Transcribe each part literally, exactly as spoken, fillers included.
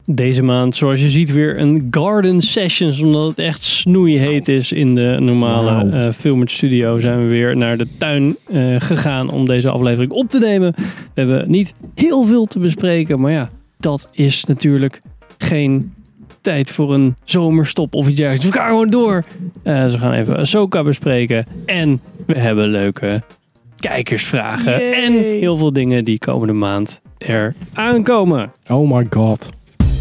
Deze maand, zoals je ziet, weer een Garden Sessions. Omdat het echt snoeiheet is in de normale wow. uh, Filmert Studio. Zijn we weer naar de tuin uh, gegaan om deze aflevering op te nemen. We hebben niet heel veel te bespreken. Maar ja, dat is natuurlijk geen tijd voor een zomerstop of iets dergelijks. We gaan gewoon door. Uh, dus we gaan even Ahsoka bespreken. En we hebben leuke kijkersvragen. Yay. En heel veel dingen die komende maand er aankomen. Oh my god.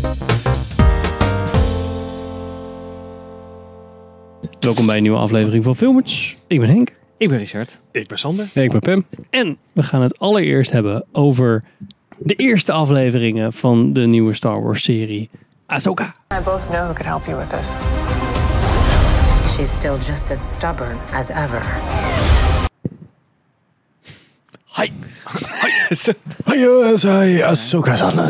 Welkom bij een nieuwe aflevering van Filmers. Ik ben Henk. Ik ben Richard. Ik ben Sander. Nee, ik ben Pim. En we gaan het allereerst hebben over de eerste afleveringen van de nieuwe Star Wars serie Ahsoka. I both know who could help you with this. She's still just as stubborn as ever. Hi. Hi, Ahsoka-san.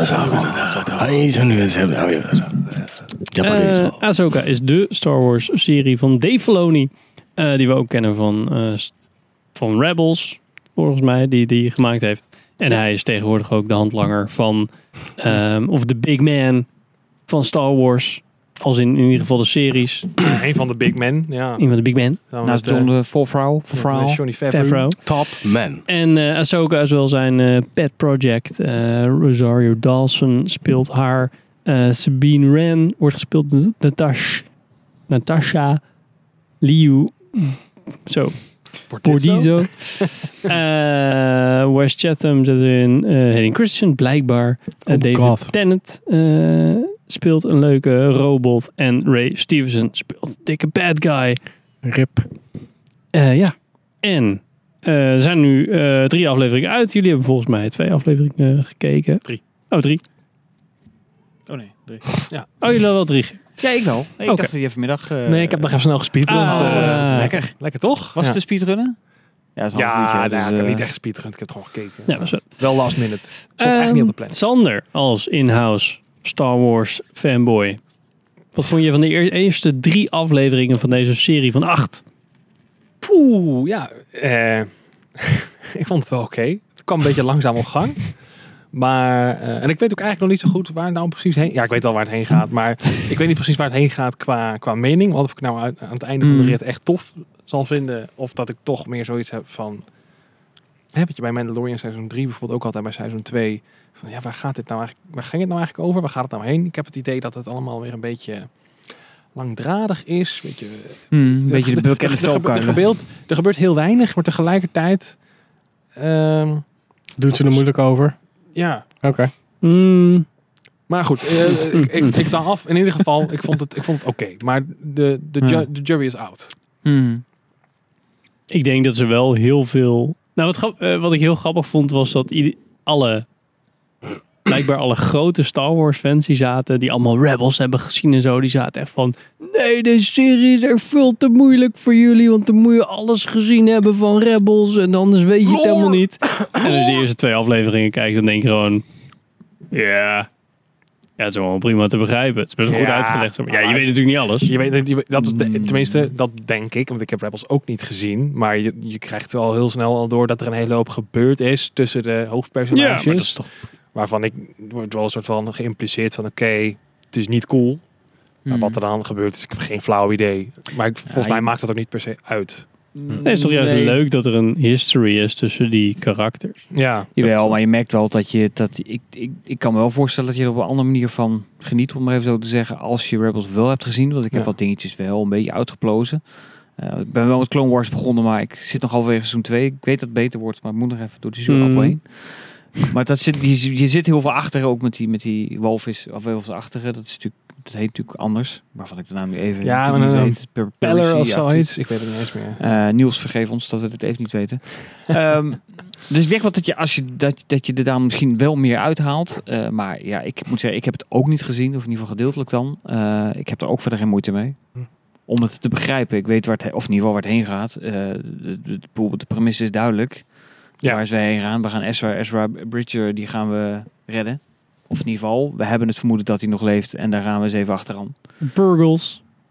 Uh, Ahsoka is de Star Wars serie van Dave Filoni. Uh, die we ook kennen van, uh, van Rebels, volgens mij, die die gemaakt heeft. En hij is tegenwoordig ook de handlanger van, um, of de big man van Star Wars. Als in, in ieder geval de series. Een van de big men, ja. Een van de big men. Naast John de Favreau. Johnny Favreau. Top man. En uh, Ahsoka is wel zijn uh, pet project. Uh, Rosario Dawson speelt haar. Uh, Sabine Wren wordt gespeeld door Natasha. Natasha Liu. Zo. Bordizo. uh, Wes Chatham zit erin. Uh, Hayden Christensen, blijkbaar. Uh, oh David God. Tennant uh, speelt een leuke robot. En Ray Stevenson speelt dikke bad guy. Rip. Uh, ja. En uh, er zijn nu uh, drie afleveringen uit. Jullie hebben volgens mij twee afleveringen uh, gekeken. Drie. Oh, drie. Oh nee, drie. Ja. Oh, jullie hebben wel drie. Ja, ik wel. Nee, ik okay. dacht dat je vanmiddag... Uh, nee, ik heb nog even snel gespeedrund. Ah, uh, lekker. Lekker toch? Was ja. het de speedrunnen? Ja, het is ja, uurtje, nou, dus, ik heb uh, niet echt gespeedrund. Ik heb het gewoon gekeken. Ja, maar zo. Wel last minute. Het stond um, eigenlijk niet op de plan. Sander, als in-house Star Wars fanboy. Wat vond je van de eer- eerste drie afleveringen van deze serie van acht? Poeh, ja. Uh, ik vond het wel oké. Okay. Het kwam een beetje langzaam op gang. Maar, uh, en ik weet ook eigenlijk nog niet zo goed waar het nou precies heen... Ja, ik weet wel waar het heen gaat. Maar ik weet niet precies waar het heen gaat qua, qua mening. Of ik nou uit, aan het einde van de rit echt tof zal vinden. Of dat ik toch meer zoiets heb van... Hè, wat je bij Mandalorian seizoen drie bijvoorbeeld ook altijd bij seizoen twee... Van, ja, waar gaat dit nou eigenlijk... Waar ging het nou eigenlijk over? Waar gaat het nou heen? Ik heb het idee dat het allemaal weer een beetje langdradig is. Weet je, hmm, een er, beetje de bekende er, er, er, gebeurt, er gebeurt heel weinig, maar tegelijkertijd... Um, Doet ze er moeilijk over? Ja. Oké. Okay. Mm. Maar goed, uh, ik, ik, ik dan af. In ieder geval, ik vond het, ik vond het oké. Okay. Maar de, de, ju- de jury is out. Hmm. Ik denk dat ze wel heel veel... Nou, wat, grap, uh, wat ik heel grappig vond was dat ieder, alle... Blijkbaar alle grote Star Wars fans die zaten, die allemaal Rebels hebben gezien en zo, die zaten echt van, nee, deze serie is echt veel te moeilijk voor jullie, want dan moet je alles gezien hebben van Rebels en anders weet je het helemaal niet. En als je de eerste twee afleveringen kijkt, dan denk je gewoon, ja, ja, het is wel prima te begrijpen. Het is best wel ja, goed uitgelegd. Maar ja, je weet natuurlijk niet alles. Je weet, je, dat is de, tenminste, dat denk ik, want ik heb Rebels ook niet gezien, maar je, je krijgt wel heel snel al door dat er een hele hoop gebeurd is tussen de hoofdpersonages. Ja, maar dat is toch... Waarvan ik wordt wel een soort van geïmpliceerd van oké, okay, het is niet cool. Maar Hmm. wat er dan gebeurt is, ik heb geen flauw idee. Maar ik, volgens ja, mij je... maakt dat ook niet per se uit. Nee, het is toch juist nee. leuk dat er een history is tussen die karakters. Ja. Jawel, maar je merkt wel dat je... Dat, ik, ik, ik kan me wel voorstellen dat je er op een andere manier van geniet, om maar even zo te zeggen, als je Rebels wel hebt gezien. Want ik heb ja. wat dingetjes wel een beetje uitgeplozen. Uh, ik ben wel met Clone Wars begonnen, maar ik zit nog halverwege seizoen twee. Ik weet dat het beter wordt, maar ik moet nog even door die zure appel heen. Maar dat zit, je, je zit heel veel achter, ook met die, met die walvis, of walvisachtige. Dat is natuurlijk, dat heet natuurlijk anders. Waarvan ik de naam nu even ja, niet maar weet. Per, Peller of zoiets. Ik weet het niet eens meer. Uh, Niels, vergeef ons dat we het even niet weten. um, dus ik denk wel dat je, als je, dat, dat je er dan misschien wel meer uithaalt. Uh, maar ja, ik moet zeggen, ik heb het ook niet gezien. Of in ieder geval gedeeltelijk dan. Uh, ik heb er ook verder geen moeite mee. Om het te begrijpen. Ik weet waar het, of in ieder geval waar het heen gaat. Uh, de, de, de, de premisse is duidelijk. Ja. Waar zijn we heen gaan? We gaan Ezra, Ezra Bridger, die gaan we redden. Of in ieder geval, we hebben het vermoeden dat hij nog leeft. En daar gaan we eens even achteraan. Burgles.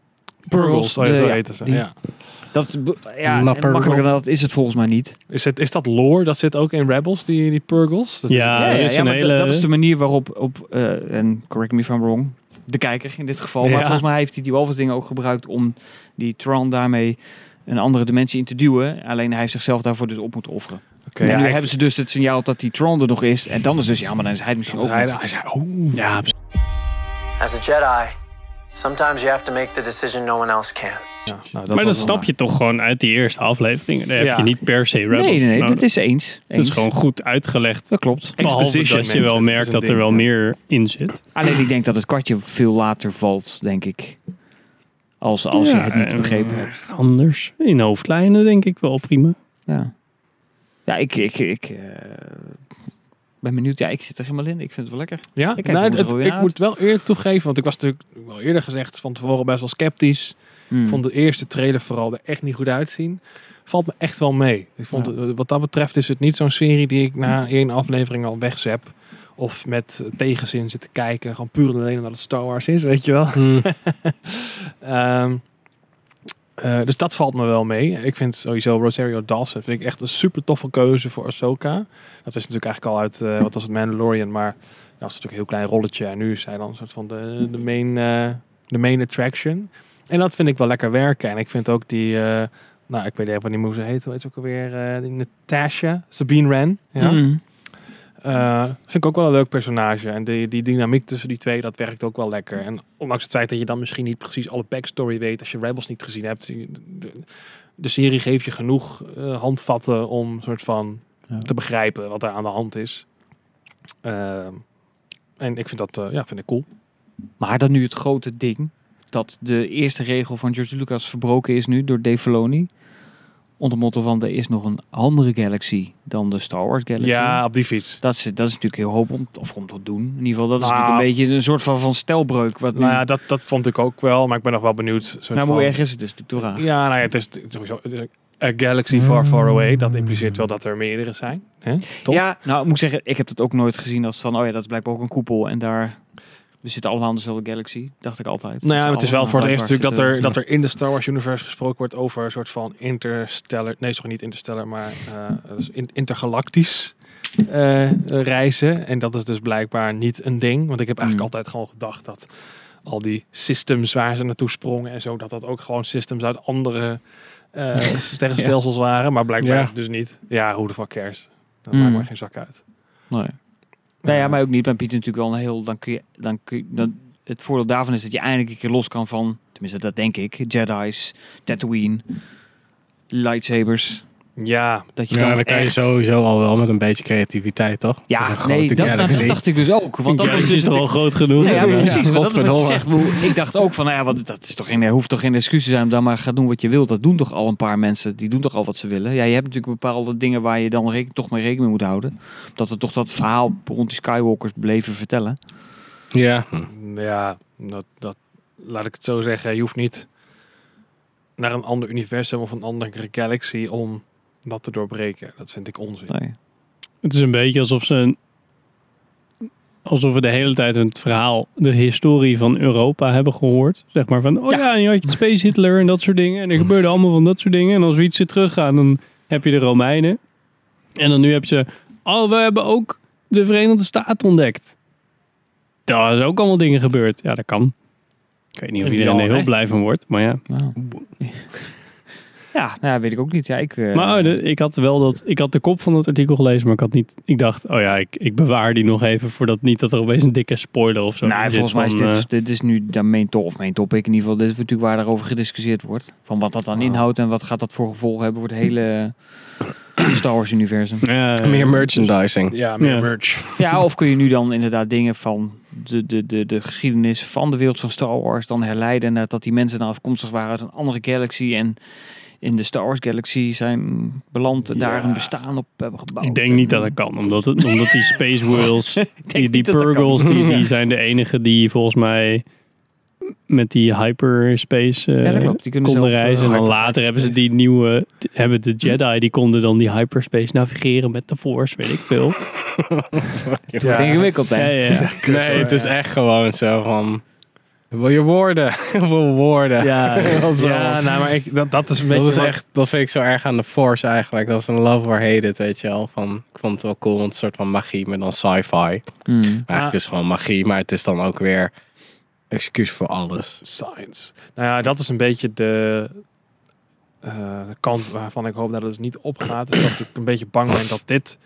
Purgles, oh, ja, de- zo ja, heten ze. die- Ja. Dat, ja, Na en Purgle. makkelijker dan dat is het volgens mij niet. Is, het, is dat lore? Dat zit ook in Rebels, die, die Purgles? Dat is- Ja, ja, dat ja, is ja, een maar hele... dat, dat is de manier waarop, op, uh, en correct me if I'm wrong, de kijker in dit geval. Maar Ja. volgens mij heeft hij die walvisdingen ook gebruikt om die Tron daarmee een andere dimensie in te duwen. Alleen hij heeft zichzelf daarvoor dus op moeten offeren. Oké, en ja, nu ik- hebben ze dus het signaal dat die Tron er nog is. En dan is dus, ja, maar dan is hij het misschien ook hij, nog. hij zei, oeh. Ja, As a Jedi, sometimes you have to make the decision no one else can. Ja, nou, maar was dat wel- snap je toch gewoon uit die eerste afleveringen. Daar heb Ja. je niet per se Rebels. Nee, nee, nee, nodig. dat is eens. Dat is eens. gewoon goed uitgelegd. Dat klopt. Behalve Exposition, dat je mensen, wel dat is merkt een dat er ding, wel ja. meer in zit. Alleen ik denk dat het kwartje veel later valt, denk ik. Als, als Ja, je het niet en- begrepen hebt. Anders. In hoofdlijnen denk ik wel prima. Ja, ja ik, ik, ik eh, ben benieuwd. Ja, ik zit er helemaal in. Ik vind het wel lekker. Ja, Ik kijk nou, er het- woensdag weer ik naar moet wel eerlijk toegeven, want ik was natuurlijk wel eerder gezegd van tevoren best wel sceptisch. Hmm. Ik vond de eerste trailer vooral er echt niet goed uitzien. Valt me echt wel mee. Ik vond Ja. het- wat dat betreft is het niet zo'n serie die ik na één aflevering al wegzep. Of met eh, tegenzin zit te kijken. Gewoon puur en alleen omdat het Star Wars is, weet je wel. Ehm, eh, dus dat valt me wel mee. Ik vind sowieso Rosario Dawson vind ik echt een super toffe keuze voor Ahsoka. Dat is natuurlijk eigenlijk al uit, eh, wat was het, Mandalorian. Maar dat was natuurlijk een heel klein rolletje. En nu is hij dan een soort van de, de, main, eh, de main attraction. En dat vind ik wel lekker werken. En ik vind ook die, eh, nou ik weet even wat die moeder heet. Hoe heet ze ook alweer? eh, die Natasha, Sabine Wren. Ja. Hmm. Eh, vind ik ook wel een leuk personage. En die, die dynamiek tussen die twee, dat werkt ook wel lekker. En ondanks het feit dat je dan misschien niet precies alle backstory weet als je Rebels niet gezien hebt. De, de, de serie geeft je genoeg eh, handvatten om een soort van Ja. te begrijpen wat er aan de hand is. Eh, en ik vind dat, eh, ja, vind ik cool. Maar dan nu het grote ding. Dat de eerste regel van George Lucas verbroken is nu door Dave Filoni. Onder motto van er is nog een andere galaxy dan de Star Wars galaxy. Ja, op die fiets. Dat is, dat is natuurlijk heel hoop om, of om te doen. In ieder geval, dat is Nou, natuurlijk een beetje een soort van, van stelbreuk. Wat nu, Nou ja, dat, dat vond ik ook wel. Maar ik ben nog wel benieuwd. Soort nou, maar van- hoe erg is het dus natuurlijk de vraag. Ja, nou ja, het is het is sowieso het is een a galaxy far, far away. Dat impliceert wel dat er meerdere zijn. Hè? Toch? Ja, nou moet ik zeggen, ik heb het ook nooit gezien als van, oh ja, dat is blijkbaar ook een koepel. En daar, we zitten allemaal in dezelfde galaxy. Dacht ik altijd. Nou ja, Dat het is ze wel voor het allemaal eerst natuurlijk dat er, blijkbaar dat er in de Star Wars universe gesproken wordt over een soort van interstellar, nee sorry niet interstellar, maar eh, dus in- intergalactisch eh, reizen. En dat is dus blijkbaar niet een ding. Want ik heb eigenlijk Mm. altijd gewoon gedacht dat al die systems waar ze naartoe sprongen en zo, dat dat ook gewoon systems uit andere eh, sterrenstelsels waren. Maar blijkbaar Ja. dus niet. Ja, hoe de fuck cares? Dat Mm. maakt maar geen zak uit. zitten. Nee. Nou ja, maar ook niet. Ben Pieter natuurlijk wel een heel, dan kun je, dan kun je, dan, het voordeel daarvan is dat je eindelijk een keer los kan van, tenminste dat denk ik, Jedi's, Tatooine, lightsabers. Ja, Dat je Ja, dan dan kan je echt- sowieso al wel met een beetje creativiteit, toch? Ja, Een grote nee, dat, dat, galaxy. dacht ik dus ook. Want dat Ja, was is dus er al het- groot genoeg. Nee, ja, maar Ja, precies. Want dat is wat je godverdomme. zegt. Hoe- Ik dacht ook van, nou ja, wat, dat is toch geen, hoeft toch geen excuus te zijn om dan maar gaat doen wat je wil. Dat doen toch al een paar mensen. Die doen toch al wat ze willen. Ja, je hebt natuurlijk bepaalde dingen waar je dan reken, toch mee rekening mee moet houden. Dat we toch dat verhaal rond die Skywalkers bleven vertellen. Ja. Ja, dat, dat, laat ik het zo zeggen. Je hoeft niet naar een ander universum of een andere galaxy om dat te doorbreken. Dat vind ik onzin. Nee. Het is een beetje alsof ze een- alsof we de hele tijd het verhaal, de historie van Europa hebben gehoord. Zeg maar van, oh ja, en je had je Space Hitler en dat soort dingen. En er gebeurde allemaal van dat soort dingen. En als we iets teruggaan, dan heb je de Romeinen. En dan nu heb je, oh, we hebben ook de Verenigde Staten ontdekt. Daar is ook allemaal dingen gebeurd. Ja, dat kan. Ik weet niet of iedereen Ja, er heel hè? blij van wordt, maar ja. Nou. Ja, nou ja, weet ik ook niet. Ja, ik, eh, Maar oh, de- ik had wel dat, ik had de kop van het artikel gelezen, maar ik had niet, ik dacht, oh ja, ik, ik bewaar die nog even voordat niet dat er opeens een dikke spoiler of zo nou, in zit volgens mij is van, dit, eh, dit is nu de main top, of main topic in ieder geval. Dit is natuurlijk waar daarover gediscussieerd wordt. Van wat dat dan inhoudt en wat gaat dat voor gevolgen hebben voor het hele Star Wars universum. ja, Meer merchandising. Ja, meer Ja. merch. Ja, of kun je nu dan inderdaad dingen van de, de, de, de geschiedenis van de wereld van Star Wars dan herleiden naar dat die mensen dan afkomstig waren uit een andere galaxy en in de Star Wars galaxy zijn beland en daar een bestaan op hebben gebouwd. ik denk niet dat dat kan, omdat, het, omdat die Space Whales, die, die niet dat dat Purgles, kan. die, die zijn de enige die volgens mij met die hyperspace eh, Ja, dat klopt. Die kunnen konden zelf, eh, reizen. En dan hyper- later hebben ze die nieuwe, hebben de Jedi, die konden dan die hyperspace navigeren met de Force, weet ik veel. Het wordt ingewikkeld, hè? Ja, ja, ja. Nee, het is echt gewoon zo van... Wil je woorden? Wil woorden. Ja, Wat zo. Ja, nou, maar ik, dat, dat is een Dat, beetje... is echt, dat vind ik zo erg aan de Force eigenlijk. Dat is een love or hate it, weet je wel. Van, ik vond het wel cool, want het is een soort van magie, maar dan sci-fi. Hmm. Eigenlijk Ah. is het gewoon magie, maar het is dan ook weer excuus voor alles. Science. Nou ja, dat is een beetje de, uh, de kant waarvan ik hoop dat het dus niet opgaat. Dus dat ik een beetje bang ben dat dit,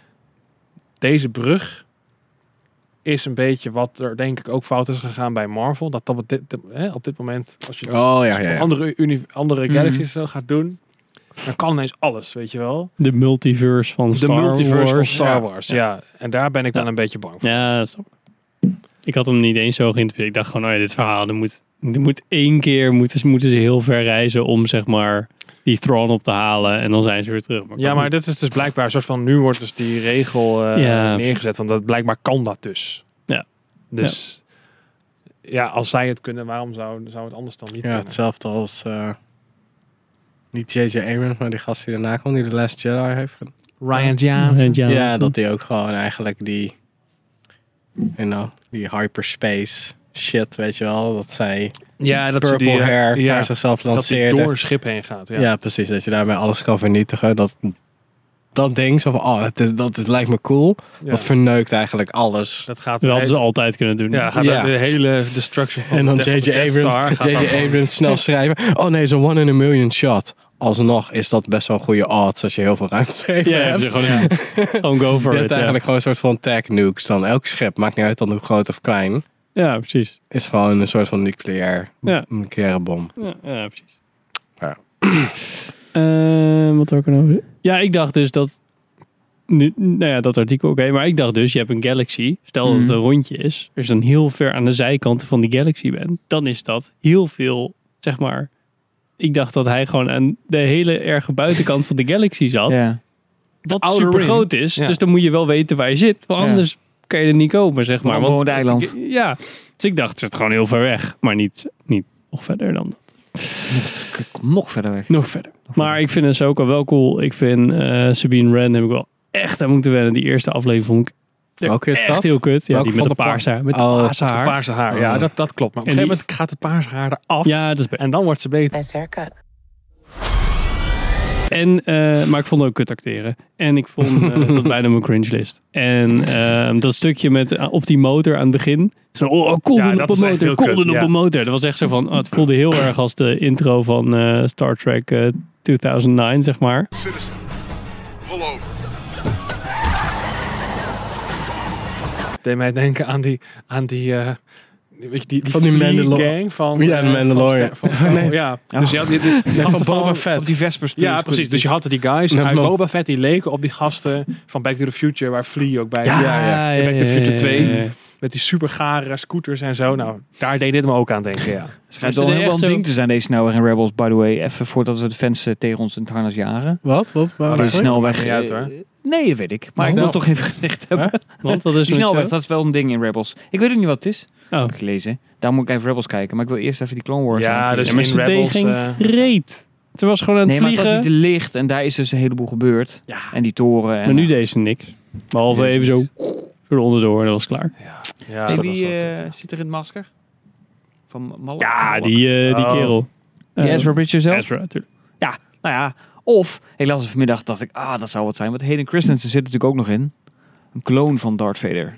deze brug is een beetje wat er denk ik ook fout is gegaan bij Marvel. Dat dat op dit, hè, op dit moment, als je dus Oh, ja, als je ja, ja. andere, uni, andere Mhm. galaxies zo gaat doen, dan kan ineens alles, weet je wel. de multiverse van De Star multiverse Wars. van Star Ja. Wars, ja. En daar ben ik Ja. wel een beetje bang voor. Ja, dat snap ik. Ik had hem niet eens zo geïnterpreteerd. Ik dacht gewoon, oh ja, dit verhaal, er moet, er moet één keer moeten, ze- moeten ze heel ver reizen om zeg maar die Thrawn op te halen en dan zijn ze weer terug. Ja, maar dit is dus blijkbaar een soort van, nu wordt dus die regel uh, Ja. neergezet, want dat blijkbaar kan dat dus. Ja. Dus ja, als zij het kunnen, waarom zou, zou het anders dan niet Ja, kunnen? hetzelfde als uh, niet J J Abrams, maar die gast die daarna kwam, die The Last Jedi heeft gedaan. Ryan Johnson. Ja, Ja, dat die ook gewoon eigenlijk die, you know, die hyperspace shit, weet je wel. Dat zij Ja, dat ze purple die, uh, hair ja, naar zichzelf dat hij lanceerde. door een schip heen gaat. Ja. Ja. precies. Dat je daarmee alles kan vernietigen. Dat, dat ding zo van, oh, het is, dat is, lijkt me cool. Ja. Dat verneukt eigenlijk alles. Dat gaat Dat hadden de ze hele- altijd kunnen doen. ja, dan gaat Ja. de hele destruction van En dan de J J Death Star Abrams, gaat J dan J gewoon- Abrams snel schrijven. Oh nee, zo'n one in a million shot. Alsnog is dat best wel een goede odds als je heel veel ruimte schreven Ja, hebt. ja, gewoon, gewoon go for Je it. hebt Ja. eigenlijk gewoon een soort van tech nukes dan. Elk schip, maakt niet uit dan hoe groot of klein, ja, precies. is gewoon een soort van nucleair, Ja. nucleaire bom. Ja, ja precies. Ja. Eh, wat wil ik er nou over? Ja, ik dacht dus dat nu, nou ja, dat artikel, oké, maar ik dacht dus, je hebt een galaxy, stel dat het een rondje is, als je dan heel ver aan de zijkanten van die galaxy bent, dan is dat heel veel, zeg maar, ik dacht dat hij gewoon aan de hele erge buitenkant van de galaxy zat, Ja. wat outer super ring. groot is, Ja. dus dan moet je wel weten waar je zit, want Ja. anders kan je er niet komen, zeg maar. Een onbewoond als eiland. de- ja, dus ik dacht, het zit gewoon heel ver weg, maar niet, niet nog verder dan dat. Kom nog verder weg. Nog verder. Maar ik vind het ook al wel cool. Ik vind uh, Sabine Wren heb ik wel echt aan moeten wennen. Die eerste aflevering vond ik Welke is echt dat? heel kut. Ja, Welke die met van de de paarse haar. Met Oh, de paarse Het haar. paarse haar, ja, Oh. dat, dat klopt. Maar op En een gegeven die- moment gaat het paarse haar eraf. Ja, dat is beter. En dan wordt ze beter. Nice haircut. En, uh, maar ik vond het ook kut acteren. En ik vond, uh, dat was bijna mijn cringe list. En uh, dat stukje met uh, op die motor aan het begin. Zo, oh, Colden Ja, op dat een is echt motor, heel Colden kut, op ja. een motor. Dat was echt zo van, oh, het voelde heel erg als de intro van uh, Star Trek uh, tweeduizend negen, zeg maar. Citizen, pull over. Deed mij denken aan die, aan die, uh, weet je, die, die, Van die Flea Mandalor- gang van... Ja, de eh, Mandalorian. Van, van, Nee. Ja, dus je had die, die, die van gasten Boba Fett. Op die Vespers. Ja, precies. Dus je had die guys Net uit nog. Boba Fett die leken op die gasten van Back to the Future, waar Flea ook bij Ja, ja, ja, Back to the ja, Future ja, twee, ja, ja. met die super gare scooters en zo. Nou, daar deed dit me ook aan denken, ja. Schijnt Ze wel deden heel wel echt een zo- ding te zijn, deze snelweg in Rebels, by the way. Even voordat we de fans eh, tegen ons in het harnas jagen. Wat? Wat? Waar Oh, De dat is snelweg. niet uit, eh, hoor. Nee, dat weet ik. Maar ik Snel- wil toch even gezegd hebben. Want dat is Die niet snelweg, zo. dat is wel een ding in Rebels. Ik weet ook niet wat het is. Oh. Heb ik gelezen. Daar moet ik even Rebels kijken. Maar ik wil eerst even die Clone Wars Ja, aanklikken. dus Ja, maar in ze deed Rebels... geen eh, reet. Ze was gewoon aan het Nee, maar dat vliegen. hij er ligt en daar is dus een heleboel gebeurd. Ja. En die toren. En, Maar nu deed ze niks. Behalve Deze even zo niks. er onderdoor en dat was klaar. ja, Hey, dat wie was wel eh, kut, ja. zit er in het masker? Van Malak? Ja, Malak. die, uh, die Oh. kerel. Die Eh, Ezra Bridger zelf? Ezra, natuurlijk. Ja, nou ja. Of, ik las het vanmiddag, dacht ik, ah, dat zou wat zijn. Want Hayden Christensen zit er natuurlijk ook nog in. Een kloon van Darth Vader.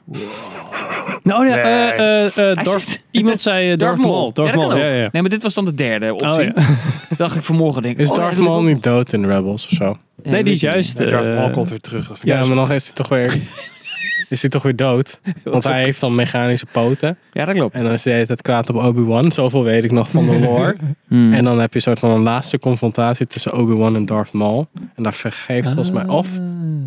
Nou ja, Nee. eh, eh, eh, Hij Darth- zit- iemand zei uh, Darth Maul. Darth Ja, dat Maul, kan ja, ook. ja. Nee, maar dit was dan de derde optie. Oh, ja. Dacht ik vanmorgen, denk ik. Is oh, Darth dat wil Maul ik ook. niet dood in Rebels of zo? Ja, Nee, die is weet ik juist... Nee, Darth eh, Maul komt weer terug. Dat vind ik Ja, juist- maar dan is hij toch weer... Is hij toch weer dood? Want hij heeft dan mechanische poten. niet. Ja, dat klopt. En dan is hij het kwaad op Obi-Wan. Zoveel weet ik nog van de lore. Hmm. En dan heb je een soort van een laatste confrontatie tussen Obi-Wan en Darth Maul. En daar vergeeft volgens mij... Of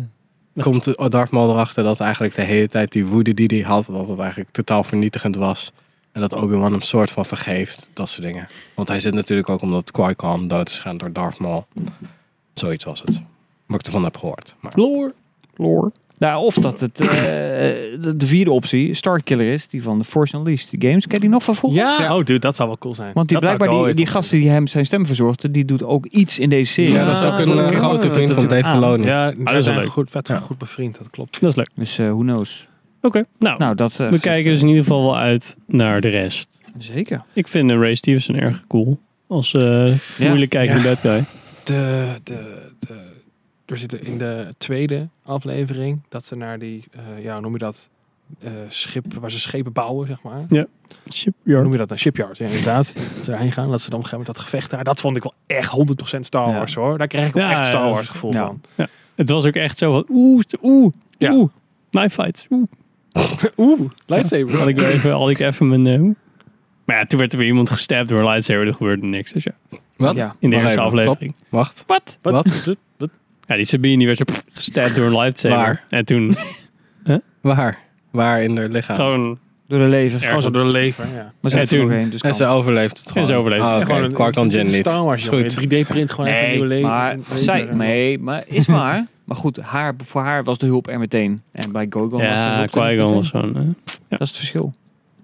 komt Darth Maul erachter dat eigenlijk de hele tijd die woede die hij had... dat het eigenlijk totaal vernietigend was. En dat Obi-Wan hem soort van vergeeft. Dat soort dingen. Want hij zit natuurlijk ook omdat Qui-Gon dood is gegaan door Darth Maul. Zoiets was het. Wat ik ervan heb gehoord. Maar... Lore. Lore. Nou, of dat het eh, de, de vierde optie Starkiller is, die van The Force Unleashed. Die games, ken je die nog van vroeger? Ja, oh dude, dat zou wel cool zijn. Want die Dat zou blijkbaar, ik wel die, die ooit- gasten die hem zijn stem verzorgden, die doet ook iets in deze serie. Ja, dat is ook een vond ik eh, wel, grote eh, vriend dat van doet Dave aan. Filoni. Ja, dat daar is zijn wel we leuk. goed, vet Ja. goed bevriend, dat klopt. Dat is leuk. Dus uh, who knows. Oké, nou, Nou, dat... uh, we kijken dus in ieder geval wel uit naar de rest. Zeker. Ik vind uh, Ray Stevenson erg cool. Als uh, moeilijk kijkende Ja. bad guy. De, de, de, er zitten in de tweede aflevering dat ze naar die, uh, ja, hoe noem je dat, uh, schip, waar ze schepen bouwen, zeg maar. Hoe Shipyard. noem je dat? Een shipyard, ja, inderdaad. Dat ze daarheen gaan, dat ze dan op een gegeven moment dat gevecht daar, dat vond ik wel echt honderd procent Star Wars, hoor. Daar kreeg ik ook Ja, echt Star ja, Wars gevoel ja. van. Het was ook echt zo van, oeh, oeh, Ja. oeh, knife fights, oeh. Oeh, lightsaber. Had ik weer even, had ik even mijn... Uh, maar ja, toen werd er weer iemand gestapt door een lightsaber, er gebeurde niks. Dus ja, Wat? Ja. in de Wacht eerste even, aflevering. Wacht. Wat? Wat? Ja, die Sabine die werd zo gestapt door een lightsaber. Waar? En toen Waar? Waar in haar lichaam? gewoon... Door de lever. Gewoon zo door de lever, ja. Maar ze Ja, heeft er nog toen- één, dus En kan. ze overleeft het gewoon. ze overleeft het. Ah, Ja, oké. Gewoon een- Qui-Gon dit Jinn is niet. Star Wars, Is jongen. goed. drie D-print gewoon even een Nee, nieuwe leven. maar, leven. zij, nee, maar is waar. Maar goed, haar, voor haar was de hulp er meteen. En bij Qui-Gon was de Ja, hulp er Qui-Gon meteen. was zo'n... uh, Dat is het verschil.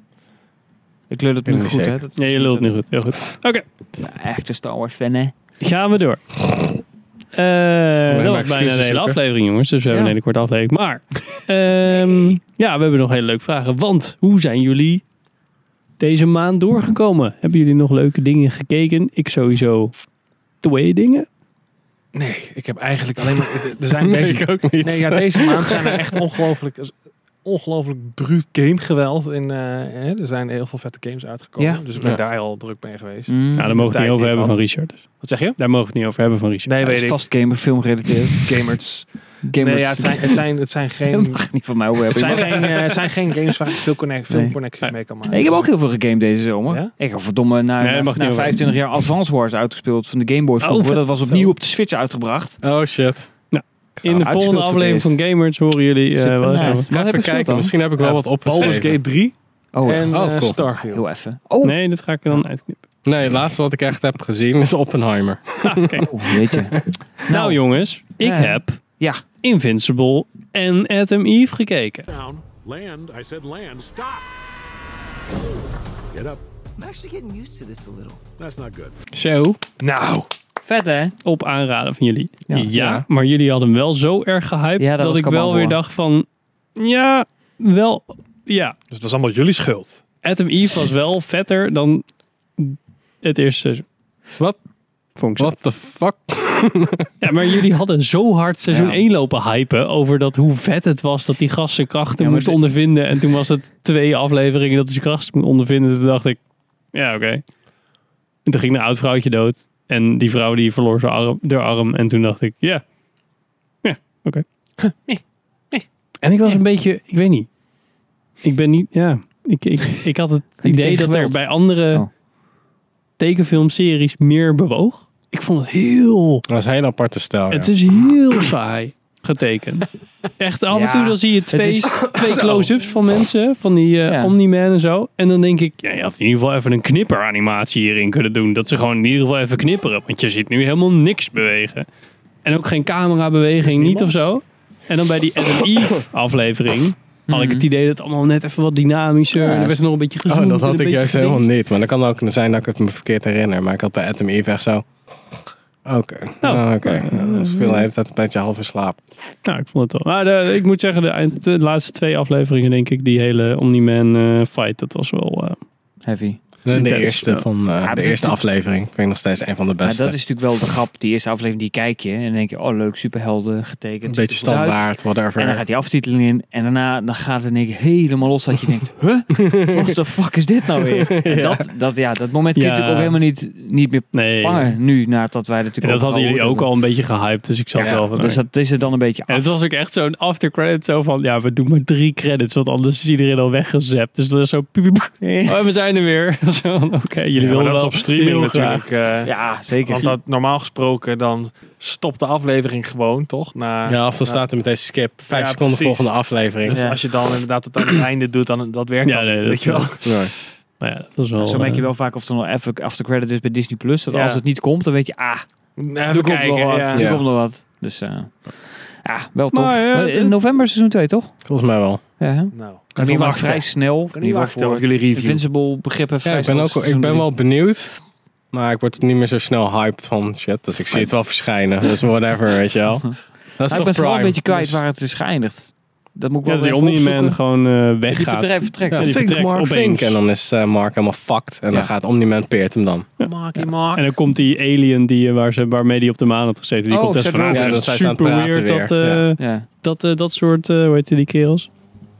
Ik lul het Ben nu ik goed, niet hè? zeker. Dat ja, je lult nu goed. Heel goed. Oké, Ja, echte Star Wars fan, hè? gaan we door. Eh dat was bijna excuses een hele zoeken. aflevering, jongens. Dus we hebben Ja. een hele korte aflevering. Maar ehm, ja, we hebben nog hele leuke vragen. Want hoe zijn jullie deze maand doorgekomen? Hebben jullie nog leuke dingen gekeken? Ik sowieso twee dingen. Nee, ik heb eigenlijk alleen maar... Er zijn Nee, deze, ik ook niet. nee, ja, deze maand zijn er echt ongelooflijk, ongelooflijk bruut gamegeweld. In, eh, hè, er zijn heel veel vette games uitgekomen. Ja. Dus ik ben Ja. daar al druk mee geweest. Mm. Nou, daar mogen we het tijd niet over die hebben ik van had. Richard. Dus. Wat zeg je? Daar mogen we het niet over hebben van Richard. Nee, Hij weet is ik. vast gamer, film gerelateerd. Gamers. Gamers. Nee, ja, het zijn, het zijn, het zijn Dat geen... mag niet van mij over Het hebben. zijn, geen, eh, het zijn geen games waar ik veel, connect, veel Nee. connecties mee kan maken. Nee, ik heb ook heel veel gegamed deze zomer. Ja? Ik heb verdomme na, Nee, dat mag na niet over. vijfentwintig jaar Advance Wars uitgespeeld van de Game Boy vroeger. vet. dat was opnieuw op de Switch uitgebracht. Oh shit. In de volgende Uitgespeeld aflevering van geweest. Gamers horen jullie... eh, Super wat is nice. dat? Wat Ga heb even ik gespeeld kijken. dan? Misschien heb ik wel Ja, wat Baldur's opgeschreven. Gate drie Oh, en oh, eh, cool. Starfield. heel even. Oh, Nee, dat ga ik er dan uitknippen. Nee, het laatste wat ik echt heb gezien is Oppenheimer. oh, weet je. Nou jongens, ik eh, heb Ja, Invincible en Adam Eve gekeken. Down. Land. I said land. Stop. Get up. I'm actually getting used to this a little. That's not good. Zo. Nou, vet hè? Op aanraden van jullie. Ja, Ja. ja, maar jullie hadden hem wel zo erg gehyped Ja, dat dat, was ik ik wel allemaal weer voor. dacht van... Ja, wel... Ja, dus dat is allemaal jullie schuld. Adam Eve was wel vetter dan het eerste seizoen. Wat? Vond ik zo. What the fuck? Ja, maar jullie hadden zo hard seizoen Ja. één lopen hypen over dat hoe vet het was dat die gast zijn krachten Ja, maar moest de- ondervinden. En toen was het twee afleveringen dat hij zijn krachten moest ondervinden. Toen dacht ik, ja oké. En toen ging een oud vrouwtje dood. En die vrouw die verloor zijn arm, haar arm. En toen dacht ik, ja. Ja, oké. En ik was een beetje, ik weet niet. Ik ben niet, ja. Ik, ik, ik had het Niet idee tegen dat er geweld. bij andere Oh. tekenfilmseries meer bewoog. Ik vond het heel... Dat is een hele aparte stijl. Het ja. is heel saai getekend. Echt af en Ja, toe dan zie je twee, is- twee close-ups van mensen. Van die eh Ja. Omni-Man en zo. En dan denk ik, ja, je had in ieder geval even een knipperanimatie hierin kunnen doen. Dat ze gewoon in ieder geval even knipperen. Want je ziet nu helemaal niks bewegen. En ook geen camerabeweging, niet of zo. En dan bij die Adam Eve aflevering had ik het idee dat het allemaal net even wat dynamischer. Ja, en er werd nog een beetje gezoomd. Oh, dat en had een ik beetje juist gedinkt. helemaal niet. Maar dan kan het ook zijn dat ik het me verkeerd herinner. Maar ik had bij Adam Eve echt zo... Oké, Oh. oh, oké. Dus veel de hele tijd een beetje half in slaap. Nou, ik vond het wel. Maar de, ik moet zeggen, de, eind- de laatste twee afleveringen, denk ik, die hele Omni-Man eh, fight, dat was wel... eh, Heavy. De, Intens, eerste, ja. van, eh, maar de dat eerste is- aflevering vind ik nog steeds een van de Maar beste. dat is natuurlijk wel de grap. Die eerste aflevering die kijk je. En dan denk je, oh leuk, superhelden getekend. een beetje ziet er goed uit. standaard, whatever. En dan gaat die aftiteling in. En daarna dan gaat het in één keer helemaal los. Dat je denkt, huh? What the fuck is dit nou weer? En dat, dat, ja, dat moment kun je Ja. natuurlijk ook helemaal niet, niet meer nee. vangen. Nu, nadat wij En natuurlijk dat hadden jullie ook al een beetje gehyped, dus ik zat Ja, wel van... dus dat is er dan een beetje En af. het was ook echt zo'n after credit, zo van, ja, we doen maar drie credits, want anders is iedereen al weggezept. Dus dat is zo, piep, piep, oh, we zijn er weer. Zo van, oké, jullie Ja, maar willen dat is wel op streaming heel natuurlijk. graag. eh, Ja, zeker. Want dat, normaal gesproken dan stopt de aflevering gewoon, toch? Na, Ja, of dan na- staat er meteen skip. Vijf Ja, seconden precies. volgende aflevering. Dus Ja. als je dan inderdaad het aan het einde doet, dan dat werkt Ja, dan nee, niet, dat weet je wel. Nee. Maar ja, dat is wel... Zo merk je eh, wel vaak of er nog even after credit is bij Disney Plus. Dat Ja. als het niet komt, dan weet je, ah, Even er komt kijken, nog wat. ja. Er Ja. komt nog wat. Dus uh, ja, wel tof. Maar, ja, Maar in het- november seizoen twee, toch? Volgens mij wel. Ja, hè? Nou, Kan niet niet maar wachten. vrij snel. Kan In niet ieder wachten geval op jullie review. Invincible begrippen. Ja, vrij ik ben, snel ook, ik seizoen ben drie. wel benieuwd. Maar ik word niet meer zo snel hyped van shit. Dus ik zie het wel verschijnen. Dus whatever, weet je wel. Dat is Maar ik toch ben vooral Prime. een beetje kwijt Dus- waar het is geëindigd. Dat moet ik Ja, wel dat die even Omni-Man opzoeken. gewoon uh, weggaat. Die vertrekt, vertrekt. Ja, die think vertrekt Mark, opeens. think. En dan is uh, Mark helemaal fucked. En Ja. dan gaat Omni-Man peert hem dan. Marky Mark. En dan komt die alien die, waar ze, waarmee die op de maan had gezeten. Die Oh, komt echt Seth van, Rogen. ja, Ja, dat dat is zijn ze super aan het weird. praten Dat, weer. uh, Ja. dat, uh, dat soort, uh, hoe heet die kerels?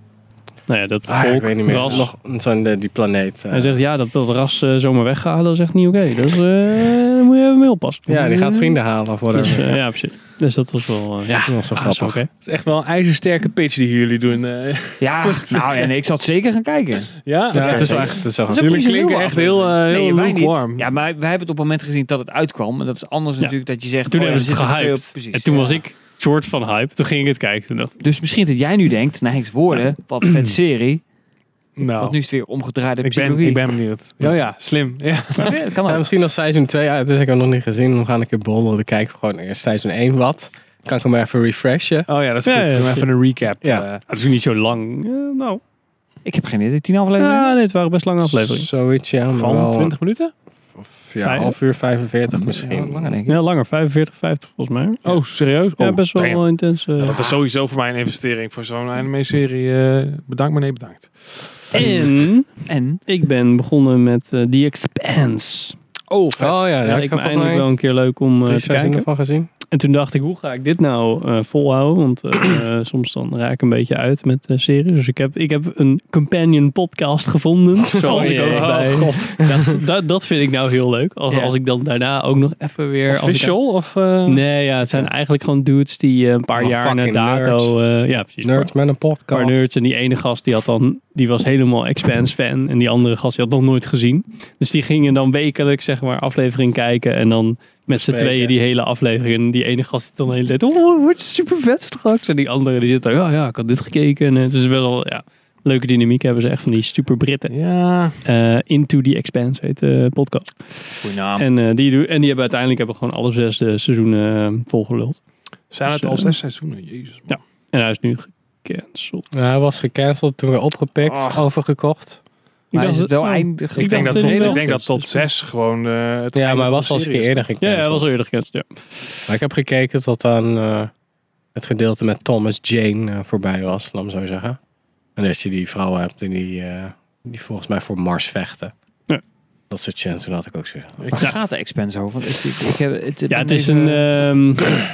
Nou ja, dat Ah, volk, ik weet niet meer. ras. Nog zo'n de- die planeet. uh, Hij zegt, ja, dat, dat ras uh, zomaar weghalen, dat is echt niet oké. Okay. Dat is, uh, daar moet je even mee oppassen. ja, die gaat vrienden halen voor Dus, de. uh, ja, precies. Dus dat was wel, uh, ja, Dat was wel ah, grappig. is oké. Het is echt wel een ijzersterke pitch die jullie doen. Uh, Ja, nou en ik zal het zeker gaan kijken. ja, Ja, het is wel zeker. echt. Het is wel Dat is goed. ook jullie niet zo klinken heel echt heel, uh, heel Nee, wij niet. lukewarm. Ja, maar wij hebben het op het moment gezien dat het uitkwam. En dat is anders Ja. natuurlijk dat je zegt... Toen oh, ja, hebben ze het er zitten gehyped. twee op- precies. En toen Ja. was ik soort van hype. Toen ging ik het kijken. Toen dacht ik, Dus misschien dat jij nu denkt, naar Henks woorden, wat een vet serie. Nou, Want nu is het weer omgedraaide ik ben, psychologie. ik ben benieuwd. Ja, ja, slim. Ja. Oké, dat kan Ja, ook. misschien als seizoen twee uit is. Ik heb hem nog niet gezien. Dan ga ik een bol. Dan kijk ik gewoon eerst seizoen één wat. Kan ik hem even refreshen. Oh ja, dat is Ja, goed. ja, Doe ja. even een recap. Ja. uh, het is ook niet zo lang. Uh, nou, Ik heb geen idee, tien afleveringen? ja, nee, het waren best lange afleveringen. Zoiets, ja. maar van wel- twintig minuten? Of, ja, Vijf. half uur vijfenveertig Ja, misschien. langer denk ik. Ja, langer. vijfenveertig, vijftig volgens mij. Oh, serieus? Ja, Oh, best wel damn. intens. uh. Ja, dat is sowieso voor mij een investering voor zo'n anime-serie. Uh, bedankt, maar nee, bedankt. En En? ik ben begonnen met uh, The Expanse. Oh, vet. Oh ja, Ja, ja, ik ik me heb eindelijk volgens wel mij een keer leuk om uh, drie te seizoenen kijken. van gezien. En toen dacht ik, hoe ga ik dit nou uh, volhouden? Want uh, uh, soms dan raak ik een beetje uit met uh, series. Dus ik heb, ik heb een companion podcast gevonden. Zoals ik jee. ook Oh, bij. God. Dat, dat, dat vind ik nou heel leuk. Als, Ja. als ik dan daarna ook nog even weer... als ik- Official? Of, uh, Nee, ja, het zijn eigenlijk gewoon dudes die uh, een paar Oh, jaar na fucking dato... uh, ja, precies. Nerds met een Een paar podcast. nerds. En die ene gast die had dan, die was helemaal Expanse fan. En die andere gast die had nog nooit gezien. Dus die gingen dan wekelijks zeg maar aflevering kijken. En dan met z'n Spreken. tweeën die hele aflevering. En die ene gast die dan de hele tijd, oh, wordt super vet straks. En die andere die zit dan, ja, ja, ik had dit gekeken. En het is wel, ja, leuke dynamiek hebben ze echt van die super Britten. Ja. Uh, Into the Expanse heet de podcast. Goeie naam. En, uh, die, doen- en die hebben uiteindelijk hebben gewoon alle zes de seizoenen uh, volgeluld. Zijn het Dus, al uh, zes seizoenen? Jezus. man. En hij is nu gecanceld. Ja, hij was gecanceld, toen weer opgepikt, Oh. overgekocht. Maar dacht is het dat- wel oh. eindig? Ik, Ik denk dacht dat, het tot, niet ik denk wel. dat tot zes gewoon uh, het Ja, einde maar hij van was de al eens een serie keer is. eerder Ja, gecanceld. hij was al eerder gecanceld, ja. Maar ik heb gekeken tot aan uh, het gedeelte met Thomas Jane uh, voorbij was, laat me zo zeggen. En dat je die vrouwen hebt die, die, uh, die volgens mij voor Mars vechten. Ja. Dat soort chance, toen had ik ook zo. Waar gaat de Expanse over? Want ik, ik, ik heb, het, Ja, het is een... ehm,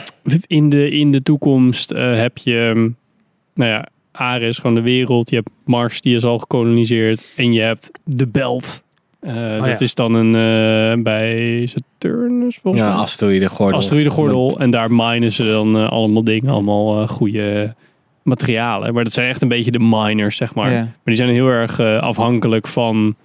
in, de, in de toekomst uh, heb je... um, nou ja, Ares, gewoon de wereld. Je hebt Mars, die is al gekoloniseerd. En je hebt de Belt. Uh, dat ja. is dan een... uh, bij Saturnus, volgens Ja, mij. asteroïdegordel. Asteroïdegordel. En daar minen ze dan uh, allemaal dingen. Allemaal uh, goede materialen. Maar dat zijn echt een beetje de miners, zeg maar. Ja. Maar die zijn heel erg uh, afhankelijk van...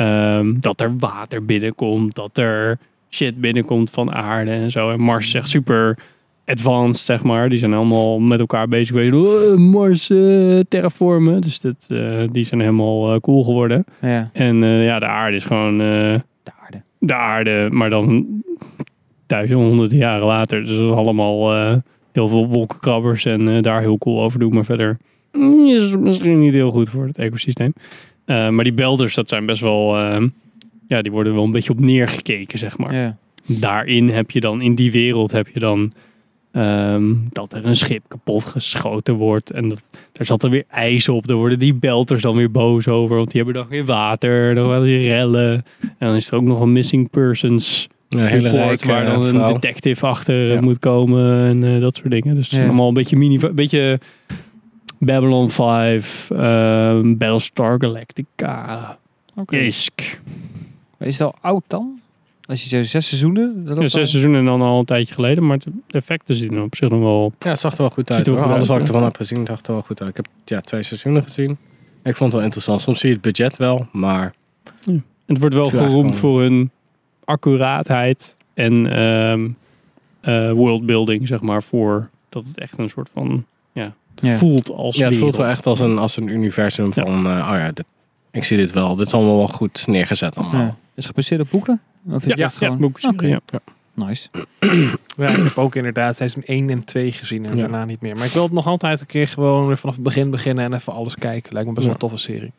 Um, dat er water binnenkomt. Dat er shit binnenkomt van aarde en zo. En Mars is echt super advanced, zeg maar. Die zijn allemaal met elkaar bezig geweest. Oh, Mars uh, terraformen. Dus dat, uh, die zijn helemaal uh, cool geworden. Ja, En uh, ja, de aarde is gewoon uh, de aarde. de aarde. Maar dan duizenden, honderden jaren later. Dus dat is allemaal uh, heel veel wolkenkrabbers. En uh, daar heel cool over doen. Maar verder mm, is het misschien niet heel goed voor het ecosysteem. Uh, maar die Belders, dat zijn best wel... Uh, ja, die worden wel een beetje op neergekeken, zeg maar. Ja. Daarin heb je dan, in die wereld heb je dan... Um, dat er een schip kapot geschoten wordt. En dat, daar zat er weer ijs op. Daar worden die Belters dan weer boos over. Want die hebben dan weer water. Dan gaan die rellen. En dan is er ook nog een missing persons Een hele report. rijke Waar dan een vrouw. detective achter Ja. moet komen. En uh, dat soort dingen. Dus het is Ja. allemaal een beetje mini... Een beetje Babylon vijf. Um, Battlestar Galactica. Oké. Isk. Maar is het al oud dan? Als je zo zes seizoenen... Dat Ja, loopt al- zes seizoenen en dan al een tijdje geleden. Maar de effecten zien er op zich nog wel... Ja, het zag er wel goed Ziet uit. er wel Hoor. goed Alles uit, wat ik ja. ervan heb gezien, zag er wel goed uit. Ik heb ja, twee seizoenen gezien. Ik vond het wel interessant. Soms zie je het budget wel, maar... Het wordt wel Ja, geroemd gewoon- voor hun accuraatheid en um, uh, worldbuilding, zeg maar. Voor dat het echt een soort van... Ja, het Ja. voelt als Ja, het voelt wel wereld. echt als een, als een universum van... Uh, oh ja, dit, ik zie dit wel. Dit is allemaal wel goed neergezet allemaal. Ja. Is het gebaseerd op boeken? Of is Ja, het ja, echt ja, gewoon... boekserie, Oké. ja. Nice. Ja, ik heb ook inderdaad seizoen één en twee gezien en Ja. daarna niet meer. Maar ik wil het nog altijd een keer gewoon weer vanaf het begin beginnen en even alles kijken. Lijkt me best wel Ja. een toffe serie.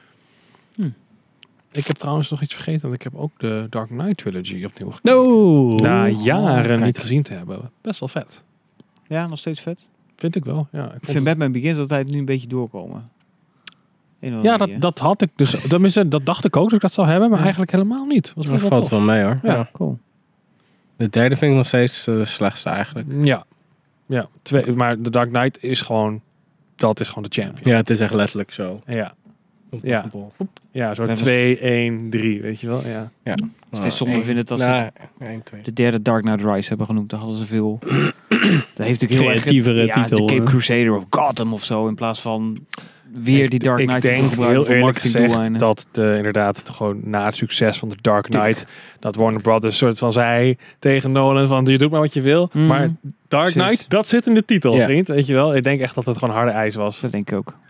Hm. Ik heb trouwens nog iets vergeten, want ik heb ook de Dark Knight trilogy opnieuw gekeken. No. Na jaren kijk. niet gezien te hebben. Best wel vet. Ja, nog steeds vet. Vind ik wel. Ja, ik, Ik vond vind het- Batman Begins altijd nu een beetje doorkomen. Een of ja andere dat, dat had ik dus. Tenminste, dat dacht ik ook dat ik dat zou hebben, maar Ja. eigenlijk helemaal niet. Was Dat wel valt tof. wel mee hoor. Ja. Ja. cool. De derde vind ik nog steeds de slechtste eigenlijk. Ja. Ja. Twee, maar The Dark Knight is gewoon. Dat is gewoon de champion. Ja, het is echt letterlijk zo. Ja. Ja. Ja, zo Dat is- twee, één, drie, weet je wel. Ja. Ja. Steeds zonde vinden dat ze Nou, één, twee. de derde Dark Knight Rise hebben genoemd. Daar hadden ze veel... dat heeft natuurlijk heel erg... Creatievere ja, titel, de Cape hè? Crusader of Gotham of zo. In plaats van weer die Dark ik Knight. denk gebruiken heel voor eerlijk gezegd marketingdoeleinden. dat de, inderdaad het gewoon na het succes van The Dark Knight dat Warner Brothers soort van zei tegen Nolan van je doet maar wat je wil, Mhm. maar Dark Precies. Knight dat zit in de titel, Ja. vriend, weet je wel. Ik denk echt dat het gewoon harde ijs was. Dat denk ik ook.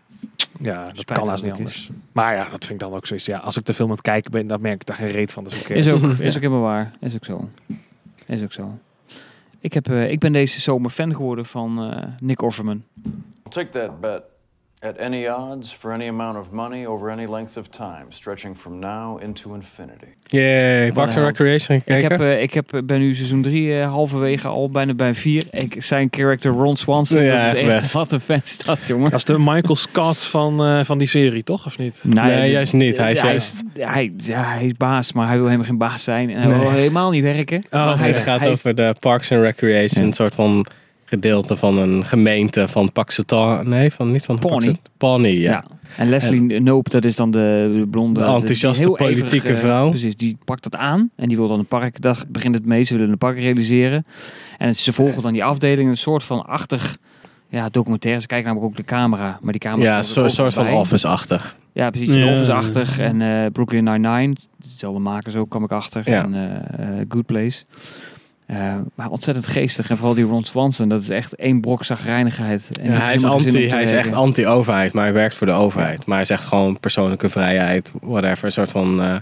Ja, dat Spijt kan haast niet dat het anders. Maar ja, dat vind ik dan ook zoiets. Ja, als ik de film aan het kijken ben, dan merk ik daar geen reet van. Dus oké. Is ook, is ook helemaal waar. Is ook zo. Is ook zo. Ik, heb, uh, ik ben deze zomer fan geworden van uh, Nick Offerman. I'll take that bet. At any odds, for any amount of money, over any length of time, stretching from now into infinity. Yay, Parks and Recreation Ik, gekeken? heb, uh, ik heb, ben nu seizoen drie uh, halverwege al bijna bij vier. Ik, zijn character Ron Swanson, Ja, dat is echt echt best. wat een fan is dat, jongen. Dat is de Michael Scott van, uh, van die serie, toch? Of niet? Nee, dit- juist niet. Hij is hij, juist- Hij, ja, hij is baas, maar hij wil helemaal geen baas zijn. En hij wil Nee. helemaal niet werken. Oh, Maar hij, Het gaat hij- over de Parks and Recreation, Ja. een soort van gedeelte van een gemeente van Paxton. Nee, van niet van Pawnee. Paxton- Pawnee, ja. Ja. En Leslie Knope, dat is dan de blonde... De enthousiaste heel politieke ivrig, uh, vrouw. Precies, die pakt dat aan. En die wil dan een park, daar begint het mee. Ze willen een park realiseren. En ze volgen dan die afdeling, een soort van achtig... Ja, documentaire. Ze kijken namelijk ook de camera. Maar die camera... Ja, een staat er soort, ook soort van bij. Office-achtig. Ja, precies. Ja. Office-achtig. En uh, Brooklyn Nine-Nine. Dezelfde makers ook, kwam ik achter. Ja. En uh, uh, Good Place. Uh, maar ontzettend geestig. En vooral die Ron Swanson. Dat is echt één brok zagrijnigheid. En Ja, heeft hij is, helemaal geen zin anti, om te hij is echt werken. anti-overheid, maar hij werkt voor de overheid. Maar hij zegt gewoon persoonlijke vrijheid, whatever. Een soort van uh,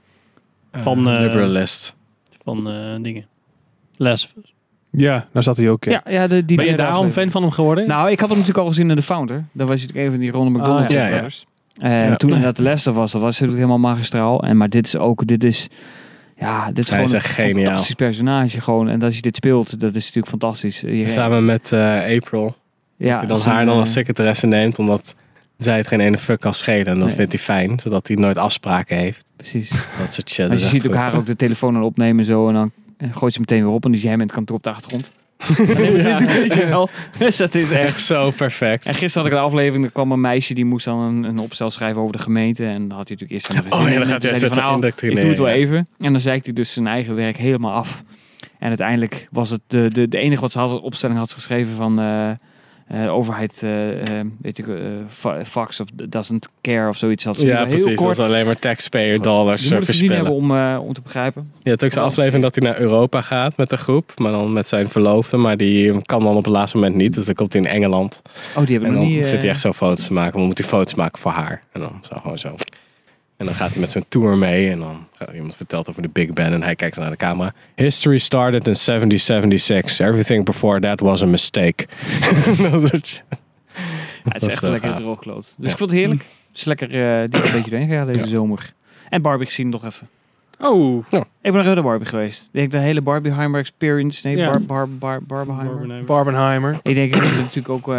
Van, uh, liberalist. Van uh, dingen. Les. Ja, daar zat hij ook in. Ja, ja, de, die Ben je derde daarom aflevering. fan van hem geworden? Nou, ik had hem natuurlijk al gezien in The Founder. Daar was hij natuurlijk een van die Ronald McDonald Ah, ja. brothers. En Ja. toen hij dat de Lester was, dat was natuurlijk helemaal magistraal. En, maar dit is ook, dit is, ja, dit is Hij gewoon is een echt geniaal. fantastisch personage gewoon. En als je dit speelt, dat is natuurlijk fantastisch. Je, Samen met uh, April. ja, dat hij dan als haar een, dan eh, als secretaresse neemt, omdat zij het geen ene fuck kan schelen. En dat Nee. vindt hij fijn, zodat hij nooit afspraken heeft. Precies. Dat soort shit. Als is je echt ziet ook goed. haar ook de telefoon aan opnemen zo. En dan en gooit ze meteen weer op. En dan zie je hem in het kantoor op de achtergrond. Ja, weet je wel. Dus dat is echt... Echt zo perfect. En gisteren had ik een aflevering, er kwam een meisje die moest dan een, een opstel schrijven over de gemeente. En dan had hij natuurlijk eerst helemaal geen Oh zin ja, in. dan En gaat hij toen zei echt van, zitten nou, ik doe het wel indoctrineren, even. En dan zei hij dus zijn eigen werk helemaal af. En uiteindelijk was het de, de, de enige wat ze had, de opstelling had ze geschreven van... Uh, uh, de overheid, uh, uh, weet ik, uh, fucks of doesn't care of zoiets. Had ze Ja, heel precies. kort. Dat is alleen maar taxpayer dollars Je moet het gezien verspillen. hebben om, uh, om te begrijpen. Je hebt ook zo'n aflevering dat hij naar Europa gaat met de groep. Maar dan met zijn verloofde. Maar die kan dan op het laatste moment niet. Dus dan komt hij in Engeland. Oh, die hebben En nog dan niet... zit hij uh, echt zo foto's te maken. Maar moet hij foto's maken voor haar. En dan zo gewoon zo. En dan gaat hij met zo'n tour mee. En dan gaat iemand vertelt over de Big Ben. En hij kijkt naar de camera. History started in seventeen seventy-six. Everything before that was a mistake. Dat soort shit. Ja, het is Dat echt wel lekker gaaf. drooggelood. Dus Ja. ik vond het heerlijk. Het is lekker uh, die een beetje doorheen gegaan deze Ja. zomer. En Barbie gezien nog even. Oh, Ik ben nog heel de Barbie geweest. Ik denk de hele Barbieheimer experience. Nee, Ja. Bar, bar, bar, Barbieheimer. Barbenheimer. Ik denk, ik moet het natuurlijk ook... Uh,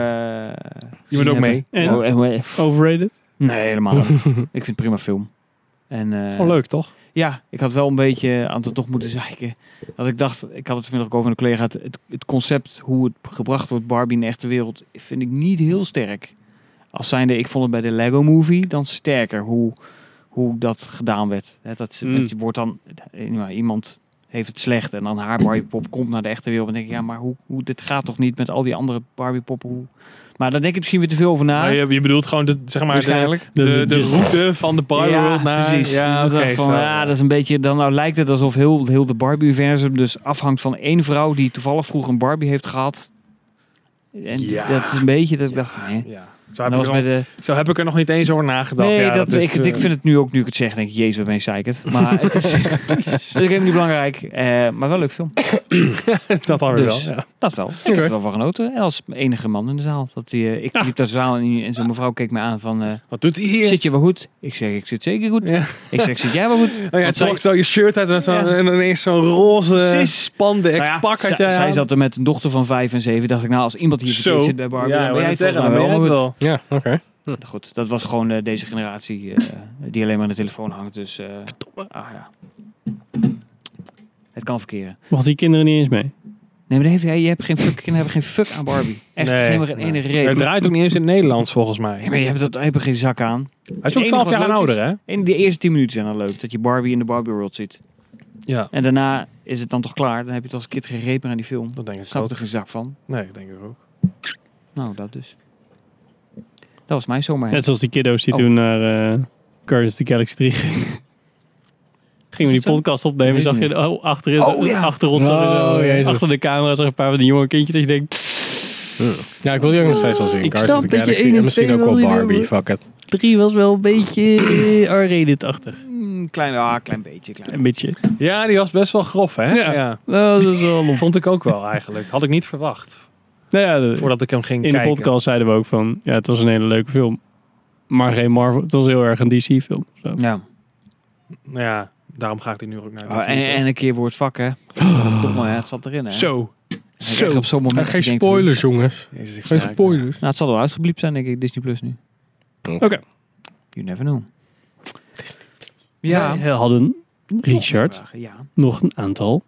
Je moet ook mee. En? Oh, eh, eh, Overrated? nee, helemaal niet. Ik vind het een prima film. En, uh, Gewoon leuk, toch? Ja, ik had wel een beetje aan het toch moeten zeiken. Dat ik dacht, ik had het vanmiddag ook over een collega. Het, het, het concept, hoe het gebracht wordt, Barbie in de echte wereld, vind ik niet heel sterk. Als zijnde, ik vond het bij de Lego Movie dan sterker hoe, hoe dat gedaan werd. Hè, dat Mm. je wordt dan, nou, iemand heeft het slecht en dan haar Barbie pop komt naar de echte wereld. En denk ik, ja, maar hoe, hoe dit gaat toch niet met al die andere Barbie poppen? Hoe... Maar daar denk ik misschien weer te veel over na. Maar je, je bedoelt gewoon de, zeg maar, de, Waarschijnlijk. de, de, De- route van de Barbie ja, World naar... precies. Ja, Ik dacht oké, van, zo. ja, dat is een beetje... Dan nou lijkt het alsof heel, heel de Barbie-universum dus afhangt van één vrouw die toevallig vroeger een Barbie heeft gehad. En Ja. dat is een beetje dat ik dacht van, hè. Ja. Zo heb, Dat ik was er nog, met de... zo heb ik er nog niet eens over nagedacht. Nee, ja, dat, is, ik, ik vind het nu ook, nu ik het zeg, denk ik, jezus, wat ben je zeikerd. Maar het is, het is helemaal niet belangrijk. Uh, maar wel een leuk film. dat alweer Dus, wel. Ja. Dat wel. Ik Okay. heb er wel van genoten. En als enige man in de zaal. Dat die, uh, ik Ja. liep daar de zaal en, en zo'n mevrouw keek me aan van... Uh, Wat doet hij hier? Zit je wel goed? Ik zeg, ik zit zeker goed. Ja. Ik zeg, zit jij wel goed? Oh, jij trok zo je shirt uit en, zo, Ja. en ineens zo'n roze Precies. spandex Nou ja, pak had zij, jij zij aan. zat er met een dochter van vijf en zeven. Dacht ik, nou, als iemand hier Zo. verkeerd zit bij Barbie, Ja, dan ben jij het zeggen, wel. dan Nou, ben jij wel het goed. wel. Ja, oké. Hm. Goed, dat was gewoon uh, deze generatie uh, die alleen maar aan de telefoon hangt. Dus, uh, ah ja. Het kan verkeren. Mocht die kinderen niet eens mee? Nee, maar daar heeft, jij, je hebt geen fuck, kinderen hebben geen fuck aan Barbie. Echt Nee, geen, geen nee. ene reet. Het draait ook niet eens in het Nederlands volgens mij. Ja, maar je hebt, dat, je hebt er geen zak aan. Hij is ook twaalf jaar ouder, hè? In de eerste tien minuten zijn al leuk. Dat je Barbie in de Barbie World ziet. Ja, En daarna is het dan toch klaar. Dan heb je het als kind geen reet meer aan die film. dat denk ik Snap ook. er geen zak van. Nee, dat denk ik ook. Nou, dat dus. Dat was mijn zomer. Net zoals die kiddo's die Oh. toen naar uh, Guardians of the Galaxy drie gingen. Gingen we die podcast opnemen, Weet zag ik je oh, achterin, Oh, ja. achter ons, Oh, zo, Jezus. achter de camera, zag je een paar van die jonge kindjes dat je denkt, Ja, ik wil die ook nog steeds wel zien. Ik Guardians of snap the dat je Galaxy één en en misschien twee ook wel wel niet Barbie. hebben. Fuck it. drie was wel een beetje R-rated-achtig. Mm, klein, ah, klein beetje. Klein. Een beetje. Ja, die was best wel grof, hè? Ja. Nou, dat is wel lomp. Vond ik ook wel eigenlijk. Had ik niet verwacht. Nou ja, de- Voordat ik hem ging in kijken. de podcast zeiden we ook van, ja, het was een hele leuke film. Maar geen Marvel, het was heel erg een D C film. Zo. Ja. Nou ja, daarom ga ik die nu ook naar de Oh, en, en een keer wordt vak, hè. Domme, hè. Het zat erin, hè. Zo. Zo. Op zo'n moment. Geen dat je denkt spoilers, jongens. Jezus, ik Geen verraak me. spoilers. van, nou, het zal wel uitgebliept zijn, denk ik, Disney Plus nu. Oké. You never know. Ja. We hadden, Richard, Ja. nog een aantal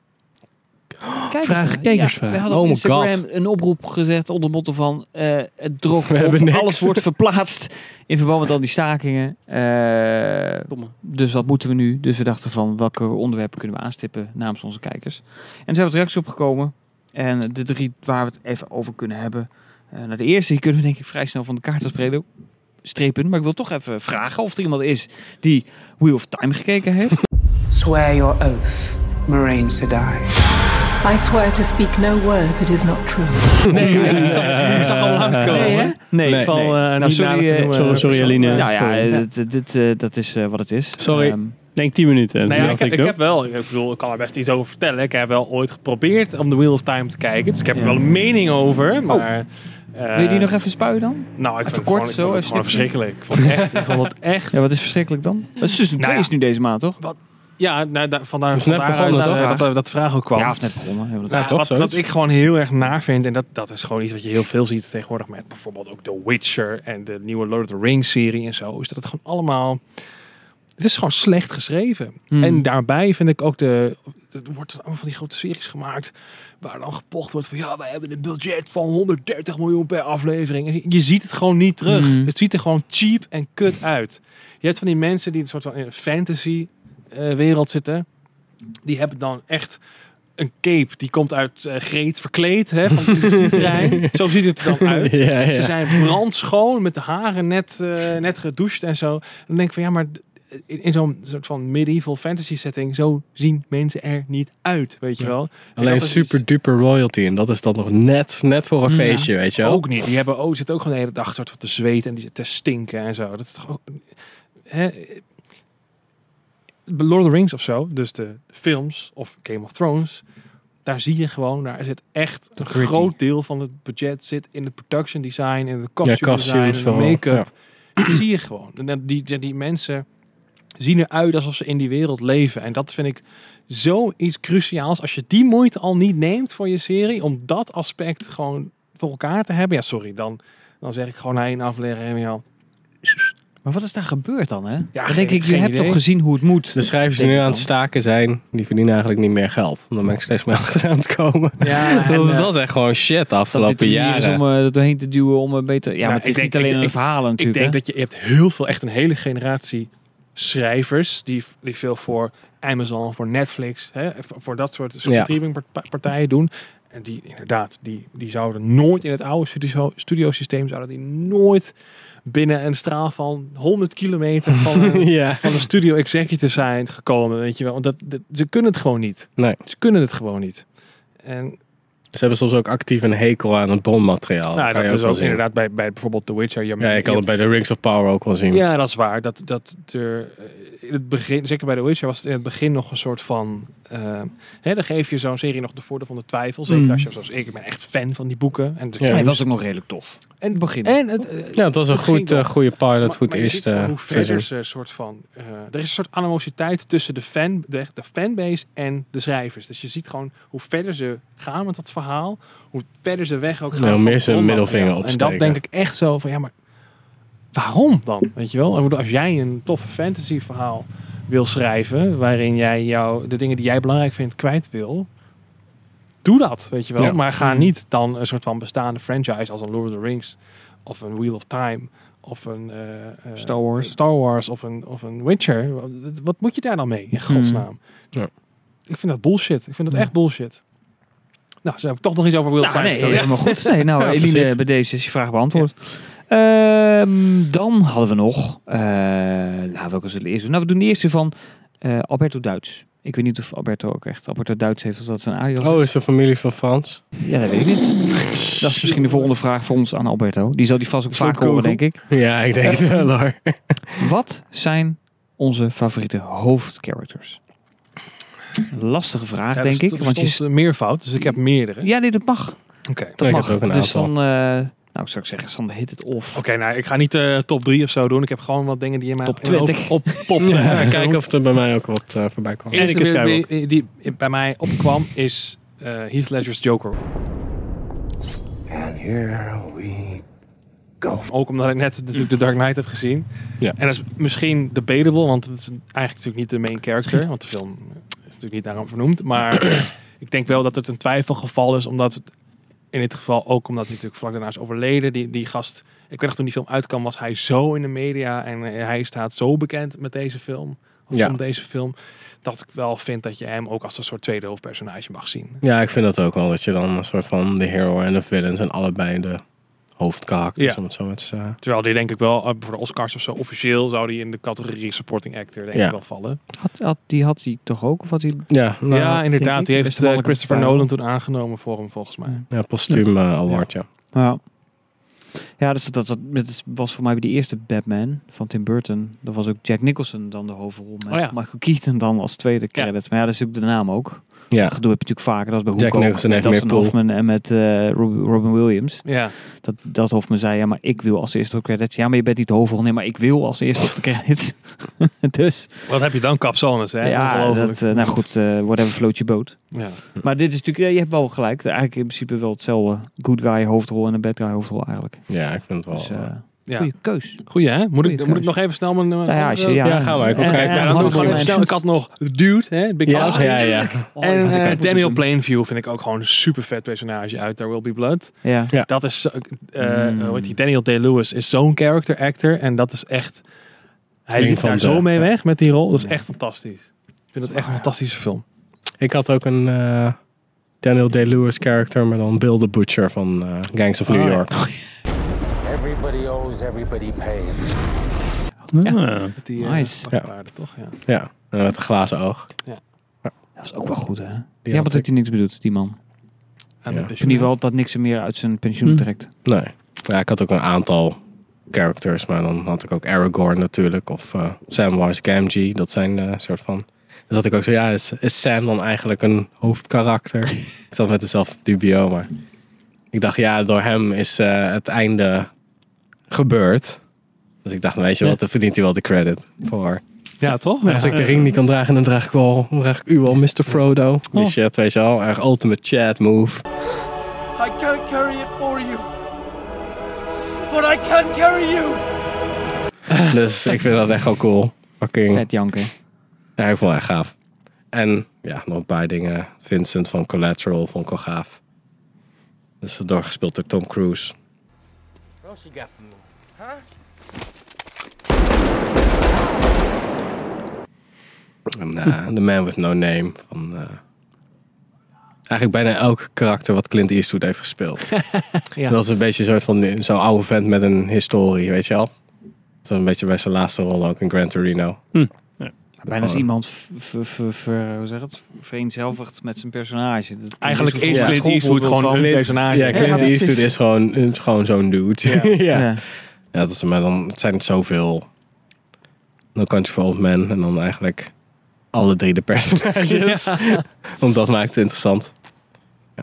vragen, kijkersvragen. Ja, we hadden Oh op my Instagram een oproep gezet onder motto van uh, het drog We hebben op, niks. alles wordt verplaatst in verband met al die stakingen. Uh, dus wat moeten we nu? Dus we dachten van welke onderwerpen kunnen we aanstippen namens onze kijkers. En er zijn wat reacties opgekomen. En de drie waar we het even over kunnen hebben. Uh, nou, de eerste die kunnen we denk ik vrij snel van de kaart afspreken. Strepen, maar ik wil toch even vragen of er iemand is die Wheel of Time gekeken heeft. Swear your oath, Moraine Sedai. I swear to speak no word that is not true. Nee, ja, ik, zag, ik zag hem langskomen. Nee, hè? Nee, Nee. van, Nee. uh, Nou, niet sorry, nader te eh, noemen, sorry, sorry, persoon. Eline. Nou ja, Sorry. dit, dit, uh, dat is uh, wat het is. Sorry. Um, denk tien minuten. Nou ja, dacht ik, ik, ik hoor. heb wel, ik bedoel, ik kan er best iets over vertellen. Ik heb wel ooit geprobeerd om The Wheel of Time te kijken. Dus ik heb er Ja. wel een mening over. Maar, uh, wil je die nog even spuien dan? Nou, ik even vond het kort, gewoon, ik zo, vond het even gewoon snippen? verschrikkelijk. Ik vond het echt. Ik vond het echt. Ja, wat is verschrikkelijk dan? Dat is dus een Nou twee ja. is nu deze maand, toch? Ja, nou, da, vandaar is net vandaar begonnen, dat, toch? dat, dat, dat de vraag ook kwam. Ja, of net begonnen. Hebben we dat Nou, Ja, toch, wat, zoiets? wat ik gewoon heel erg naar vind, en dat, dat is gewoon iets wat je heel veel ziet tegenwoordig met bijvoorbeeld ook The Witcher en de nieuwe Lord of the Rings serie en zo, is dat het gewoon allemaal, het is gewoon slecht geschreven. Hmm. En daarbij vind ik ook de, er wordt allemaal van die grote series gemaakt waar dan gepocht wordt van ja, wij hebben een budget van honderddertig miljoen per aflevering. En je ziet het gewoon niet terug. Hmm. Het ziet er gewoon cheap en kut uit. Je hebt van die mensen die een soort van in een fantasy uh, wereld zitten. Die hebben dan echt een cape. Die komt uit uh, Greet verkleed. Hè, van het industrieterrein. Zo ziet het er dan uit. Ja, ja. Ze zijn brandschoon. Met de haren net, uh, net gedoucht en zo. Dan denk ik van ja, maar in, in zo'n soort van medieval fantasy setting. Zo zien mensen er niet uit. Weet je wel. En Alleen dat is super iets- duper royalty. En dat is dan nog net, net voor een Ja. feestje, weet je wel. Ook niet. Die hebben ook, zitten ook gewoon de hele dag soort van te zweten. En die zitten te stinken en zo. Dat is toch ook... Hè? Lord of the Rings of zo, dus de films of Game of Thrones, daar zie je gewoon, daar zit echt een Gritty. groot deel van het budget zit in de production design, in de costume Ja, design, costumes in de vooral, make-up. Dat zie je gewoon. En die, die, die mensen zien eruit alsof ze in die wereld leven. En dat vind ik zoiets cruciaals. Als je die moeite al niet neemt voor je serie, om dat aspect gewoon voor elkaar te hebben. Ja, sorry, dan, dan zeg ik gewoon na één aflevering al. Maar wat is daar gebeurd dan, hè? Ja, dan geen- denk ik, je geen hebt idee. toch gezien hoe het moet. De schrijvers die Denk nu ik aan het dan. staken zijn, die verdienen eigenlijk niet meer geld. Dan ben ik steeds meer achteraan het komen. Ja, en, dat, eh, dat is echt gewoon shit de Dat dit afgelopen de manier is jaren. om uh, er doorheen te duwen om een beter... Ja, Nou, maar het is ik niet denk- alleen ik- een ik- verhaal Ik natuurlijk. denk hè? dat je, je hebt heel veel, echt een hele generatie schrijvers die, die veel voor Amazon, voor Netflix, hè, voor, voor dat soort Ja. streamingpartijen doen. En die inderdaad, die, die zouden nooit in het oude studio, studiosysteem, zouden die nooit binnen een straal van honderd kilometer van een, Ja. van een studio executive zijn gekomen, weet je wel. Want dat, dat, ze kunnen het gewoon niet. Nee. Ze kunnen het gewoon niet. En Ze hebben soms ook actief een hekel aan het bronmateriaal. Nou, Kan je dat is wel ook zien. inderdaad bij, bij bijvoorbeeld The Witcher. Je, Ja, je kan het bij de Rings of Power ook wel zien. Ja, dat is waar. Dat, dat er, in het begin, zeker bij The Witcher, was het in het begin nog een soort van... Uh, hè, dan geef je zo'n serie nog de voordeel van de twijfel. Zeker Mm. als je, zoals ik, ik ben echt fan van die boeken. En Ja. Hij was ook nog redelijk tof. En het begin. En het, uh, Ja, het was een het ging goed, wel. uh, goede pilot, Maar- goed maar je ziet eerste van uh, hoe verder seizoen. ze soort van, uh, er is een soort animositeit tussen de, fan, de, de fanbase en de schrijvers. Dus je ziet gewoon hoe verder ze gaan met dat verhaal, hoe verder ze weg ook gaan. Nou, van meer het zijn bronmateriaal. middelvinger En dat opsteken. denk ik echt zo van, ja, maar waarom dan? Weet je wel? Ik bedoel, als jij een toffe fantasy verhaal wil schrijven, waarin jij jou, de dingen die jij belangrijk vindt kwijt wil, doe dat, weet je wel. Ja. Maar ga Mm. niet dan een soort van bestaande franchise als een Lord of the Rings of een Wheel of Time of een uh, uh, Star Wars. Star Wars of een, of een Witcher. Wat, wat moet je daar dan mee, in godsnaam? Ja. Ik vind dat bullshit. Ik vind dat Ja. echt bullshit. Nou, ze hebben toch nog iets over Wheel of Nou, Time nee, verteld. helemaal goed. Nee, nou, Ja, Eline, precies. bij deze is je vraag beantwoord. Ehm, dan hadden we nog... eh nou, welke zullen we eerst doen? Nou, we doen de eerste van eh, Alberto Duits. Ik weet niet of Alberto ook echt Alberto Duits heeft of dat een alias Oh, is. is de familie van Frans? Ja, dat weet ik niet. Dat is misschien de volgende vraag voor ons aan Alberto. Die zal die vast ook Zo vaak horen, Google. denk ik. Ja, ik denk het wel hoor. Wat zijn onze favoriete hoofdcharacters? Lastige vraag, Ja, denk dus ik. er Want je stond, uh, meervoud, dus ik heb meerdere. Ja, nee, dat mag. Oké. Dat ik mag. heb ook een Dus aantal. dan, uh, nou, zou ik zeggen, Sander hit het off. Oké, nou, ik ga niet uh, top drie of zo doen. Ik heb gewoon wat dingen die in mijn Top in mijn hoofd twintig. oppopt. Ja, kijken of er bij mij ook wat uh, voorbij kwam. Eerste Anakin die, Skywalker. die, die bij mij opkwam is uh, Heath Ledger's Joker. And here we go. Ook omdat ik net natuurlijk The Dark Knight heb gezien. Ja. En dat is misschien debatable, want het is eigenlijk natuurlijk niet de main character. Want de film is natuurlijk niet daarom vernoemd. Maar ik denk wel dat het een twijfelgeval is, omdat het in dit geval ook omdat hij natuurlijk vlak daarna is overleden. Die, die gast, ik weet nog toen die film uitkwam, was hij zo in de media en uh, hij staat zo bekend met deze film. Of Ja. om deze film. Dat ik wel vind dat je hem ook als een soort tweede hoofdpersonage mag zien. Ja, ik vind dat ook wel. Dat je dan een soort van de hero en de villain zijn allebei de hoofdkarakters. Ja. Om het zo maar te zeggen. Terwijl die denk ik wel, uh, voor de Oscars of zo, officieel zou die in de categorie supporting actor denk Ja. ik wel vallen. Had, had, die had hij toch ook? Of had hij... Ja, nou, ja, inderdaad. denk Die ik. heeft Beste uh, mannelijke Christopher partij. Nolan toen aangenomen voor hem, volgens mij. ja, postuum uh, award, ja. Ja. Ja, dus dat, dat, dat was voor mij bij die eerste Batman van Tim Burton. Dat was ook Jack Nicholson dan de hoofdrol. Met Oh ja. Michael Keaton dan als tweede Ja. credit. Maar ja, dat is natuurlijk de naam ook. Ja, Dat gedoe heb je natuurlijk vaker. Dat is bij Jack Hoek ook, Nicholson met heeft meer Dustin pool. Hoffman en met uh, Robin, Robin Williams. Ja. Dat, dat Hoffman zei, ja, maar ik wil als eerste de credits. Ja, maar je bent niet de hoofdrol. Nee, maar ik wil als eerste de credits. Dus, Wat heb je dan, capsones, hè? ja, Ongelooflijk. dat, uh, nou goed, uh, whatever float your boat. Ja. Maar dit is natuurlijk, ja, je hebt wel gelijk. Eigenlijk in principe wel hetzelfde. Good guy hoofdrol en een bad guy hoofdrol eigenlijk. ja, ik vind het wel. Dus, uh, Ja. goeie keus. Goeie, hè? Moet Goeie ik, moet keus. ik nog even snel mijn... mijn Ja, als je, ja, Ja, gaan we. Ik wil En- kijken. en Ja, dan doe ik gewoon honorable even snel. Ik had nog Dude, hè? Big ja, House. ja, ja. Oh, En dat had ik uh, eigenlijk Daniel moeten Plainview vind ik ook gewoon een super vet personage uit There Will Be Blood. doen. Ja. Ja. Dat is, uh, Mm. hoe heet die? Daniel Day-Lewis is zo'n character actor. En dat is echt... Hij Een liep van daar de- zo mee ja. weg met die rol. Dat is echt fantastisch. Ik vind het echt een fantastische film. Ik had ook een uh, Daniel Day-Lewis character, maar dan Bill the Butcher van uh, Gangs of New Oh, ja. York. Everybody owes, everybody pays. Ah. Met die uh, Nice. pakpaarden, toch? Ja. Ja, en met een glazen oog. Dat is ook wel goed, hè? Die ja, had wat ik. dat hij niks bedoelt, die man. Aan Ja. de In ieder geval dat niks er meer uit zijn pensioen Hm. trekt. Nee. Ja, ik had ook een aantal characters, maar dan had ik ook Aragorn natuurlijk. Of uh, Samwise Gamgee, dat zijn uh, soort van... Dus had ik ook zo, ja, is, is Sam dan eigenlijk een hoofdkarakter? Ik zat met dezelfde dubio, maar... Ik dacht, ja, door hem is uh, het einde gebeurd. Dus ik dacht, weet je wat, dan verdient hij wel de credit voor. Ja, toch? Als ik de ring niet kan dragen, dan draag ik wel, dan draag ik u wel, mister Frodo. Die shit, weet je wel. Echt ultimate chat move. I can't carry it for you. But I can carry you. Dus ik vind dat echt wel cool. Fucking. Vet janken. Ja, ik vond het echt gaaf. En ja, nog een paar dingen. Vincent van Collateral vond ik wel gaaf. Dus doorgespeeld door Tom Cruise. What else you got for me? Huh? En uh, The Man With No Name. Van, uh, eigenlijk bijna elk karakter wat Clint Eastwood heeft gespeeld. Ja. Dat is een beetje een soort van zo'n oude vent met een historie, weet je wel. Dat is een beetje bij zijn laatste rol ook in Gran Torino. Hm. Ja. Bijna als iemand ver, ver, ver, hoe zeg het? vereenzelvigt met zijn personage. Dat Eigenlijk is is Clint Eastwood gewoon een personage. Ja, Clint Ja, Eastwood precies. is gewoon, is gewoon zo'n dude. Ja. Ja. ja. Ja. ja dat is, maar dan, het zijn er zoveel. No Country for Old Men. En dan eigenlijk alle drie de personages. Ja. Want dat maakt het interessant. Ja.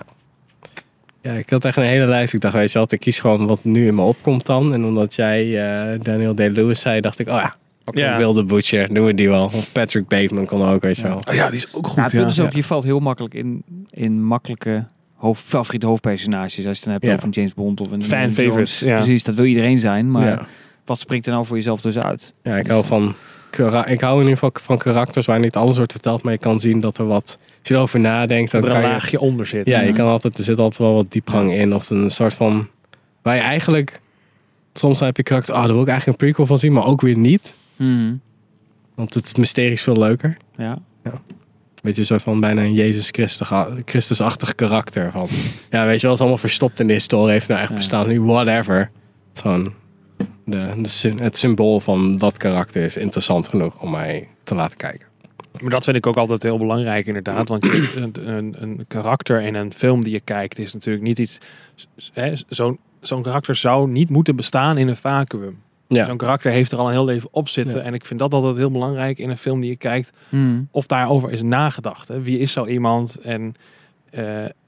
ja, ik had echt een hele lijst. Ik dacht, weet je wat, ik kies gewoon wat nu in me opkomt dan. En omdat jij uh, Daniel Day-Lewis zei, dacht ik, oh ja. Ook Ja. Will the Butcher, doen we die wel. Of Patrick Bateman kon ook, weet je wel. Oh ja, die is ook goed. Nou, het punt ja. is ook, je valt heel makkelijk in, in makkelijke hoofd, favoriete hoofdpersonages. Als je het dan hebt Ja. over een James Bond of een Fan een favorites, Jones. ja. Precies, dat wil iedereen zijn. Maar Ja. wat springt er nou voor jezelf dus uit? Ja, ik hou van kara- ik hou in ieder geval van karakters waar niet alles wordt verteld, maar je kan zien dat er wat, als je erover nadenkt, dan Dat er een kan je, laagje onder zit. ja, je kan altijd, er zit altijd wel wat diepgang in, of een soort van, waar je eigenlijk, soms heb je karakter, ah, daar wil ik eigenlijk een prequel van zien, maar ook weer niet, Hmm. want het mysterie is veel leuker. Ja. Weet je, een soort van bijna een Jezus Christus- Christus-achtig karakter van, ja, weet je wel, is allemaal verstopt in de historie, heeft nou echt Ja. bestaan, nu whatever. Gewoon de, de, sym- het symbool van dat karakter is interessant genoeg om mij te laten kijken. Maar dat vind ik ook altijd heel belangrijk inderdaad. Want je, een, een, een karakter in een film die je kijkt is natuurlijk niet iets... Hè, zo'n, zo'n karakter zou niet moeten bestaan in een vacuüm. Ja. Zo'n karakter heeft er al een heel leven op zitten. Ja. En ik vind dat altijd heel belangrijk in een film die je kijkt. Hmm. Of daarover is nagedacht. Hè. Wie is zo iemand? En uh,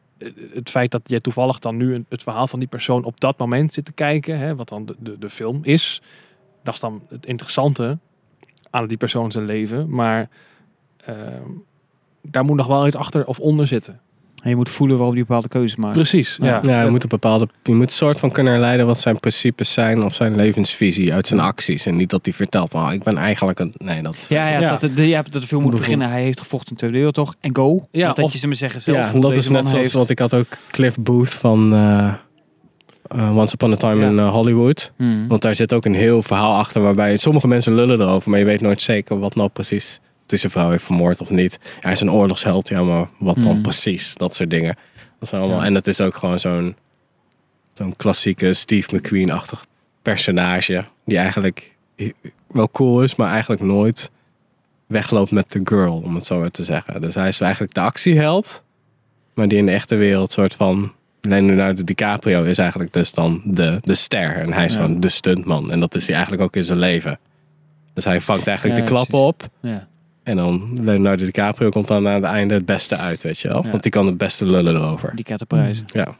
het feit dat je toevallig dan nu het verhaal van die persoon op dat moment zit te kijken. Hè, wat dan de, de, de film is. Dat is dan het interessante aan die persoon zijn leven. Maar uh, daar moet nog wel iets achter of onder zitten. En je moet voelen waarom die bepaalde keuzes maakt. Precies, ja. Ja, je moet een bepaalde, je moet een soort van kunnen herleiden wat zijn principes zijn of zijn levensvisie uit zijn acties. En niet dat hij vertelt, oh, ik ben eigenlijk een, nee, dat... Ja, ja, Ja. Dat, de, je hebt dat de film moet beginnen. Hij heeft gevochten in de Tweede Wereldoorlog. En go. Ja, Want dat of- je ze maar zeggen zelf. Ja, hoe dat deze is net man zoals heeft. wat ik had ook Cliff Booth van uh, uh, Once Upon a Time Ja. in uh, Hollywood. Hmm. Want daar zit ook een heel verhaal achter waarbij sommige mensen lullen erover, maar je weet nooit zeker wat nou precies, of hij zijn vrouw heeft vermoord of niet. Ja, hij is een oorlogsheld, ja, maar wat dan Hmm. precies? Dat soort dingen. Dat zijn allemaal, Ja. en het is ook gewoon zo'n zo'n klassieke Steve McQueen-achtig personage die eigenlijk wel cool is, maar eigenlijk nooit wegloopt met de girl, om het zo maar te zeggen. Dus hij is eigenlijk de actieheld, maar die in de echte wereld soort van Leonardo DiCaprio is eigenlijk dus dan de, de ster. En hij is Ja. gewoon de stuntman. En dat is hij eigenlijk ook in zijn leven. Dus hij vangt eigenlijk Ja, de klappen precies. op. Ja. En dan Leonardo DiCaprio komt dan aan het einde het beste uit, weet je wel. Ja. Want die kan het beste lullen erover. Die kent de prijzen. Ja.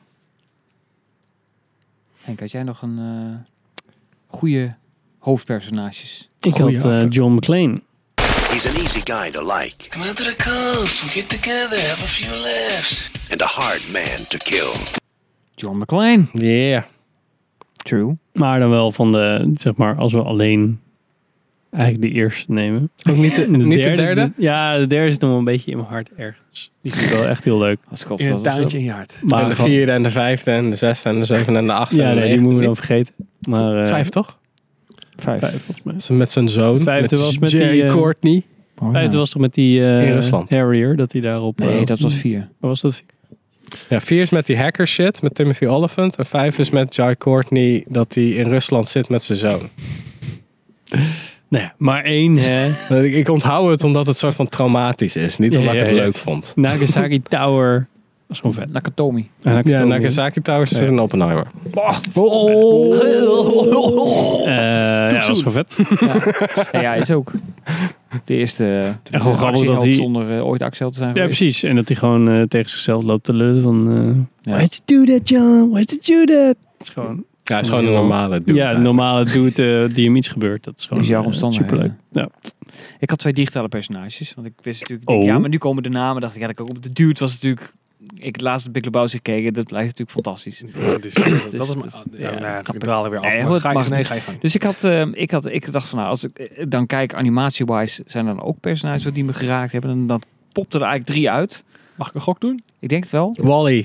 Henk, had jij nog een uh, goede hoofdpersonages? Ik Goeie had uh, af- John McClane. He's an easy guy to like Come out to the coast. We'll get together, have a few laughs. and a hard man to kill. John McClane. Yeah. True. Maar dan wel van de, zeg maar, als we alleen eigenlijk de eerste nemen. Ook niet de, En niet de derde? de- ja, de derde is nog wel een beetje in mijn hart ergens. Die vind ik wel echt heel leuk. Als kost In een dat of zo. tuintje in je hart. Maar en de gewoon- vierde en de vijfde en de zesde en de zevende en de achtste. Ja, en de nee, die moeten we dan negende. vergeten. Maar, eh, Vijf toch? Vijf. Vijf volgens mij. Zo met zijn zoon. Vijfde met was met Jerry die, eh, Courtney. Oh, Vijfde ja. was toch met die eh, In Rusland. Harrier, dat hij daarop... Nee, eh, dat was vier. Wat was dat? Ja, vier is met die hacker shit, met Timothy Olyphant. En vijf is met Jai Courtney, dat hij in Rusland zit met zijn zoon. Nee, maar één, hè. Ik, ik onthoud het omdat het soort van traumatisch is. Niet Ja, omdat ik ja, het ja. leuk vond. Nagasaki Tower. Dat is gewoon vet. Nakatomi. En Nakatomi. Ja, Nagasaki Towers zit in Oppenheimer. Eh, ja, dat was gewoon vet. Ja, ja, is ook. De eerste En gewoon grappig dat actieheld hij- zonder uh, ooit Axel te zijn Ja, geweest. precies. En dat hij gewoon uh, tegen zichzelf loopt te lullen van... Uh, Ja. Why'd you do that, John? Why'd you do that? Het is gewoon... Ja, hij is gewoon een normale dude. Ja, een normale dude uh, die hem iets gebeurt. Dat is gewoon Bizarre uh, omstandigheden. superleuk. Ja. Ik had twee digitale personages. Want ik wist natuurlijk... Oh. Denk, ja, maar nu komen de namen. Dacht ik, ja, dat kan ook op de dude was natuurlijk... Ik heb laatst de Big Lebowski gekeken. Dat blijft natuurlijk fantastisch. Dat is, dat is, Dus- maar- ja, ja, nou ja, knap. ik dwaal er weer af. Nee, maar goed, ga je, mag nee, niet. ga je gang. Dus ik had, uh, ik had, ik dacht van nou, als ik uh, dan kijk animatie-wise, zijn er dan ook personages die me geraakt hebben. En dan popte er eigenlijk drie uit. Mag ik een gok doen? Ik denk het wel. Wall-E.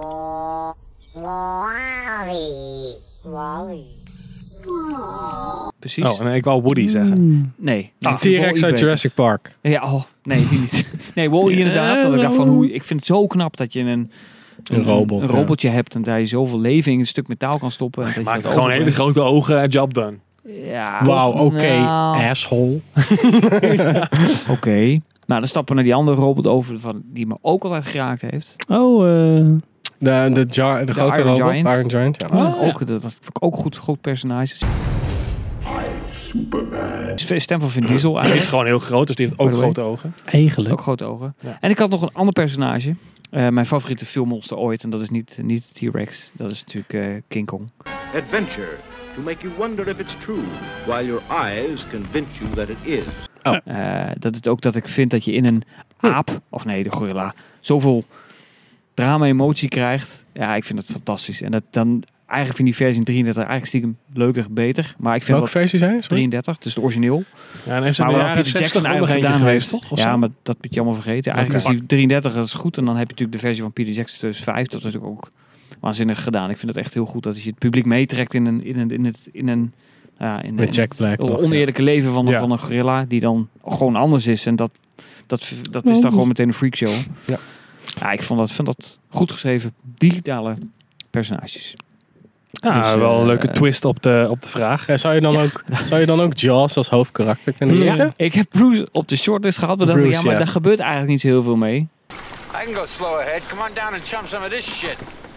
Wally. Wally. Precies. Oh, nee, ik wou Woody zeggen. Nee. Ah, ik vind T-Rex Wall-E uit beter. Jurassic Park. Ja, oh, nee, die niet. Nee, Wall-E inderdaad. Dat ik dacht van hoe, ik vind het zo knap dat je een, Een robot, een ja. robotje hebt en dat je zoveel leven in een stuk metaal kan stoppen. En dat je Maakt dat gewoon hele overbrengt. grote ogen en job done. Ja, Wauw, oké, okay, nou, asshole. ja. Oké. Okay. Nou, dan stappen we naar die andere robot over van, die me ook altijd geraakt heeft. Oh, uh... de, de, jar, de, de grote Iron robot, Giant. Iron Giant. Ja. Oh, ook, dat, dat vind ik ook goed, goed personage. Stem van Vin Diesel. Hij is gewoon heel groot, dus die heeft ook grote ogen. Eigenlijk. Ook grote ogen. Ja. En ik had nog een ander personage. Uh, mijn favoriete filmmonster ooit. En dat is niet, niet T-Rex. Dat is natuurlijk uh, King Kong. Adventure. To make you wonder if it's true. While your eyes convince you that it is. Oh. Uh, dat is ook dat ik vind dat je in een aap, of nee, de gorilla, zoveel drama-emotie krijgt. Ja, ik vind dat fantastisch. En dat dan... Eigenlijk vind die versie in drieëndertig eigenlijk stiekem leuker, beter. Maar ik vind welke versie zijn? Sorry? drieëndertig, dus de origineel. Ja, en heeft ze maar maar waar Peter Jackson eigenlijk gedaan heeft. Toch, ja, maar dat moet je allemaal vergeten. Eigenlijk okay. is die drieëndertig dat is goed. En dan heb je natuurlijk de versie van Peter Jackson tweeduizend vijf. Dat is natuurlijk ook waanzinnig gedaan. Ik vind het echt heel goed dat je het publiek meetrekt in een... In een, in het, in een ja, in, Met Jack Black. Het oneerlijke leven van, ja. van een gorilla. Die dan gewoon anders is. En dat, dat, dat is dan gewoon meteen een freakshow. Ja. Ja, ik vond dat, vind dat goed geschreven. Digitale personages. Ja, dus, wel een leuke uh, twist op de, op de vraag. Ja, zou, je dan ja. ook, zou je dan ook Jaws als hoofdkarakter kunnen kiezen? Ja, ik heb Bruce op de shortlist gehad, maar Bruce, dacht ik, ja, maar ja. daar gebeurt eigenlijk niet zo heel veel mee. I can go slow ahead. Come on down and chum some of this shit.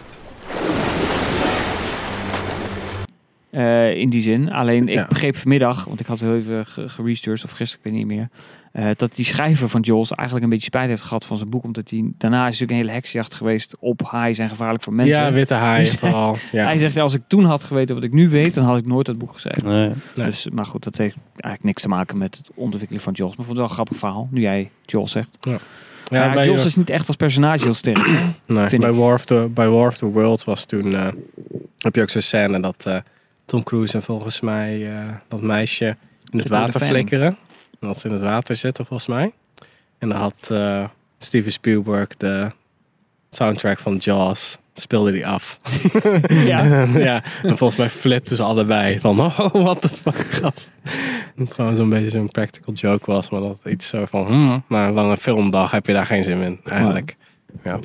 Uh, in die zin. Alleen, ik ja. begreep vanmiddag, want ik had heel even geresearched, of gisteren, ik weet niet meer, uh, dat die schrijver van Jaws eigenlijk een beetje spijt heeft gehad van zijn boek, omdat hij daarna is natuurlijk een hele heksjacht geweest op haaien zijn gevaarlijk voor mensen. Ja, witte haaien dus vooral. Ja. Hij zegt, ja, als ik toen had geweten wat ik nu weet, dan had ik nooit dat boek geschreven. Nee, nee. Dus, maar goed, dat heeft eigenlijk niks te maken met het ontwikkelen van Jaws. Maar ik vond het wel een grappig verhaal, nu jij Jaws zegt. Ja. Ja, ja, Jaws is niet echt als personage heel sterk. Nee, bij War, of the, bij War of the Worlds was toen, uh, heb je ook zo'n scène dat uh, Tom Cruise en volgens mij uh, dat meisje in het water flikkeren. En dat ze in het water zitten volgens mij. En dan had uh, Steven Spielberg de soundtrack van Jaws, speelde die af. Ja. en, ja. En volgens mij flipten ze allebei van, oh, what the fuck, gast. Dat het gewoon zo'n beetje zo'n practical joke was, maar dat iets zo van, hmm, na een lange filmdag heb je daar geen zin in, eigenlijk. Ja.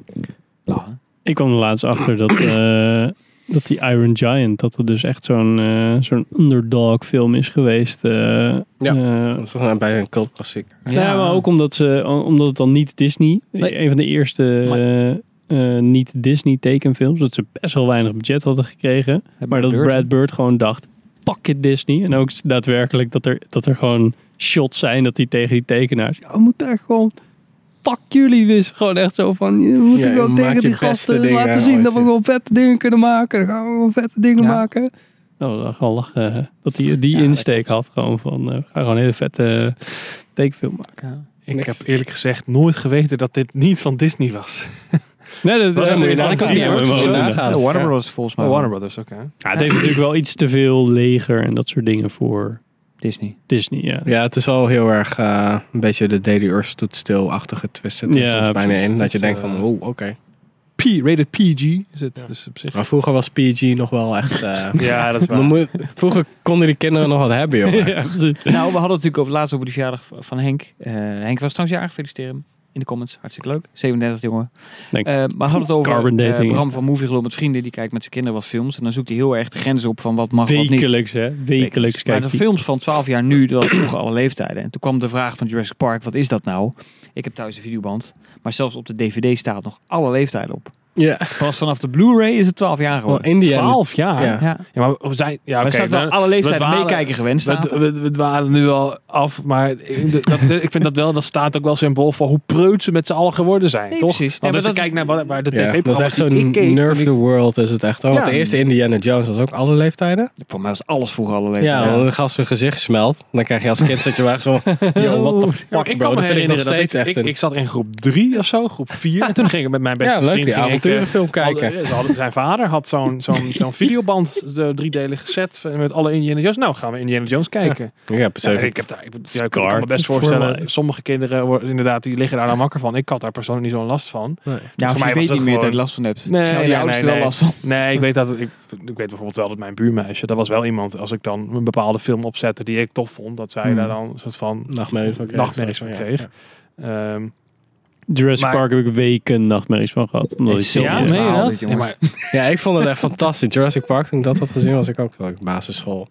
Ja. Ik kwam er laatst achter dat, uh, dat die Iron Giant, dat het dus echt zo'n, uh, zo'n underdog film is geweest. Uh, ja, uh, dat is dan bij een cult klassiek. Ja, ja, maar ook omdat, ze, omdat het dan niet Disney, nee. een van de eerste uh, uh, niet Disney tekenfilms, dat ze best wel weinig budget hadden gekregen. Heb maar dat Bird? Brad Bird gewoon dacht, pak it Disney. En ook daadwerkelijk dat er, dat er gewoon shots zijn dat hij tegen die tekenaars, ja, we moeten echt gewoon, pak jullie dus. Gewoon echt zo van, je moet ja, gewoon tegen die gasten laten zien ooit, dat we gewoon vette dingen kunnen maken. Dan gaan we gewoon vette dingen ja. maken. Nou, dan gewoon lachen dat hij die ja, insteek had. Gewoon van, uh, ga gewoon een hele vette uh, tekenfilm maken. Ja. Ik Niks. heb eerlijk gezegd nooit geweten dat dit niet van Disney was. Nee, dat, dat, dat moet je dan ook niet hebben. Warner Brothers volgens mij. Oh, Warner Brothers, oké. Okay. Ja, het heeft natuurlijk wel iets te veel leger en dat soort dingen voor Disney. Disney, ja. Ja, het is wel heel erg uh, een beetje de Daily Earth stoet stil-achtige twist. Het ja, is bijna in dat je denkt van, oh, oké. Okay. P, rated P G is het. Ja. Dus op zich. Maar vroeger was P G nog wel echt... Uh, ja, dat is waar. Vroeger konden die kinderen nog wat hebben, joh. Ja, nou, we hadden natuurlijk over laatst over de verjaardag van Henk. Uh, Henk was trouwens jarig, feliciteren in de comments. Hartstikke leuk. zevenendertig, jongen. Uh, maar we hadden het over uh, Bram van Movie Gelul met vrienden. Die kijkt met zijn kinderen wat films. En dan zoekt hij heel erg de grens op van wat mag, wat niet. Wekelijks, hè? Wekelijks. Maar de films van twaalf jaar nu, dat vroeger alle leeftijden. En toen kwam de vraag van Jurassic Park, wat is dat nou? Ik heb thuis een videoband. Maar zelfs op de D V D staat nog alle leeftijden op. Ja. Pas vanaf de Blu-ray is het twaalf jaar geworden. Oh, Indiana. twaalf jaar? Ja. ja. ja maar we zijn... Ja, okay, staat wel alle leeftijden meekijken gewend. We, we, we, we dwalen nu al af, maar ik, dat, ik vind dat wel, dat staat ook wel symbool voor hoe preut ze met z'n allen geworden zijn, nee, toch? Precies. Nee, als je kijkt naar waar, waar de ja, tv-programma's dat is echt zo'n Nerf the World is het echt. Oh, ja. De eerste Indiana Jones was ook alle leeftijden. Voor mij was alles vroeger alle leeftijden. Ja, ja. Dan gaat zijn gezicht smelt. Dan krijg je als kind zit je waar zo, yo, what the fuck, ik bro. Kan dat me vind ik nog steeds ik, echt. Ik, ik zat in groep drie of zo, groep vier. En toen ging ik met mijn beste ja, vriend... Ja, leuk, die avonturenfilm kijken. Ze hadden, zijn vader had zo'n zo'n zo'n videoband, de driedelige set met alle Indiana Jones. Nou, gaan we Indiana Jones kijken. Ja, ja, ja ik heb daar, ik, ja, ik kan me best voorstellen, sommige kinderen inderdaad, die liggen daar dan wakker van. Ik had daar persoonlijk niet zo'n last van. Nee. Ja, voor mij weet niet meer dat je last van hebt. Nee, ja, ja, nee, nee, wel last van. Nee, ik weet dat ik, ik weet bijvoorbeeld wel dat mijn buurmeisje, dat was wel iemand, als ik dan een bepaalde film opzette die ik tof vond, dat zij hmm. daar dan een soort van nachtmerries van kreeg. Nachtmerries van kreeg. Ja, ja. Um, Jurassic maar, Park heb ik weken nachtmerries van gehad. Omdat ik zo ja, nee, dat? Nee, maar, ja, ik vond het echt fantastisch. Jurassic Park, toen ik dat had gezien, was ik ook wel op basisschool.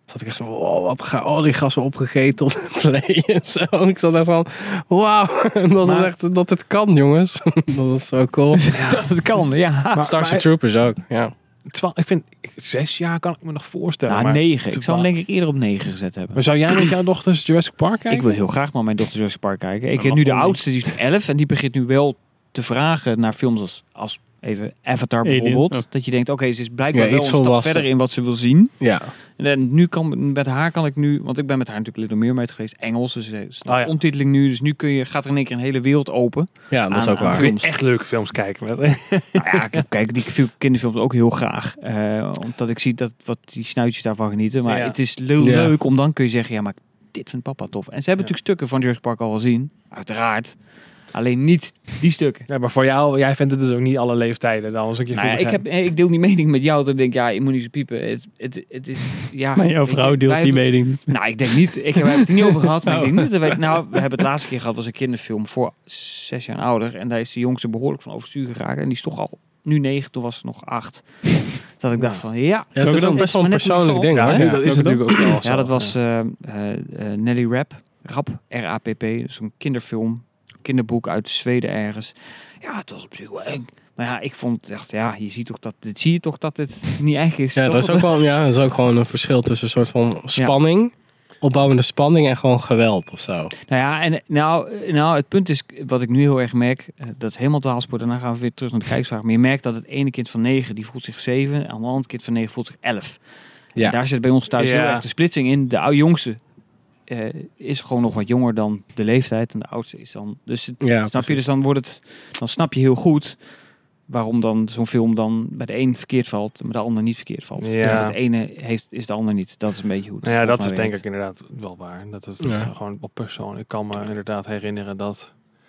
zat ik echt zo, wow, wat gaan al die gasten opgegeten tot het play en zo. En ik zat echt van, wauw, dat, maar, echt, dat het kan, jongens. Dat is zo cool. Ja. Dat het kan, ja. Maar, Starship Troopers ook, ja. Terwijl, ik vind, zes jaar kan ik me nog voorstellen. Ja, maar negen. Ik zou hem denk ik eerder op negen gezet hebben. Maar zou jij met jouw dochters Jurassic Park kijken? Ik wil heel graag maar mijn dochter Jurassic Park kijken. Ik heb nu de oudste, die is nu elf. En die begint nu wel te vragen naar films als, als even Avatar bijvoorbeeld. Alien, ja. Dat je denkt, oké, ze is blijkbaar ja, wel een stap volwassen. verder in wat ze wil zien. Ja. En dan, nu kan met haar kan ik nu, want ik ben met haar natuurlijk Little Mermaid geweest, Engels, dus er staat oh, ja. ondertiteling nu, dus nu kun je, gaat er in één keer een hele wereld open. Ja, dat is ook waar. Kun je echt leuke films kijken met. Nou ja, ik kijk die kinderfilms ook heel graag, uh, omdat ik zie dat wat die snuitjes daarvan genieten. Maar ja. het is heel ja. leuk om dan kun je zeggen, ja, maar dit vindt papa tof. En ze hebben ja. natuurlijk stukken van Jurassic Park al gezien, uiteraard. Alleen niet die stukken. Ja, maar voor jou, jij vindt het dus ook niet alle leeftijden. Dan als ik je nou ja, ik, heb, ik deel die mening met jou. Dat ik denk, ja, je moet niet zo piepen. Het, het, het is, ja, maar jouw vrouw deelt die mening. Nou, ik denk niet. Ik heb het er niet over gehad. Maar oh. ik denk niet. Dat nou, we hebben het laatste keer gehad, was een kinderfilm voor zes jaar ouder. En daar is de jongste behoorlijk van overstuur geraakt. En die is toch al nu negen, toen was ze nog acht. Dat ik dacht van, ja. ja het is ook best wel een persoonlijk ding. Ja, ja, dat is natuurlijk ook wel zo. Ja, dat was uh, uh, uh, Nelly Rapp. Rap, R A P P. Zo'n kinderfilm. Kinderboek uit Zweden ergens. Ja, het was op zich wel eng. Maar ja, ik vond echt, ja, je ziet toch dat dit zie je toch dat dit niet echt is. Ja, toch? dat is ook wel, ja, dat is ook gewoon een verschil tussen een soort van spanning, ja. opbouwende spanning en gewoon geweld of zo. Nou ja, en nou, nou het punt is wat ik nu heel erg merk, dat is helemaal dwaalspoor. Daarna gaan we weer terug naar de kijksvraag. Maar je merkt dat het ene kind van negen die voelt zich zeven, en het andere kind van negen voelt zich elf. Ja. En daar zit bij ons thuis ja. heel erg de splitsing in. De oude jongste. Uh, is gewoon nog wat jonger dan de leeftijd en de oudste is dan. Dus het, ja, snap je, dus dan wordt het, dan snap je heel goed waarom dan zo'n film dan bij de een verkeerd valt en bij de ander niet verkeerd valt. Ja. Dat het ene heeft, is de ander niet. Dat is een beetje hoe het. Ja, dat is denk weet. ik inderdaad wel waar. Dat is, dat ja. is gewoon op persoon. Ik kan me inderdaad herinneren dat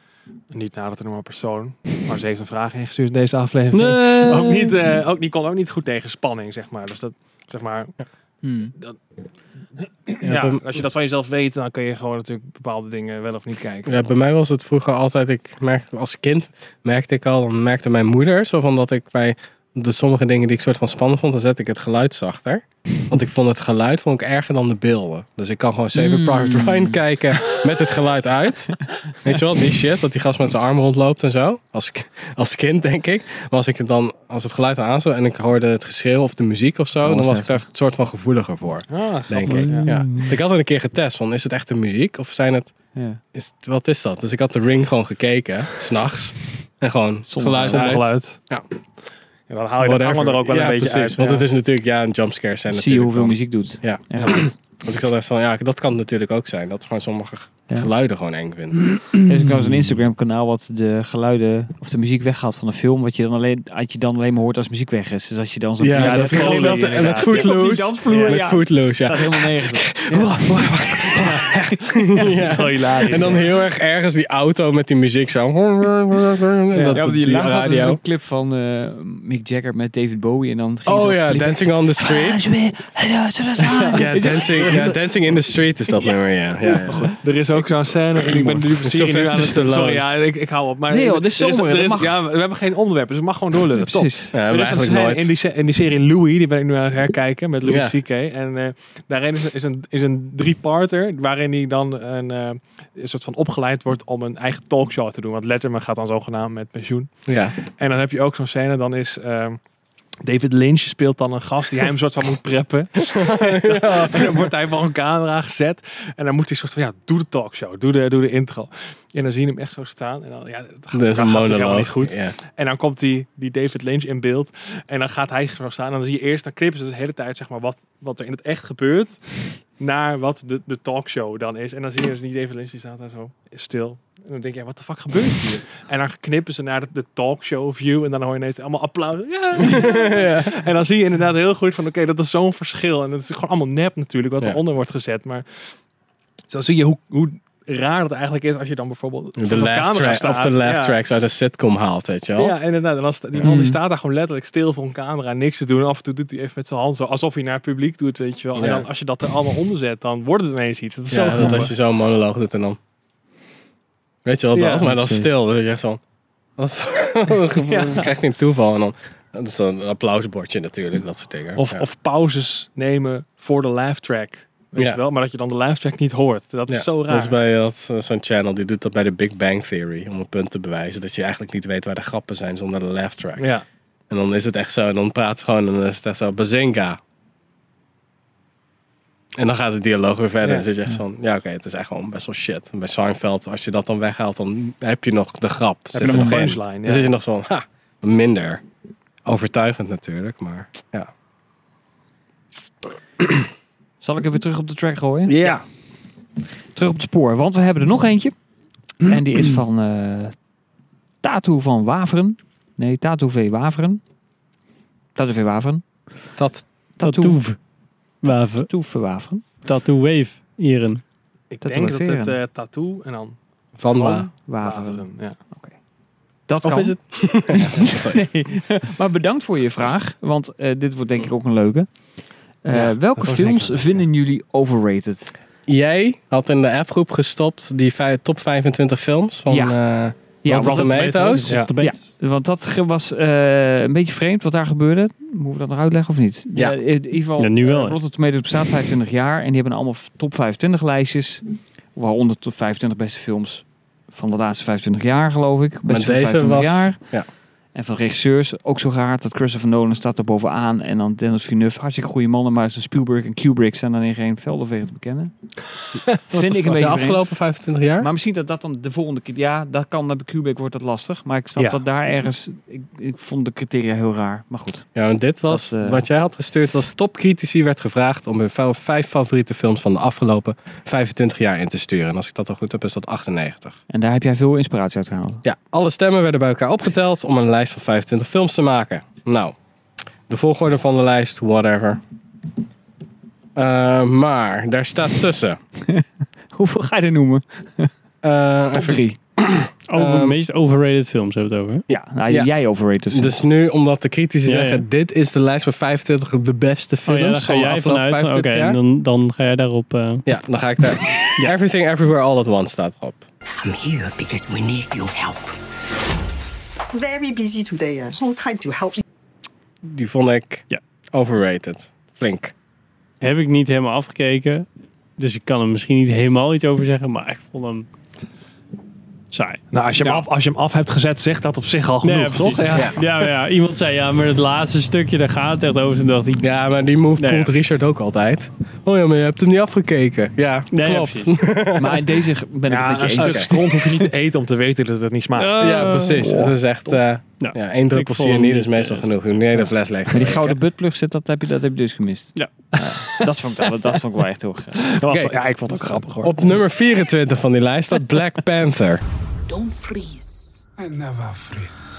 niet nadat er nog maar persoon, maar ze heeft een vraag ingestuurd in deze aflevering. Nee. Ook niet, uh, ook niet kon ook niet goed tegen spanning, zeg maar. Dus dat, zeg maar. Ja. Hmm. Dat, ja, ja, als je dat van jezelf weet, dan kun je gewoon natuurlijk bepaalde dingen wel of niet kijken. Ja, bij mij was het vroeger altijd, ik merkte, als kind merkte ik al, dan merkte mijn moeder zo van dat ik bij de sommige dingen die ik soort van spannend vond, dan zette ik het geluid zachter. Want ik vond het geluid vond ik erger dan de beelden. Dus ik kan gewoon Saving mm. Private Ryan kijken met het geluid uit. Weet je wel, die shit, dat die gast met zijn arm rondloopt en zo. Als, als kind, denk ik. Maar als ik het dan, als het geluid aan zou en ik hoorde het geschreeuw of de muziek of zo, oh, dan was ik daar een soort van gevoeliger voor. Ah, denk ik. Ja. Ja. Ik had het een keer getest van, is het echt de muziek of zijn het, ja. is, wat is dat? Dus ik had de Ring gewoon gekeken, 's nachts. En gewoon zonder, geluid zonder uit. Geluid. Ja. Ja, dan haal je dat allemaal er ook wel ja, een beetje precies, uit. Want ja. het is natuurlijk ja, een jumpscare scène. Zie je hoeveel van, muziek doet. Ja. ja. Dus ik zat echt van, ja, dat kan natuurlijk ook zijn. Dat gewoon sommige ja. geluiden gewoon eng vinden. Dus ik was een Instagram kanaal wat de geluiden of de muziek weghaalt van een film. Wat je dan alleen, wat je dan alleen maar hoort als muziek weg is. Dus als je dan zo ja, ja, dat is wel en met Footloose. Ja, met Footloose, ja. Dat staat helemaal nergens. Ja. Ja. En dan heel erg ergens die auto met die muziek zo. Ja, dat, ja, die, die radio. Er een clip van uh, Mick Jagger met David Bowie en dan. Oh ja, Dancing on the Street. Ja, dancing, ja, dancing in the Street is dat ja. nummer, ja. ja, ja. Goed. Er is ook zo'n scène en ik ben nu precies nu aan het... Sorry, ja, ik, ik hou op. Maar nee joh, dit is zomer. Er is, er is, ja, we hebben geen onderwerp, dus het mag gewoon doorlullen. Ja, precies. Ja, er is een scène in die, in die serie Louis, die ben ik nu aan het herkijken, met Louis ja. C K. En uh, daarin is, is, een, is een drie-parter, waarin hij dan een, uh, een soort van opgeleid wordt om een eigen talkshow te doen. Want Letterman gaat dan zogenaamd met pensioen. Ja. En dan heb je ook zo'n scène, dan is... Uh, David Lynch speelt dan een gast die hij hem soort van moet preppen. Ja. En dan wordt hij van een camera gezet. En dan moet hij soort van, ja, doe de talkshow. Doe de, doe de intro. En dan zie je hem echt zo staan. En dan, ja, het gaat, dat dan gaat het helemaal niet goed. Yeah. En dan komt die, die David Lynch in beeld. En dan gaat hij zo staan. En dan zie je eerst, dan knippen ze de hele tijd, zeg maar, wat, wat er in het echt gebeurt. Naar wat de, de talkshow dan is. En dan zie je dus die David Lynch, die staat daar zo stil. En dan denk je, wat de fuck gebeurt hier? En dan knippen ze naar de, de talkshow view. En dan hoor je ineens allemaal applaus. Ja. Ja. En dan zie je inderdaad heel goed van, oké, okay, dat is zo'n verschil. En het is gewoon allemaal nep natuurlijk, wat ja. eronder wordt gezet. Maar zo zie je hoe, hoe raar dat eigenlijk is als je dan bijvoorbeeld de laugh track, staat. Of de laugh ja. tracks uit een sitcom haalt, weet je wel. Ja, inderdaad. En dan sta, die man die staat daar gewoon letterlijk stil voor een camera, niks te doen. En af en toe doet hij even met zijn hand zo, alsof hij naar het publiek doet, weet je wel. Ja. En dan als je dat er allemaal onder zet, dan wordt het ineens iets. Dat is ja, zo dat als je zo'n monoloog doet en dan... Weet je wel, ja, dat? Maar dan stil. Dan je echt zo... Dan krijg je een toeval en dan... Dat is dan een applausbordje natuurlijk, dat soort dingen. Of, ja. of pauzes nemen voor de laugh track. Weet Ja. je wel? Maar dat je dan de laugh track niet hoort. Dat is Ja, zo raar. Dat is bij dat, uh, zo'n channel, die doet dat bij de Big Bang Theory. Om een punt te bewijzen. Dat je eigenlijk niet weet waar de grappen zijn zonder de laugh track. Ja. En dan is het echt zo, dan praat ze gewoon en dan is het echt zo, bazinga. En dan gaat de dialoog weer verder. Ja. En dan zit je echt van, ja oké, okay, het is echt gewoon best wel shit. En bij Seinfeld, als je dat dan weghaalt, dan heb je nog de grap. Heb Zit je er nog een in. punchline, ja. Dan zit je nog zo van, ha, minder. Overtuigend natuurlijk, maar ja. Zal ik even terug op de track gooien? Ja. Terug op het spoor, want we hebben er nog eentje. En die is van uh, Tattoo van Waveren. Nee, Tattoo V Waveren. Tattoo V Waveren. Dat Tattoo Waven. Tattoo V Waveren. Tattoo Wave, Ieren. Ik Dat denk dat doen we het veren. uh, tattoo en dan Van van Wa- Waveren. Ja. Dat Of kan. is het? Nee. Maar bedankt voor je vraag, want uh, dit wordt denk ik ook een leuke. Uh, Ja, welke dat was films lekker. vinden jullie overrated? Jij had in de appgroep gestopt die vijf, top vijfentwintig films van Ja. uh, Ja, Rotten Rotten Tomatoes. Ja. Ja, want dat ge- was uh, een beetje vreemd wat daar gebeurde. Moeten we dat nog uitleggen of niet? Ja. in ieder geval, Ja, nu wel, uh, hè. Rotten Tomatoes bestaat vijfentwintig jaar en die hebben allemaal top vijfentwintig lijstjes. Waaronder top vijfentwintig beste films van de laatste vijfentwintig jaar, geloof ik. Beste Maar van deze vijfentwintig was- jaar. ja. En van regisseurs ook zo raar dat Christopher Nolan staat er bovenaan. En dan Denis Villeneuve, hartstikke goede mannen. Maar zijn Spielberg en Kubrick zijn dan in geen velden tegen te bekennen. Vind ik een beetje de vreemd. afgelopen vijfentwintig jaar? Maar misschien dat dat dan de volgende keer... Ja, dat kan bij Kubrick wordt dat lastig. Maar ik snap Ja. dat daar ergens... Ik, ik vond de criteria heel raar. Maar goed. Ja, en dit was, Dat, uh, wat jij had gestuurd was topcritici werd gevraagd om hun v- vijf favoriete films van de afgelopen vijfentwintig jaar in te sturen. En als ik dat al goed heb, is dat achtennegentig. En daar heb jij veel inspiratie uit gehaald. Ja, alle stemmen werden bij elkaar opgeteld om een lijst van vijfentwintig films te maken. Nou, de volgorde van de lijst, whatever. Uh, maar, daar staat tussen. Hoeveel ga je er noemen? Uh, Top drie. Over de Um, meest overrated films hebben we het over. hè? Ja, nou, Ja. jij overrated. Dus. Dus nu, omdat de critici Ja, zeggen, ja. dit is de lijst van vijfentwintig de beste Oh films ja, daar ga van de jij afgelopen vanuit. Oké, vijfentwintig jaar. dan, dan ga jij daarop... uh, Ja, dan ga ik daar. Everything Everywhere All at Once staat erop. I'm here because we need your help. Very busy today. Uh, no time to help. Die vond ik Ja. overrated. Flink. heb ik niet helemaal afgekeken. Dus ik kan er misschien niet helemaal iets over zeggen. Maar ik vond hem saai. Nou, als je, hem af, als je hem af hebt gezet, zegt dat op zich al genoeg, Nee, toch? precies. Ja. Ja, ja, ja. Iemand zei ja, maar het laatste stukje, daar gaat het echt over. Toen dacht ik, Ja, maar die move Nee, pulled ja. Richard ook altijd. Oh ja, maar je hebt hem niet afgekeken. Ja, Nee, ja, klopt. precies. Maar in deze ben ik Ja, een een beetje stuk eens. stront hoef je niet te eten om te weten dat het niet smaakt. Uh, ja, precies. oh. Het is echt... Uh, Ja. ja, één druppel Ik vond cyanide hem is niet, meestal uh, genoeg. Een hele fles leeg. Maar die gouden buttplug zit, dat heb je, dat heb je dus gemist. Ja. Dat vond ik, dat, dat vond ik wel echt heel graag. Dat was Oké. wel- ja, ik vond het ook grappig hoor. Op nummer vierentwintig van die lijst staat Black Panther. Don't freeze. I never freeze.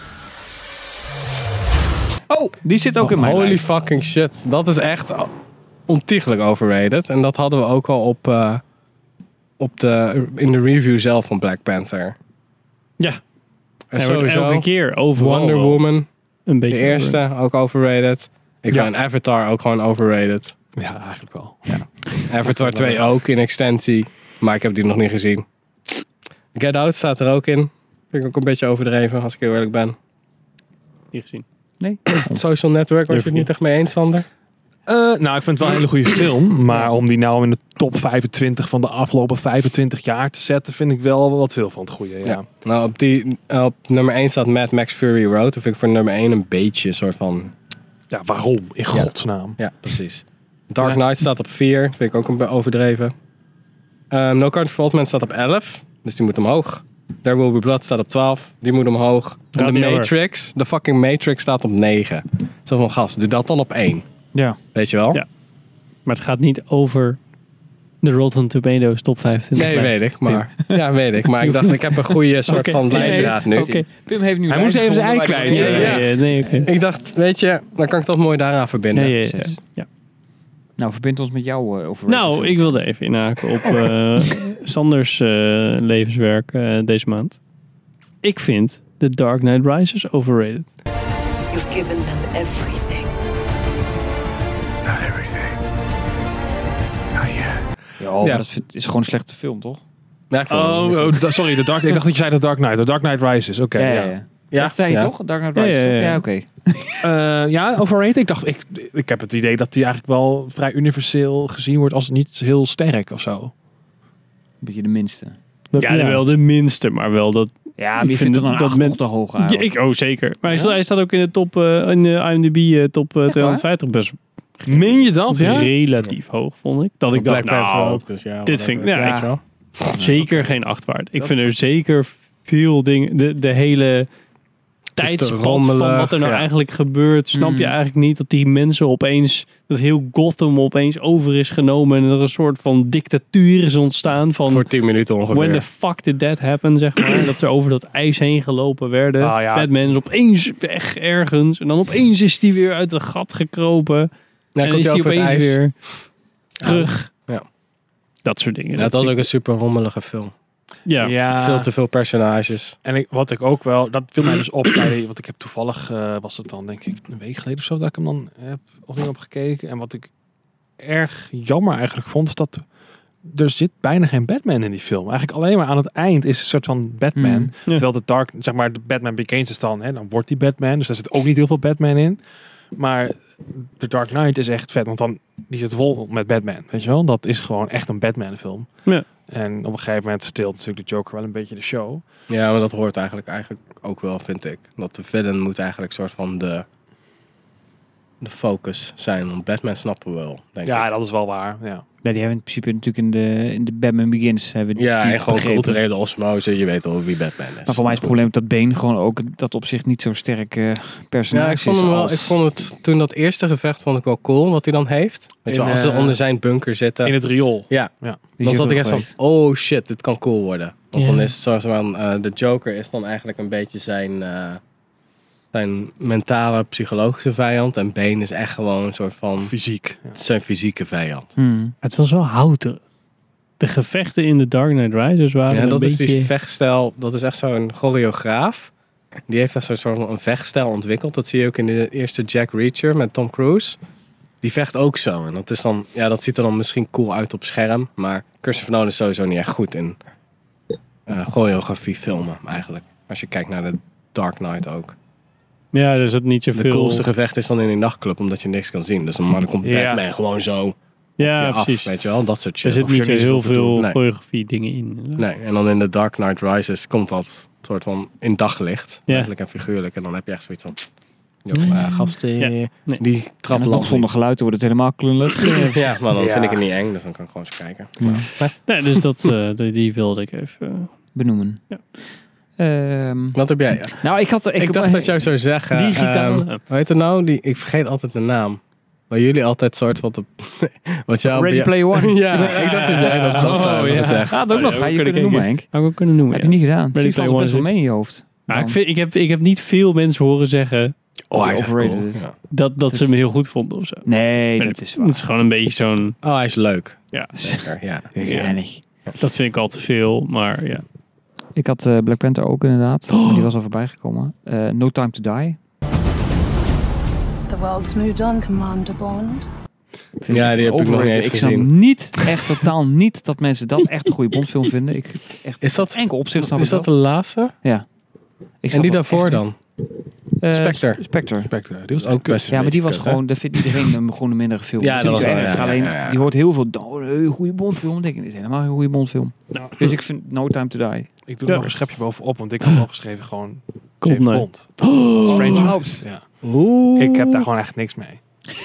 Oh, die zit ook in mijn Holy lijst. fucking shit. Dat is echt ontiegelijk overrated. En dat hadden we ook al op, uh, op de, in de review zelf van Black Panther. ja. En Hij wordt elke keer overal Wonder wel Woman, een beetje de eerste, ook overrated. Ik Ja. vind Avatar ook gewoon overrated. Ja, eigenlijk wel. Avatar twee ook in extensie. Maar ik heb die nog niet gezien. Get Out staat er ook in. Vind ik ook een beetje overdreven, als ik heel eerlijk ben. niet gezien. Nee. Social Network, was je het niet echt mee eens, Sander? Uh, nou, ik vind het wel een hele goede film. Maar om die nou in de top vijfentwintig van de afgelopen vijfentwintig jaar te zetten, vind ik wel wat veel van het goede. Ja. Ja. Nou, op, die, op nummer één staat Mad Max Fury Road. Dat vind ik voor nummer één een beetje een soort van... Ja, waarom? In godsnaam. Ja, precies. Dark Knight staat op vier. Vind ik ook een beetje overdreven. Um, No Country for Old Men staat op elf. Dus die moet omhoog. There Will Be Blood staat op twaalf. Die moet omhoog. En Gaat de niet over. Matrix, de fucking Matrix staat op negen. Zo van, gast, doe dat dan op één. Ja. Weet je wel? Ja. Maar het gaat niet over de Rotten Tomatoes top vijfentwintig. Nee, lijst. weet ik. Maar, ja, weet ik. Maar ik dacht, ik heb een goede soort Oké. van leidraad nu. Oké. Pim heeft nu Hij een moest lijst even zijn gevonden ei waar kwijt, hij- Ja, Ja, ja, nee, oké. Ik dacht, weet je, dan kan ik toch mooi daaraan verbinden. Ja, ja, ja, Precies. ja. Nou, verbind ons met jou uh, over. Nou, ik wilde even inhaken op uh, Sanders uh, levenswerk uh, deze maand. Ik vind The Dark Knight Rises overrated. You've given them everything. Not everything. Not yet. Ja, maar Ja. dat vind- is gewoon een slechte film, toch? Ja, ik vond het Oh, niet oh, goed. da- sorry, de Dark, ik dacht dat je zei The Dark Knight. The Dark Knight Rises, oké. ja, ja. ja. Ja, Dat zei je ja. toch? Dark Knight Ja, Rises. ja, ja. Ja, oké. Uh, ja, overrated. Ik dacht, ik, ik heb het idee dat hij eigenlijk wel vrij universeel gezien wordt als niet heel sterk of zo. Een beetje de minste. Ja, ja, wel de minste, maar wel dat... Ja, wie vindt dan dat men te hoog eigenlijk? Ja, ik, oh, zeker. Maar hij, staat, hij staat ook in de top, uh, in de I M D B uh, top uh, tweehonderdvijftig best. Meen je dat? Ja? Relatief hoog, vond ik. Dat ik dacht, nou, ook, dus ja, dit vind ik... Ja, ja. Wel. Zeker geen acht waard. Ik vind er zeker veel dingen... De, de hele tijdspad van wat er nou ja. eigenlijk gebeurt, snap mm. je eigenlijk niet dat die mensen opeens... Dat heel Gotham opeens over is genomen en er een soort van dictatuur is ontstaan van... Voor tien minuten ongeveer. When the fuck did that happen, zeg maar. Dat ze over dat ijs heen gelopen werden. Ah, ja. Batman is opeens weg ergens en dan opeens is die weer uit het gat gekropen. Ja, en is die opeens weer terug. Ja. Dat soort dingen. Ja, het was ook een super rommelige film. Ja. ja. Veel te veel personages. En ik, wat ik ook wel, dat viel mij dus op bij, want ik heb toevallig, uh, was het dan denk ik een week geleden of zo, dat ik hem dan heb of niet op gekeken. En wat ik erg jammer eigenlijk vond, is dat er zit bijna geen Batman in die film. Eigenlijk alleen maar aan het eind is een soort van Batman. Mm, ja. Terwijl de Dark, zeg maar, de Batman Begins is dan, hè, dan wordt die Batman. Dus daar zit ook niet heel veel Batman in. Maar The Dark Knight is echt vet, want dan die zit vol met Batman, weet je wel? Dat is gewoon echt een Batman film. Ja. En op een gegeven moment steelt natuurlijk de Joker wel een beetje de show. Ja, maar dat hoort eigenlijk, eigenlijk ook wel, vind ik. Dat de villain moet eigenlijk een soort van de, de focus zijn. Want Batman snappen we wel, denk ja, ik. dat is wel waar. Ja. Ja, die hebben in principe natuurlijk in de, in de Batman Begins hebben ja, die en gewoon begrepen. culturele osmose. Je weet al wie Batman is. Maar voor mij is het probleem dat Bane gewoon ook dat op zich niet zo sterk uh, personage ja, ik vond is. Hem wel, als... Ik vond het toen dat eerste gevecht vond ik wel cool wat hij dan heeft. Weet je wel, als ze uh, onder zijn bunker zitten. In het riool. Ja. ja. Dan zat ik echt van, oh shit, dit kan cool worden. Want ja. dan is het zoals van, uh, de Joker is dan eigenlijk een beetje zijn, uh, zijn mentale, psychologische vijand. En Bane is echt gewoon een soort van... Fysiek. Ja. Zijn fysieke vijand. Hmm. Het was wel houten. De gevechten in The Dark Knight Rises waren ja, dat een is beetje... die vechtstijl. Dat is echt zo'n choreograaf. Die heeft echt zo'n soort van een vechtstijl ontwikkeld. Dat zie je ook in de eerste Jack Reacher met Tom Cruise. Die vecht ook zo. En dat is dan, ja, dat ziet er dan misschien cool uit op scherm. Maar Christopher Nolan is sowieso niet echt goed in uh, choreografie filmen eigenlijk. Als je kijkt naar de Dark Knight ook. Ja, dus het niet zoveel... De coolste gevecht is dan in een nachtclub, omdat je niks kan zien. Dus dan komt Batman ja. gewoon zo ja, af, precies. weet je wel, dat soort shit. Er zit niet zo heel veel nee. choreografie dingen in. Nee, en dan in The Dark Knight Rises komt dat soort van in daglicht. Ja. Eigenlijk en figuurlijk. En dan heb je echt zoiets van... Joh, uh, gasten, ja. nee. die trap ja, nog zonder geluid wordt het helemaal klunnig. ja, maar dan ja. vind ik het niet eng, dus dan kan ik gewoon eens kijken. Ja. Maar, nee, dus dat, uh, die wilde ik even uh, benoemen. Ja. Um, Wat heb jij? Ja? Nou, ik, had, ik, ik dacht dat jij zou zeggen... Digitaal. Um, hoe heet het nou? Die, ik vergeet altijd de naam. Maar jullie altijd soort van... Te, wat jou Ready Player One. ja, ik dacht dat jij dat dat oh, zou ja. zeggen. Gaat ook nog. Ga je kunnen noemen, Henk. Ga ik ook kunnen noemen. Heb je niet gedaan. Ready Player One best wel mee in je hoofd. Nou, ik, vind, ik, heb, ik heb niet veel mensen horen zeggen... Oh, hij is cool. Ja. Dat, dat ze hem heel goed vonden of zo. Nee, dat is waar. Het is gewoon een beetje zo'n... Oh, hij is leuk. Ja. Zeker, ja. ja. Dat vind ik al te veel, maar ja. Ik had uh, Black Panther ook inderdaad. Oh. Die was al voorbij gekomen. Uh, No Time to Die. The world's moved on, Commander Bond. Vind ja, die heb ik nog niet eens ik gezien. Ik snap niet, echt totaal niet, dat mensen dat echt een goede Bondfilm vinden. Ik echt is dat enkel opzicht. Is dat de laatste? Ja. Ik en die daarvoor dan? Uh, Spectre. Spectre. Spectre. Die was ook best. Ja, maar die was kut, gewoon, dat vindt iedereen een gewoon een mindere film. Ja, dat was wel, ja, alleen, ja, ja. die hoort heel veel, oh, een goede Bondfilm. Denk ik, dit is helemaal een goede Bondfilm. Nou, dus ik vind No Time to Die. Ik doe er ja. nog een schepje bovenop, want ik had al geschreven gewoon James Bond. Oh, franchise. Ja. Ik heb daar gewoon echt niks mee.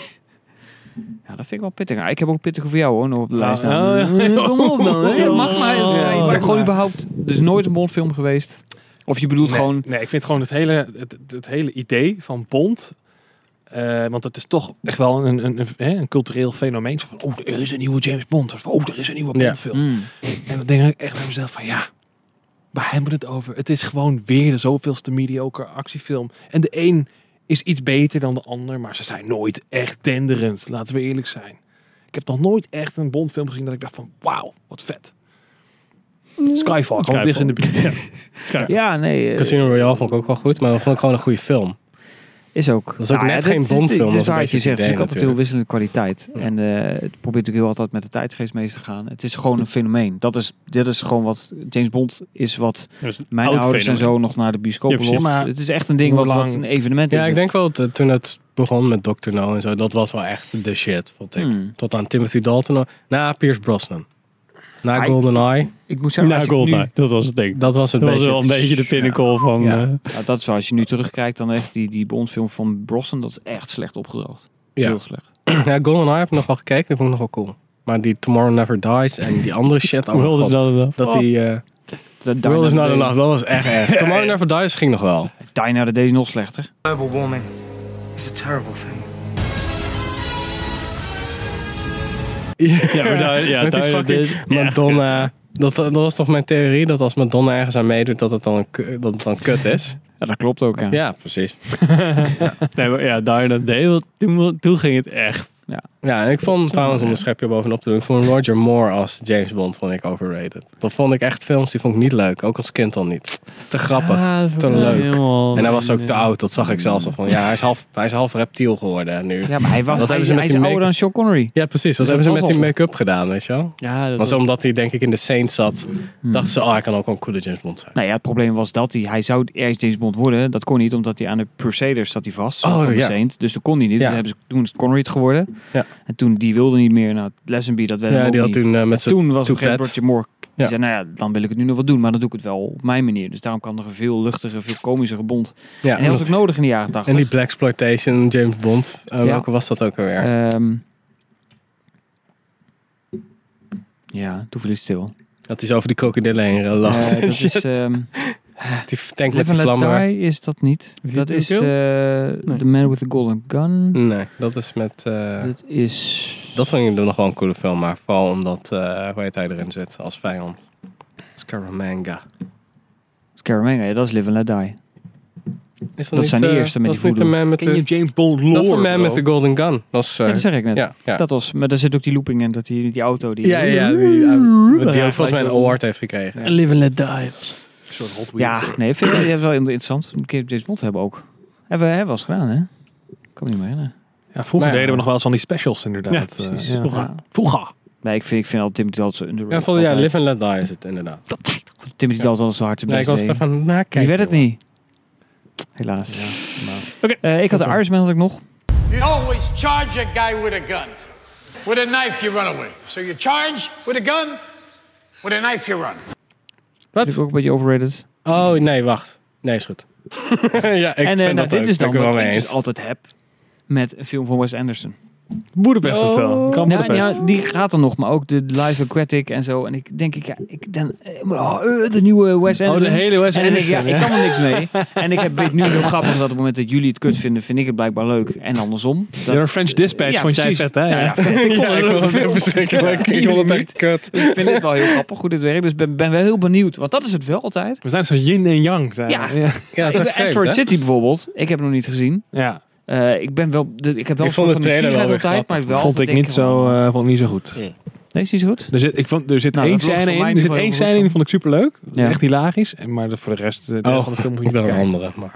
Ja, dat vind ik wel pittig. Nou, ik heb ook pittig voor jou hoor, nog op de oh, lijst. Oh, ja. Kom op dan. Hè. Mag maar. Ja, ja, maar gewoon überhaupt, dus nooit een Bondfilm geweest. Of je bedoelt nee, gewoon... Nee, ik vind gewoon het hele, het, het hele idee van Bond... Uh, want het is toch echt wel een, een, een, een cultureel fenomeen. Van, oh, er is een nieuwe James Bond. Of, oh, er is een nieuwe Bondfilm. Ja. Mm. En dan denk ik echt bij mezelf van... Ja, waar hebben we het over? Het is gewoon weer de zoveelste mediocre actiefilm. En de een is iets beter dan de ander. Maar ze zijn nooit echt denderend. Laten we eerlijk zijn. Ik heb nog nooit echt een Bondfilm gezien dat ik dacht van... Wauw, wat vet. Skyfall, gewoon dicht in de buurt. Ja, ja, nee. Uh, Casino Royale vond ik ook wel goed, maar dat vond ik gewoon een goede film. Is Is ook. Dat is ook Nou, net ja, geen dit is- Bondfilm. dit Dat is is een waar je beetje zegt. het Het is idee altijd heel natuurlijk. wisselende kwaliteit. En uh, het probeert natuurlijk heel altijd met de tijdgeest mee te gaan. Het is gewoon een fenomeen. Dat is, dit is gewoon wat James Bond is wat Dat is een mijn oud ouders en fenomeen. zo nog naar de bioscoop Ja, precies. lokken. Maar Het is echt een ding hoe wat, wat lang- een evenement is. Ja, ik het. denk wel dat toen het begon met doctor No en zo, dat was wel echt de shit, vond ik. Hmm. Tot aan Timothy Dalton. Na Pierce Brosnan. Na Hij- GoldenEye. Ik moet zeggen, Na als ik nu- Goldeneye, dat was het ding. Dat was een Dat was beetje... wel een beetje de pinnacle van... Ja. eh, Ja, dat is wel, als je nu terugkijkt, dan echt die, die Bondfilm van Brosnan, dat is echt slecht opgedroogd. Ja. Heel slecht. Ja, GoldenEye heb ik nog wel gekeken. Die vond ik nog wel cool. Maar die Tomorrow Never Dies en die andere shit... oh mijn World is god, not enough. Dat die... eh De World is not enough. Dat was echt erg. Tomorrow Never Dies ging nog wel. Die Another Day is nog slechter. Global warming is a terrible thing. Ja, maar daar, ja, Met die daar, fucking dus- Madonna. Dat, dat was toch mijn theorie, dat als Madonna ergens aan meedoet, dat het dan, een, ku- dat het dan kut is. Ja, dat klopt ook, ja. Ja, precies. Nee, maar ja, daar dat deed, toen, toen ging het echt. Ja. Ja, en ik vond trouwens, om een schepje bovenop te doen, ik vond Roger Moore als James Bond vond ik overrated. Dat vond ik echt films, die vond ik niet leuk. Ook als kind al niet. Te grappig, Ja, dat te vond ik leuk. helemaal- En hij was ook te nee. oud, dat zag ik zelfs al van. Ja, hij is half, hij is half reptiel geworden nu. Ja, maar hij, was, Wat hij, hebben ze met hij is die ouder dan make- Sean Connery. Ja, precies. Wat Dus hebben ze dat met die was make-up gedaan, weet je wel? Ja, dat Was was- omdat hij denk ik in de Saint zat, dachten ze, oh, hij kan ook wel een coole James Bond zijn. Nou ja, het probleem was dat hij, hij zou ergens James Bond worden. Dat kon niet, omdat hij aan de Crusaders zat hij vast. Oh, van de ja. Saint. Dus dat kon hij niet. Ja. Dus hebben ze, toen is het Connery het geworden. Ja. En toen, die wilde niet meer. Nou, Lazenby, dat werd Ja, hem ook die had niet. toen uh, met zijn Toen was het toepet. Roger Moore. Die Ja. zei, nou ja, dan wil ik het nu nog wat doen. Maar dan doe ik het wel op mijn manier. Dus daarom kan er een veel luchtiger, veel komischer Bond. Ja, en hij was dat- ook nodig in de jaren tachtig. En die Blaxploitation James Bond, uh, Ja. welke was dat ook alweer? Ehm, ja, toen viel het stil. Dat hij zo over die krokodillen heen lacht. Eh, en dat shit. is... ehm, die tank met Live die and Let vlammen. Die is dat niet. Wie Dat doet is het uh, Nee. The Man with the Golden Gun. Nee, dat is met... uh, Dat is... dat vond ik nog wel een coole film, maar vooral omdat, uh, hoe heet hij erin zit als vijand? Scaramanga. Scaramanga, ja, dat is Live and Let Die. Is Dat zijn de uh, eerste met dat die is niet de voodoo. man met Ken je de, James Bond lore, dat is de man bro? met de golden gun. Dat is, uh, Ja, dat zeg ik net. Ja, ja. Dat was, maar daar zit ook die looping in, dat die, die auto die... ja, ja, die, uh, die ook volgens mij een award heeft gekregen. En Live and Let Die was. Een soort Hot Wheels. Ja, nee, vind ik, die is wel interessant. Een keer James Bond hebben ook. Hebben we hebben wel eens gedaan, hè? Ik kan me niet meer herinneren. Ja, vroeger Maar ja. deden we nog wel eens van die specials inderdaad. Ja, Eh, precies. ja. Vroeger. Ja. Vroeger. Nee, ik vind, ik vind al Timothy Dalton zo underrated. Ja, volgens, ja, altijd. Live and Let Die is het inderdaad. Timothy Dalton was zo hard te Nee, ik best was deed. ervan nakijken. Die werd het jongen. niet. Helaas. Oké. Eh, ik had de Irishman had ik nog. You always charge a guy with a gun. With a knife, you run away. So you charge with a gun, with a knife, you run. Vind ik ook een beetje overrated. Oh, nee, wacht. Nee, is goed. ja, ik en vind eh, nou, dat dit ook. is Ben dan ik er wel wat mee ik eens. dus altijd heb met een film van Wes Anderson. Boedapest of wel? Kan Ja, Boedapest. ja, die gaat er nog, maar ook de Live Aquatic en zo. En ik denk, ik, ja, ik dan, oh, uh, de nieuwe Wes Anderson. Oh, de hele Wes En dan denk ik, Anderson, ja, ik ja. kan er niks mee. En ik heb, weet nu heel grappig dat op het moment dat jullie het kut vinden, vind ik het blijkbaar leuk. En andersom. Dat, Your French Dispatch ja, vond jij precies. vet, hè? Ja, ja, vet. Ik vond Ja, ik het vond het heel verschrikkelijk. Ik vond het echt kut. Dus ik vind het wel heel grappig hoe dit werkt. Dus ben, ben wel heel benieuwd. Want dat is het wel altijd. We zijn zo yin en yang. Zijn Ja. we. ja. Ja, ik dat ben is echt vreemd, Asteroid hè? City bijvoorbeeld. Ik heb hem nog niet gezien. Ja. Uh, ik ben wel, de, ik heb wel Ik een soort vond de van trailer wel nieuwsgierigheid weer altijd, maar wel Vond ik altijd niet denken zo, van, uh, vond ik niet zo goed. Nee, is niet zo goed? Er zit, ik vond, er zit Nou, één dat wordt scène voor mij in. in Er zit ieder één geval scène in die vond ik superleuk. Ja. Echt hilarisch. En Maar de, voor de rest, de rest Oh, van de film moet je ik ben niet een kijken. andere. Maar...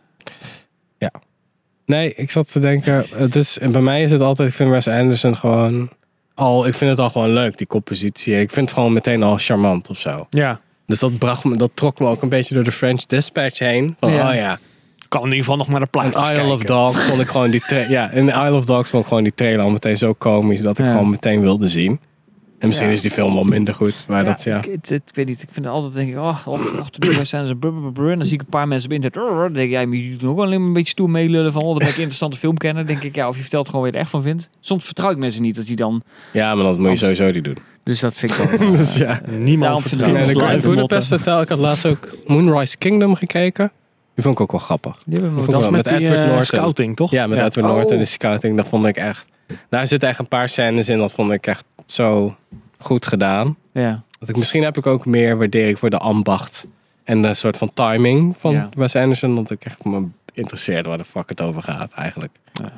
Ja. Nee, ik zat te denken, het is, en bij mij is het altijd, ik vind Wes Anderson gewoon, al, ik vind het al gewoon leuk, die compositie. Ik vind het gewoon meteen al charmant of zo. Ja. Dus dat bracht me, dat trok me ook een beetje door de French Dispatch heen. Van, Ja. oh ja. Kan in ieder geval nog naar de En plaatjes Isle kijken. of Dogs vond ik gewoon die tra- ja, in Isle of Dogs vond ik gewoon die trailer al meteen zo komisch dat ik Ja. gewoon meteen wilde zien. En misschien Ja. is die film wel minder goed, maar dat ja. Ik, het, het- ik weet niet. Ik vind het altijd, denk ik, oh, och, och, toen Wes Anderson, brr, brr, brr, en dan zie ik een paar mensen op internet, oh, dan denk ik, ja, maar je doet ook wel alleen maar een beetje stoer meelullen van, oh, dat ben ik een interessante film kennen. denk ik, ja, of je vertelt gewoon waar je er echt van vindt. Soms vertrouw ik mensen niet dat die dan, Ja, maar dat moet je sowieso niet doen. dus dat vind ik wel. Dus ja. Niemand Daarom vind ik vertrouwt. Nee, de het Grand live Budapest Hotel. Ik had laatst ook Moonrise Kingdom gekeken. Die vond ik ook wel grappig. Die hebben we Die nog vond ik Dat wel- is met, die Edward uh, Norton. scouting, toch? Ja, met Edward Oh. Norton, de scouting. Dat vond ik echt... Daar zitten echt een paar scènes in. Dat vond ik echt zo goed gedaan. Ja. Dat ik, misschien heb ik ook meer waardering voor de ambacht. En de soort van timing van Ja. Wes Anderson. Dat ik echt me interesseerde waar de fuck het over gaat eigenlijk.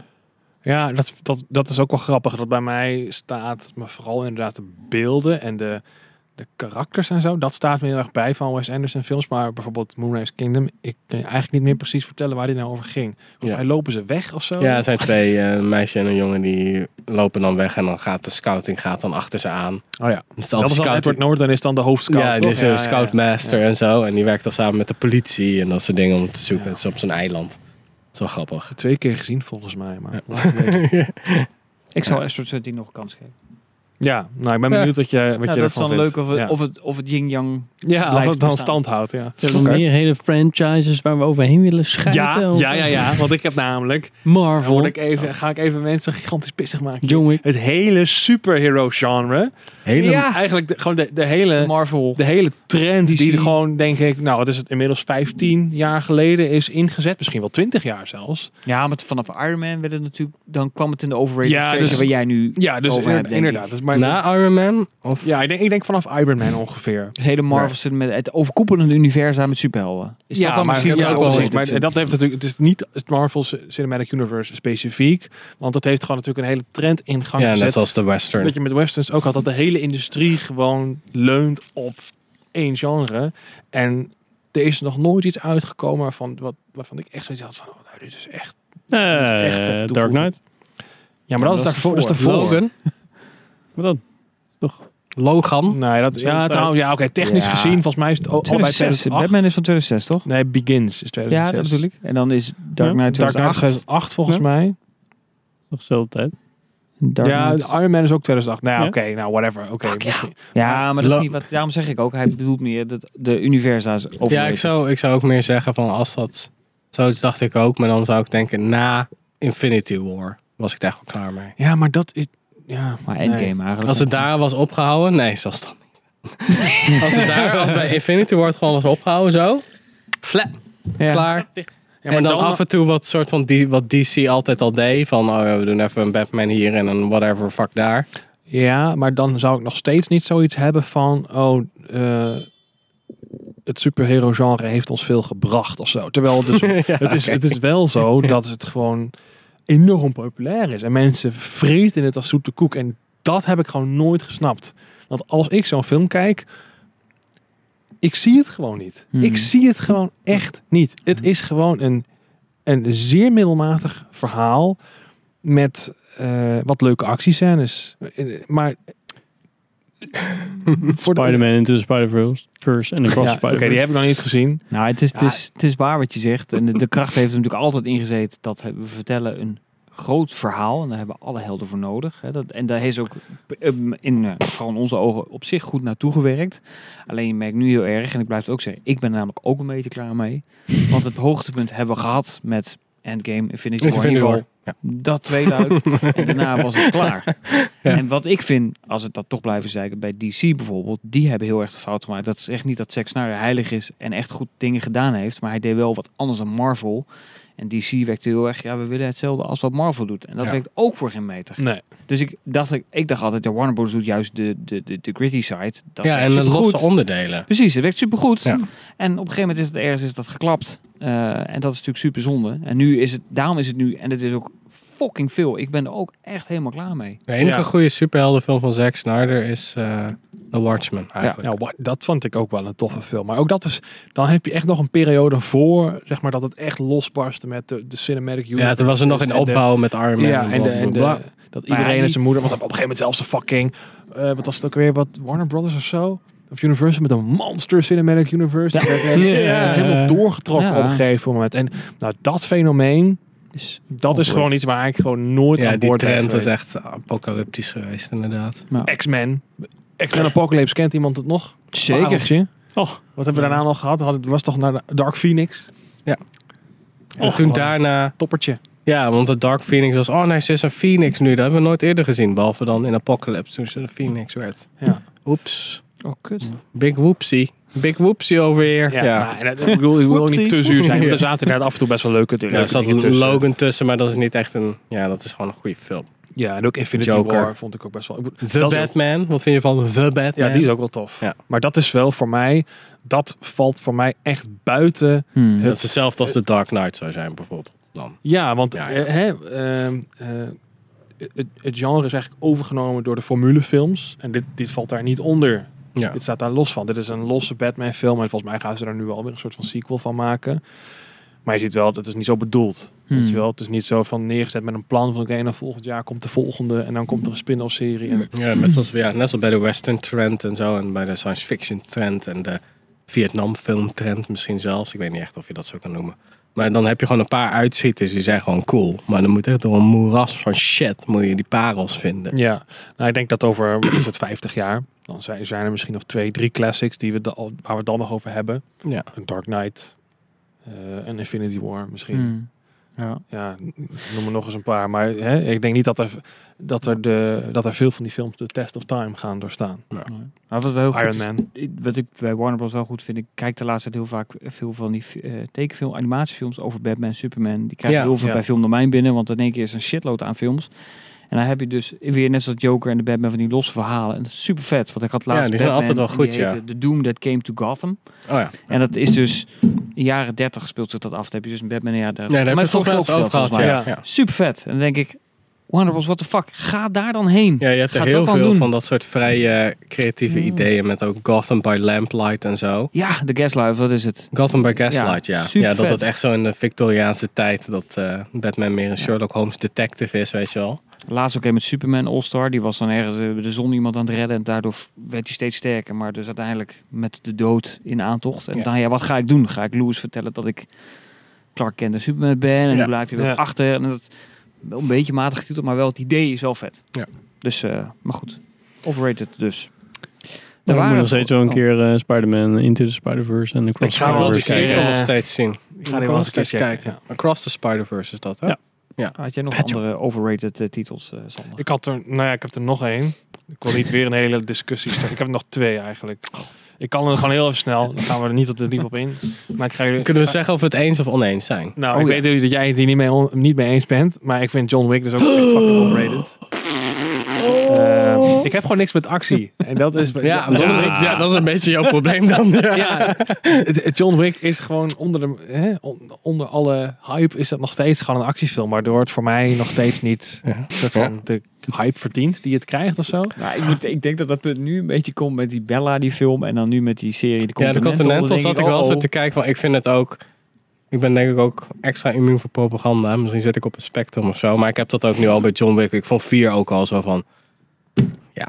Ja, dat, dat, dat is ook wel grappig. Dat bij mij staat, maar vooral inderdaad de beelden en de, de karakters en zo, dat staat me heel erg bij van Wes Anderson films. Maar bijvoorbeeld Moonrise Kingdom, ik kan je eigenlijk niet meer precies vertellen waar die nou over ging. Volgens Ja. mij lopen ze weg of zo. Ja, er zijn twee, uh, een meisje en een jongen die lopen dan weg en dan gaat de scouting gaat dan achter ze aan. Oh ja, Dus dat is dan Edward Norton is dan de hoofdscout. Ja, die toch? is een Ja, scoutmaster ja, ja. en zo. En die werkt dan samen met de politie en dat soort dingen om te zoeken. Het is op zijn eiland. Dat is wel grappig. Twee keer gezien volgens mij. Maar Ja. Ik zal Ja. Astro dertien nog een kans geven. Ja, nou ik ben benieuwd wat je, wat Ja, je dat is ervan dan vindt. leuk of het, Ja. of het, of het yin-yang Ja, of blijft het dan bestaan. stand houdt. Ja. Er zijn meer hele franchises waar we overheen willen schijten. Ja, of- ja, ja, ja, want ik heb namelijk... Marvel. Dan word ik even, ga ik even mensen gigantisch pissig maken. John Wick. Het hele superhero genre. Hele- Ja. Eigenlijk de, gewoon de, de hele... Marvel. De hele trend D C. die er gewoon, denk ik... Nou, het is het inmiddels vijftien jaar geleden is ingezet. Misschien wel twintig jaar zelfs. Ja, maar vanaf Iron Man werd het natuurlijk, dan kwam het in de overrated Ja, versie dus- waar jij nu Ja, dus over hebt, denk inderdaad. ik. Dus maar Na Iron Man? Of? Ja, ik denk, ik denk vanaf Iron Man ongeveer. Het hele Marvel met het overkoepelende universum met superhelden. Is ja, dat dan maar, misschien ja, wat ook wel eens, overrated maar vindt? dat heeft natuurlijk, het is niet het Marvel Cinematic Universe specifiek, want dat heeft gewoon natuurlijk een hele trend in gang Ja, gezet. net zoals de western. Dat je met westerns ook had, dat de hele industrie gewoon leunt op één genre. En er is nog nooit iets uitgekomen waarvan, wat, waarvan ik echt zoiets had van, oh, nou, dit is echt, dit is echt vet Eh, toevoeging. Dark Knight. Ja, maar dat, is daarvoor, dat is daarvoor. Logan? Wat dan? Toch? Logan? Nee, dat, ja, trouwens, ja, oké, technisch Ja. gezien, volgens mij is het o- allebei tweeduizend zes. tweeduizend acht. Batman is van tweeduizend zes, toch? Nee, Begins is tweeduizend zes. Ja, dat bedoel ik. En dan is Dark Ja, Knight Dark Knight tweeduizend acht. tweeduizend acht volgens Ja. mij. Toch dezelfde tijd. Dark Ja, Knight. Iron Man is ook tweeduizend acht. Nou ja, Ja? oké, nou whatever. Oké, misschien. Ja, maar dat Lo- is niet wat. Daarom zeg ik ook. Hij bedoelt meer dat de universa's overrated. Ja, ik zou, ik zou ook meer zeggen van als dat... Zoiets dacht ik ook, maar dan zou ik denken na Infinity War was ik daar echt wel klaar mee. Ja, maar dat is... Ja, Maar nee. Endgame eigenlijk. Als het daar was opgehouden, nee, zelfs dan niet. Als het daar, als bij Infinity War het gewoon was opgehouden zo, flap, Ja. klaar. Ja, maar en dan, dan- af en toe wat soort van die, wat D C altijd al deed, van oh, ja, we doen even een Batman hier en een whatever fuck daar. Ja, maar dan zou ik nog steeds niet zoiets hebben van... Oh, eh, het superhero genre heeft ons veel gebracht of zo. Terwijl het, dus, Ja, het, is, oké. het is wel zo dat het gewoon enorm populair is. En mensen vreten het als zoete koek. En dat heb ik gewoon nooit gesnapt. Want als ik zo'n film kijk... Ik zie het gewoon niet. Hmm. Ik zie het gewoon echt niet. Het is gewoon een, een zeer middelmatig verhaal... met eh, wat leuke actiescènes. Maar... voor de- Spider-Man Into the Spider-Verse en Across Ja, the Oké, Spider-Verse. die heb ik nog niet gezien. Nou, het is, het, is, het is waar wat je zegt. En de, de kracht heeft er natuurlijk altijd ingezeten dat we vertellen een groot verhaal. En daar hebben alle helden voor nodig. Hè. Dat, en daar is ook um, in uh, gewoon onze ogen op zich goed naartoe gewerkt. Alleen je merkt nu heel erg, en ik blijf het ook zeggen, ik ben er namelijk ook een beetje klaar mee. Want het hoogtepunt hebben we gehad met Endgame, Infinity War, in ieder geval Ja. dat tweeluik. En daarna was het klaar. Ja. En wat ik vind, als het dat toch blijven zeggen, bij D C bijvoorbeeld, die hebben heel erg de fout gemaakt. Dat is echt niet dat Zack Snyder heilig is en echt goed dingen gedaan heeft, maar hij deed wel wat anders dan Marvel. En D C werkte heel erg, ja, we willen hetzelfde als wat Marvel doet. En dat Ja. werkt ook voor geen meter. Nee. Dus ik dacht, ik, ik dacht altijd, de Warner Bros. Doet juist de, de, de, de gritty side. Dat Ja, werkt en de supergoed. losse onderdelen. Precies, het werkt supergoed. Ja. En op een gegeven moment is het ergens is dat geklapt. Uh, en dat is natuurlijk super zonde. En nu is het, daarom is het nu, en het is ook fucking veel. Ik ben er ook echt helemaal klaar mee. De enige Ja. goede superheldenfilm van Zack Snyder is uh, The Watchmen eigenlijk. Ja, wa- dat vond ik ook wel een toffe film. Maar ook dat is, dan heb je echt nog een periode voor, zeg maar, dat het echt losbarstte met de, de cinematic universe. Ja, toen was er nog in En de- opbouw met Iron Man. Ja, en, de, en de, bla, bla, dat Maar iedereen ja, en die- zijn moeder, want op een gegeven moment zelfs de fucking, uh, wat was het ook weer, wat Warner Brothers of zo? Of Universal met een monster cinematic universe. Die werd, uh, Ja. helemaal doorgetrokken Ja. op een gegeven moment. En nou, dat fenomeen, Is dat is gewoon iets waar ik gewoon nooit Ja, aan die boord ben trend is geweest. echt apocalyptisch geweest, inderdaad. X-Men. X-Men Apocalypse, kent iemand het nog? Zeker. Pareltje. Och, Wat hebben we daarna nog gehad? Het was toch naar de Dark Phoenix? En Och, toen wat daarna... Toppertje. Ja, want de Dark Phoenix was... Oh nee, ze is een Phoenix nu. Dat hebben we nooit eerder gezien. Behalve dan in Apocalypse, toen ze een Phoenix werd. Ja. Oeps. Oh, kut. Big whoopsie. Big whoopsie over here. Ja, Ja. maar, en het- ik bedoel, ik wil ook niet te zuur zijn. Want er zaten daar af en toe best wel leuke, Ja, leuke er zat dingen tussen. Logan tussen, maar dat is niet echt een... Ja, dat is gewoon een goede film. Ja, en ook Infinity Joker. War vond ik ook best wel... ik bedoel, The dat is- Batman. Wat vind je van The Batman? Ja, die is ook wel tof. Ja. Maar dat is wel voor mij... Dat valt voor mij echt buiten... Hmm. Dat het, is hetzelfde als The Dark Knight zou zijn, bijvoorbeeld. Dan. ja, want Ja, eh, hè, ehm, eh, het, het genre is eigenlijk overgenomen door de formulefilms. En dit, dit valt daar niet onder. Ja. Dit staat daar los van. Dit is een losse Batman film. En volgens mij gaan ze er nu wel weer een soort van sequel van maken. Maar je ziet wel, dat is niet zo bedoeld. Hmm. Weet je wel? Het is niet zo van neergezet met een plan van oké, okay, en dan volgend jaar komt de volgende en dan komt er een spin-off serie. En... Ja, net zoals, ja, net zoals bij de western trend en zo en bij de science fiction trend en de Vietnam film trend misschien zelfs. Ik weet niet echt of je dat zo kan noemen. Maar dan heb je gewoon een paar uitschieters die zijn gewoon cool. Maar dan moet echt door een moeras van shit moet je die parels vinden. Ja, nou ik denk dat over, wat is het, vijftig jaar, dan zijn, zijn er misschien nog twee, drie classics die we da- waar we het dan nog over hebben. Ja. Een Dark Knight, uh, een Infinity War misschien. Hmm. Ja. Ja, noem er nog eens een paar. Maar hè, ik denk niet dat er, dat, er de, dat er veel van die films de test of time gaan doorstaan. Ja. Nee. Nou, wat wel heel Iron goed Man. Is, wat ik bij Warner Bros. Wel goed vind, ik kijk de laatste tijd heel vaak veel van die uh, tekenfilm, animatiefilms over Batman, Superman. Die krijg je Ja, heel veel ja. bij Filmdomein binnen, want in één keer is een shitload aan films. En dan heb je dus weer net zoals Joker en de Batman van die losse verhalen. En dat is super vet, want ik had laatst Ja, die zijn Batman, altijd wel en goed, die ja. heette The Doom That Came to Gotham. Oh ja. En dat is dus in de jaren dertig speelt zich dat af. Dan heb je dus een Batman in de jaren dertig. Nee, daar heb je volgens mij vorige over gehad, volgens mij. ja. ja. Super vet. En dan denk ik, Warner Bros, what the fuck, ga daar dan heen. Ja, je hebt er Ga heel dat dan veel doen. van dat soort vrij uh, creatieve Ja. ideeën met ook Gotham by Lamplight en zo. Ja, de Gaslight, wat is het? Gotham by Gaslight, ja. Ja, super ja dat vet. het echt zo in de Victoriaanse tijd dat uh, Batman meer een Sherlock Holmes detective is, weet je wel. Laatst ook een met Superman All-Star. Die was dan ergens uh, de zon iemand aan het redden. En daardoor werd hij steeds sterker. Maar dus uiteindelijk met de dood in aantocht. En Ja. dan, ja, wat ga ik doen? Ga ik Louis vertellen dat ik Clark Kent en Superman ben? En Ja. hoe laat hij dat Ja. achter? En dat wel een beetje matig getiteld, maar wel het idee is wel vet. Ja. Dus, uh, maar goed. Overrated dus. Er waren moet nog steeds wel een oh. keer uh, Spider-Man Into the Spider-Verse en de Cross Ik ga wel die eens serie kijken. nog steeds zien. Ik ga die wel eens steeds kijken. kijken. Ja. Across the Spider-Verse is dat, hè? Ja. Ja. Had jij nog Patch andere overrated uh, titels, uh, Sander? Ik had er, nou ja, ik heb er nog één. Ik wil niet weer een hele discussie starten. Ik heb er nog twee eigenlijk. Ik kan er gewoon heel even snel. Dan gaan we er niet op de diep op in. Maar ik ga jullie... Kunnen we zeggen of we het eens of oneens zijn? Nou, Oh, ik ja. weet natuurlijk dat jij het hier niet mee, on- niet mee eens bent. Maar ik vind John Wick dus ook echt fucking overrated. Uh, ik heb gewoon niks met actie. En dat is... Ja, dat is, ja, dat is een beetje jouw probleem dan. Ja, het- het John Wick is gewoon onder, de, hè, on- onder alle hype is dat nog steeds gewoon een actiefilm. Waardoor het voor mij nog steeds niet Ja. soort van de hype verdient die het krijgt of zo. Nou, ik, moet, ik denk dat dat punt nu een beetje komt met die Bella, die film. En dan nu met die serie, de Ja, de Continental. Continental Dan zat denk ik wel oh, zo oh. te kijken van, ik vind het ook... Ik ben denk ik ook extra immuun voor propaganda. Misschien zit ik op een spectrum of zo. Maar ik heb dat ook nu al bij John Wick. Ik vond vier ook al zo van... Ja,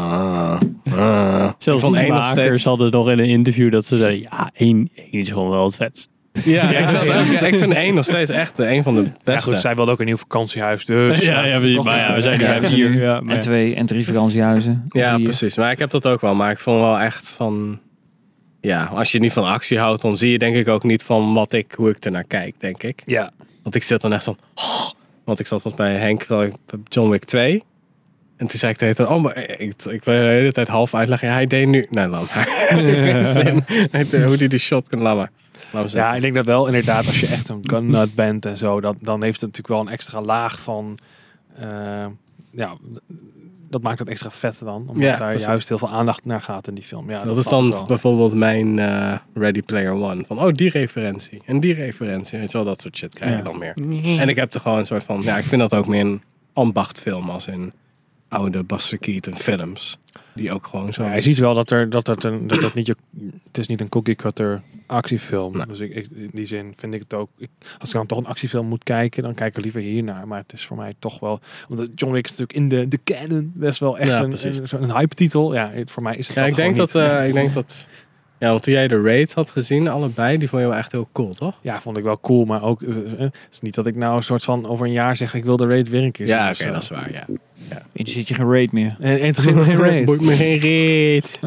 ah, ah. Zelfs van die één nog makers steeds. hadden nog in een interview dat ze zeiden, ja, één, één is gewoon wel het vetst. Ja, ik, zat ook- ik vind één nog steeds echt een van de Ja, beste. goed, zij wilde ook een nieuw vakantiehuis, dus... Ja, ja, precies. toch- Maar ja, we zijn Ja, er vier hier. Ja, maar en twee en drie vakantiehuizen. Ja, Vier. precies. Maar ik heb dat ook wel. Maar ik vond wel echt van... Ja, als je niet van actie houdt, dan zie je denk ik ook niet van wat ik, hoe ik ernaar kijk, denk ik. Ja. Want ik zit dan echt zo... Oh, want ik zat volgens bij Henk wel bij John Wick twee. En toen zei ik tegen hem, oh, maar ik, ik wil de hele tijd half uitleggen. Ja, hij deed nu... Nee, laat maar. Geen zin. Hoe die de shot kan, laat maar. Laat maar Ja, ik denk dat wel inderdaad als je echt een gun nut bent en zo, dat, dan heeft het natuurlijk wel een extra laag van... Uh, ja, dat maakt het extra vet dan. Omdat Ja, daar precies. juist heel veel aandacht naar gaat in die film. Ja, dat, is snap ik dan wel. bijvoorbeeld mijn uh, Ready Player One. Van, oh, die referentie. En die referentie. Weet je wel, dat soort shit krijg je Ja. dan meer. En ik heb er gewoon een soort van... Ja, ik vind dat ook meer een ambachtfilm als in oude Buster Keaton films. Die ook gewoon zo... Ja, je ziet wel dat er dat dat een dat dat niet je het is niet een cookie cutter actiefilm. Nee. Dus ik, ik, in die zin vind ik het ook. Ik, als ik dan toch een actiefilm moet kijken, dan kijk ik liever hiernaar. Maar het is voor mij toch wel. Want John Wick is natuurlijk in de de canon best wel echt Ja, een, precies. een, een hype titel. Ja, het, voor mij is het. Ja, dat ik denk gewoon dat... niet. Uh, ik denk dat... Ja, want toen jij de Raid had gezien, allebei, die vond je wel echt heel cool, toch? Ja, vond ik wel cool, maar ook uh, het is niet dat ik nou een soort van over een jaar zeg ik wil de raid weer een keer zien. Ja, of oké, zo. dat is waar, ja. ja. Interesseert je geen raid meer. En interesseert me geen raid. Boeit me geen reet.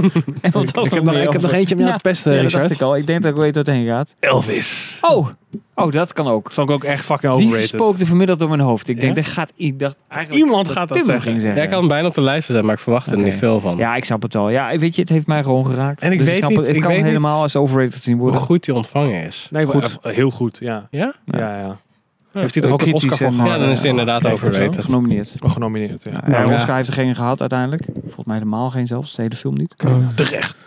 En wat Ik, was ik, heb nog nog, meer ik heb nog over- eentje om jou Ja, te pesten, Ja, dat Richard. dacht ik al. Ik denk dat ik weet wat het heen gaat. Elvis. Oh, oh, dat kan ook. Vond ik ook echt fucking Die overrated. spookte vanmiddag door mijn hoofd. Ik Ja? denk, dat gaat... Ik dacht eigenlijk Iemand gaat dat Tim zeggen. ging zeggen. Ja, ik had hem bijna op de lijst gezet, maar ik verwachtte er Oké. niet veel van. Ja, ik snap het wel. Ja, weet je, het heeft mij gewoon geraakt. En ik Dus weet snap niet- het, het ik kan weet niet helemaal als overrated zien Hoe worden. goed die ontvangen is. Nee, Goed. goed. heel goed, ja. Ja? Ja, ja. Heeft hij er ook een Kritisch, Oscar voor zeg maar. Ja, dan is het inderdaad Kijk, overrated. zo, Genomineerd. Oh, genomineerd, ja. Ja, Nou, ja, ja. Oscar heeft er geen gehad uiteindelijk. Volgens mij helemaal geen zelfs. De hele film niet. Terecht.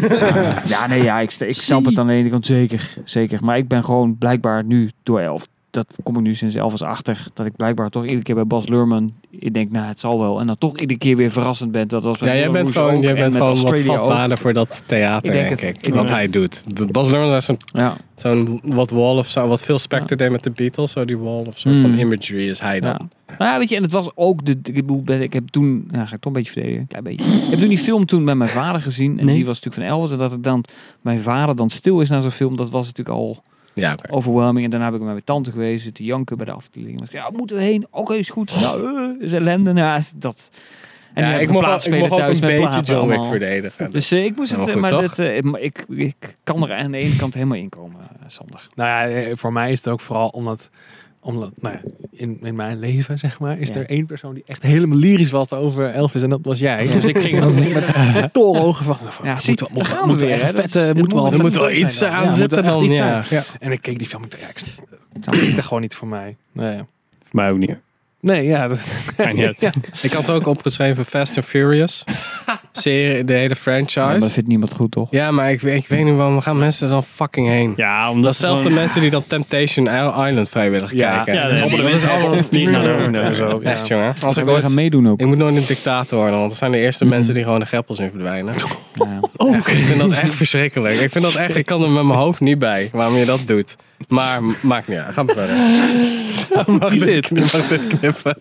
Ja, nee, ja, ik, ik snap het aan de ene kant zeker. Zeker. Maar ik ben gewoon blijkbaar nu door elf dat kom ik nu sinds Elvis achter. Dat ik blijkbaar toch iedere keer bij Baz Luhrmann. Ik denk, nou, het zal wel. En dan toch iedere keer weer verrassend bent. Dat was ja, jij bent gewoon, jij bent gewoon wat vatbaarder voor dat theater, ik denk, denk ik. ik. Wat hij doet. Baz Luhrmann is zo'n, ja. zo'n wat wall of zo. Wat veel Spector ja. deed met de Beatles. Zo die wall of soort mm. van imagery is hij dan. Ja. Nou ja, weet je, en het was ook de. Ik, ik heb toen. Nou, ga ik toch een beetje verdedigen. Een klein beetje. Ik heb toen die film toen met mijn vader gezien. En nee. die was natuurlijk van Elvis. En dat het dan. Mijn vader dan stil is naar zo'n film. Dat was natuurlijk al. Ja, okay. Overwhelming. En daarna heb ik met mijn tante geweest. Te janken bij de afdeling. Ja, moeten we heen? Oké, okay, is goed. Nou, uh, is ellende. Nou, dat. En ja, ik mocht ook, ik mocht ook een beetje John Wick verdedigen. Dus uh, ik moest het. Goed, maar dit, uh, ik, ik kan er aan de ene kant helemaal in komen, uh, Sander. Nou ja, voor mij is het ook vooral omdat. Omdat, nou ja, in, in mijn leven, zeg maar, is ja. er één persoon die echt helemaal lyrisch was over Elvis en dat was jij. Dus ik ging ook met torenhogen van, van ja, moeten we, moeten, moeten we echt vet, uh, moeten we er moet wel iets aan zitten dan. Ja. Ja. En ik keek die film en dacht, ja, ik, dat klinkt er gewoon niet voor mij. Nee. Voor mij ook niet. Nee, ja. Dat, ja. Ik had ook opgeschreven Fast and Furious. Serie, de hele franchise. Ja, dat vindt niemand goed, toch? Ja, maar ik, ik weet niet waarom gaan mensen dan fucking heen. Ja, omdat dat zelfs de gewoon... mensen die dan Temptation Island vrijwillig ja. kijken. Ja, dat, ja, dat is allemaal vliegen en zo. Ja. Echt, jongen. Als ik ooit gaan meedoen ook. Ik moet nooit een dictator worden, want dat zijn de eerste mm-hmm. mensen die gewoon de greppels in verdwijnen. Ja. Oh, okay. Ik vind dat echt verschrikkelijk. Ik vind dat echt, ik kan er met mijn hoofd niet bij waarom je dat doet. Maar maakt niet uit. Ga maar verder. Mag dit, mag dit knippen?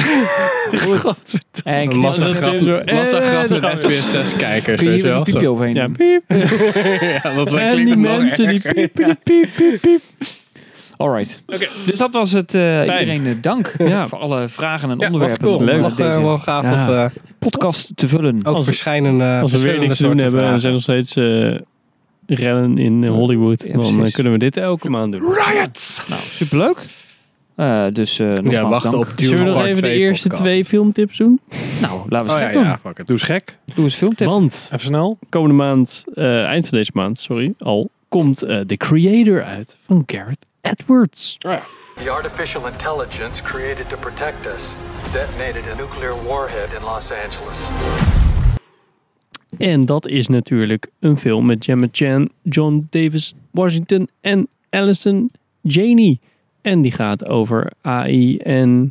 En massa graf met S B S zes kijkers. Kun je hier een piepje overheen ja, piep. Ja, dat klinkt en die mensen die piep, piep, piep, piep, piep. Alright. Okay. Dus dat was het. Uh, iedereen uh, dank ja. voor alle vragen en ja, onderwerpen. Cool. Leuk. Nog deze wel gaaf ja. dat we podcast te vullen. Ook als verschijnende Als we weer niks te doen hebben en zijn nog steeds uh, rennen in Hollywood, ja, dan uh, kunnen we dit elke maand doen. Riots! Nou, superleuk. Uh, dus uh, nog ja, wacht op Zullen we nog even de eerste podcast. twee filmtips doen? Nou, laten we eens oh, gek ja, doen. Ja, fuck it. Doe eens gek. Doe eens filmtip. Want even snel. Komende maand, uh, eind van deze maand, sorry, al komt uh, The Creator uit van Gareth Edwards. Oh ja. The artificial intelligence created to protect us detonated a nuclear warhead in Los Angeles. En dat is natuurlijk een film met Gemma Chan, John Davis Washington en Allison Janney. En die gaat over A I en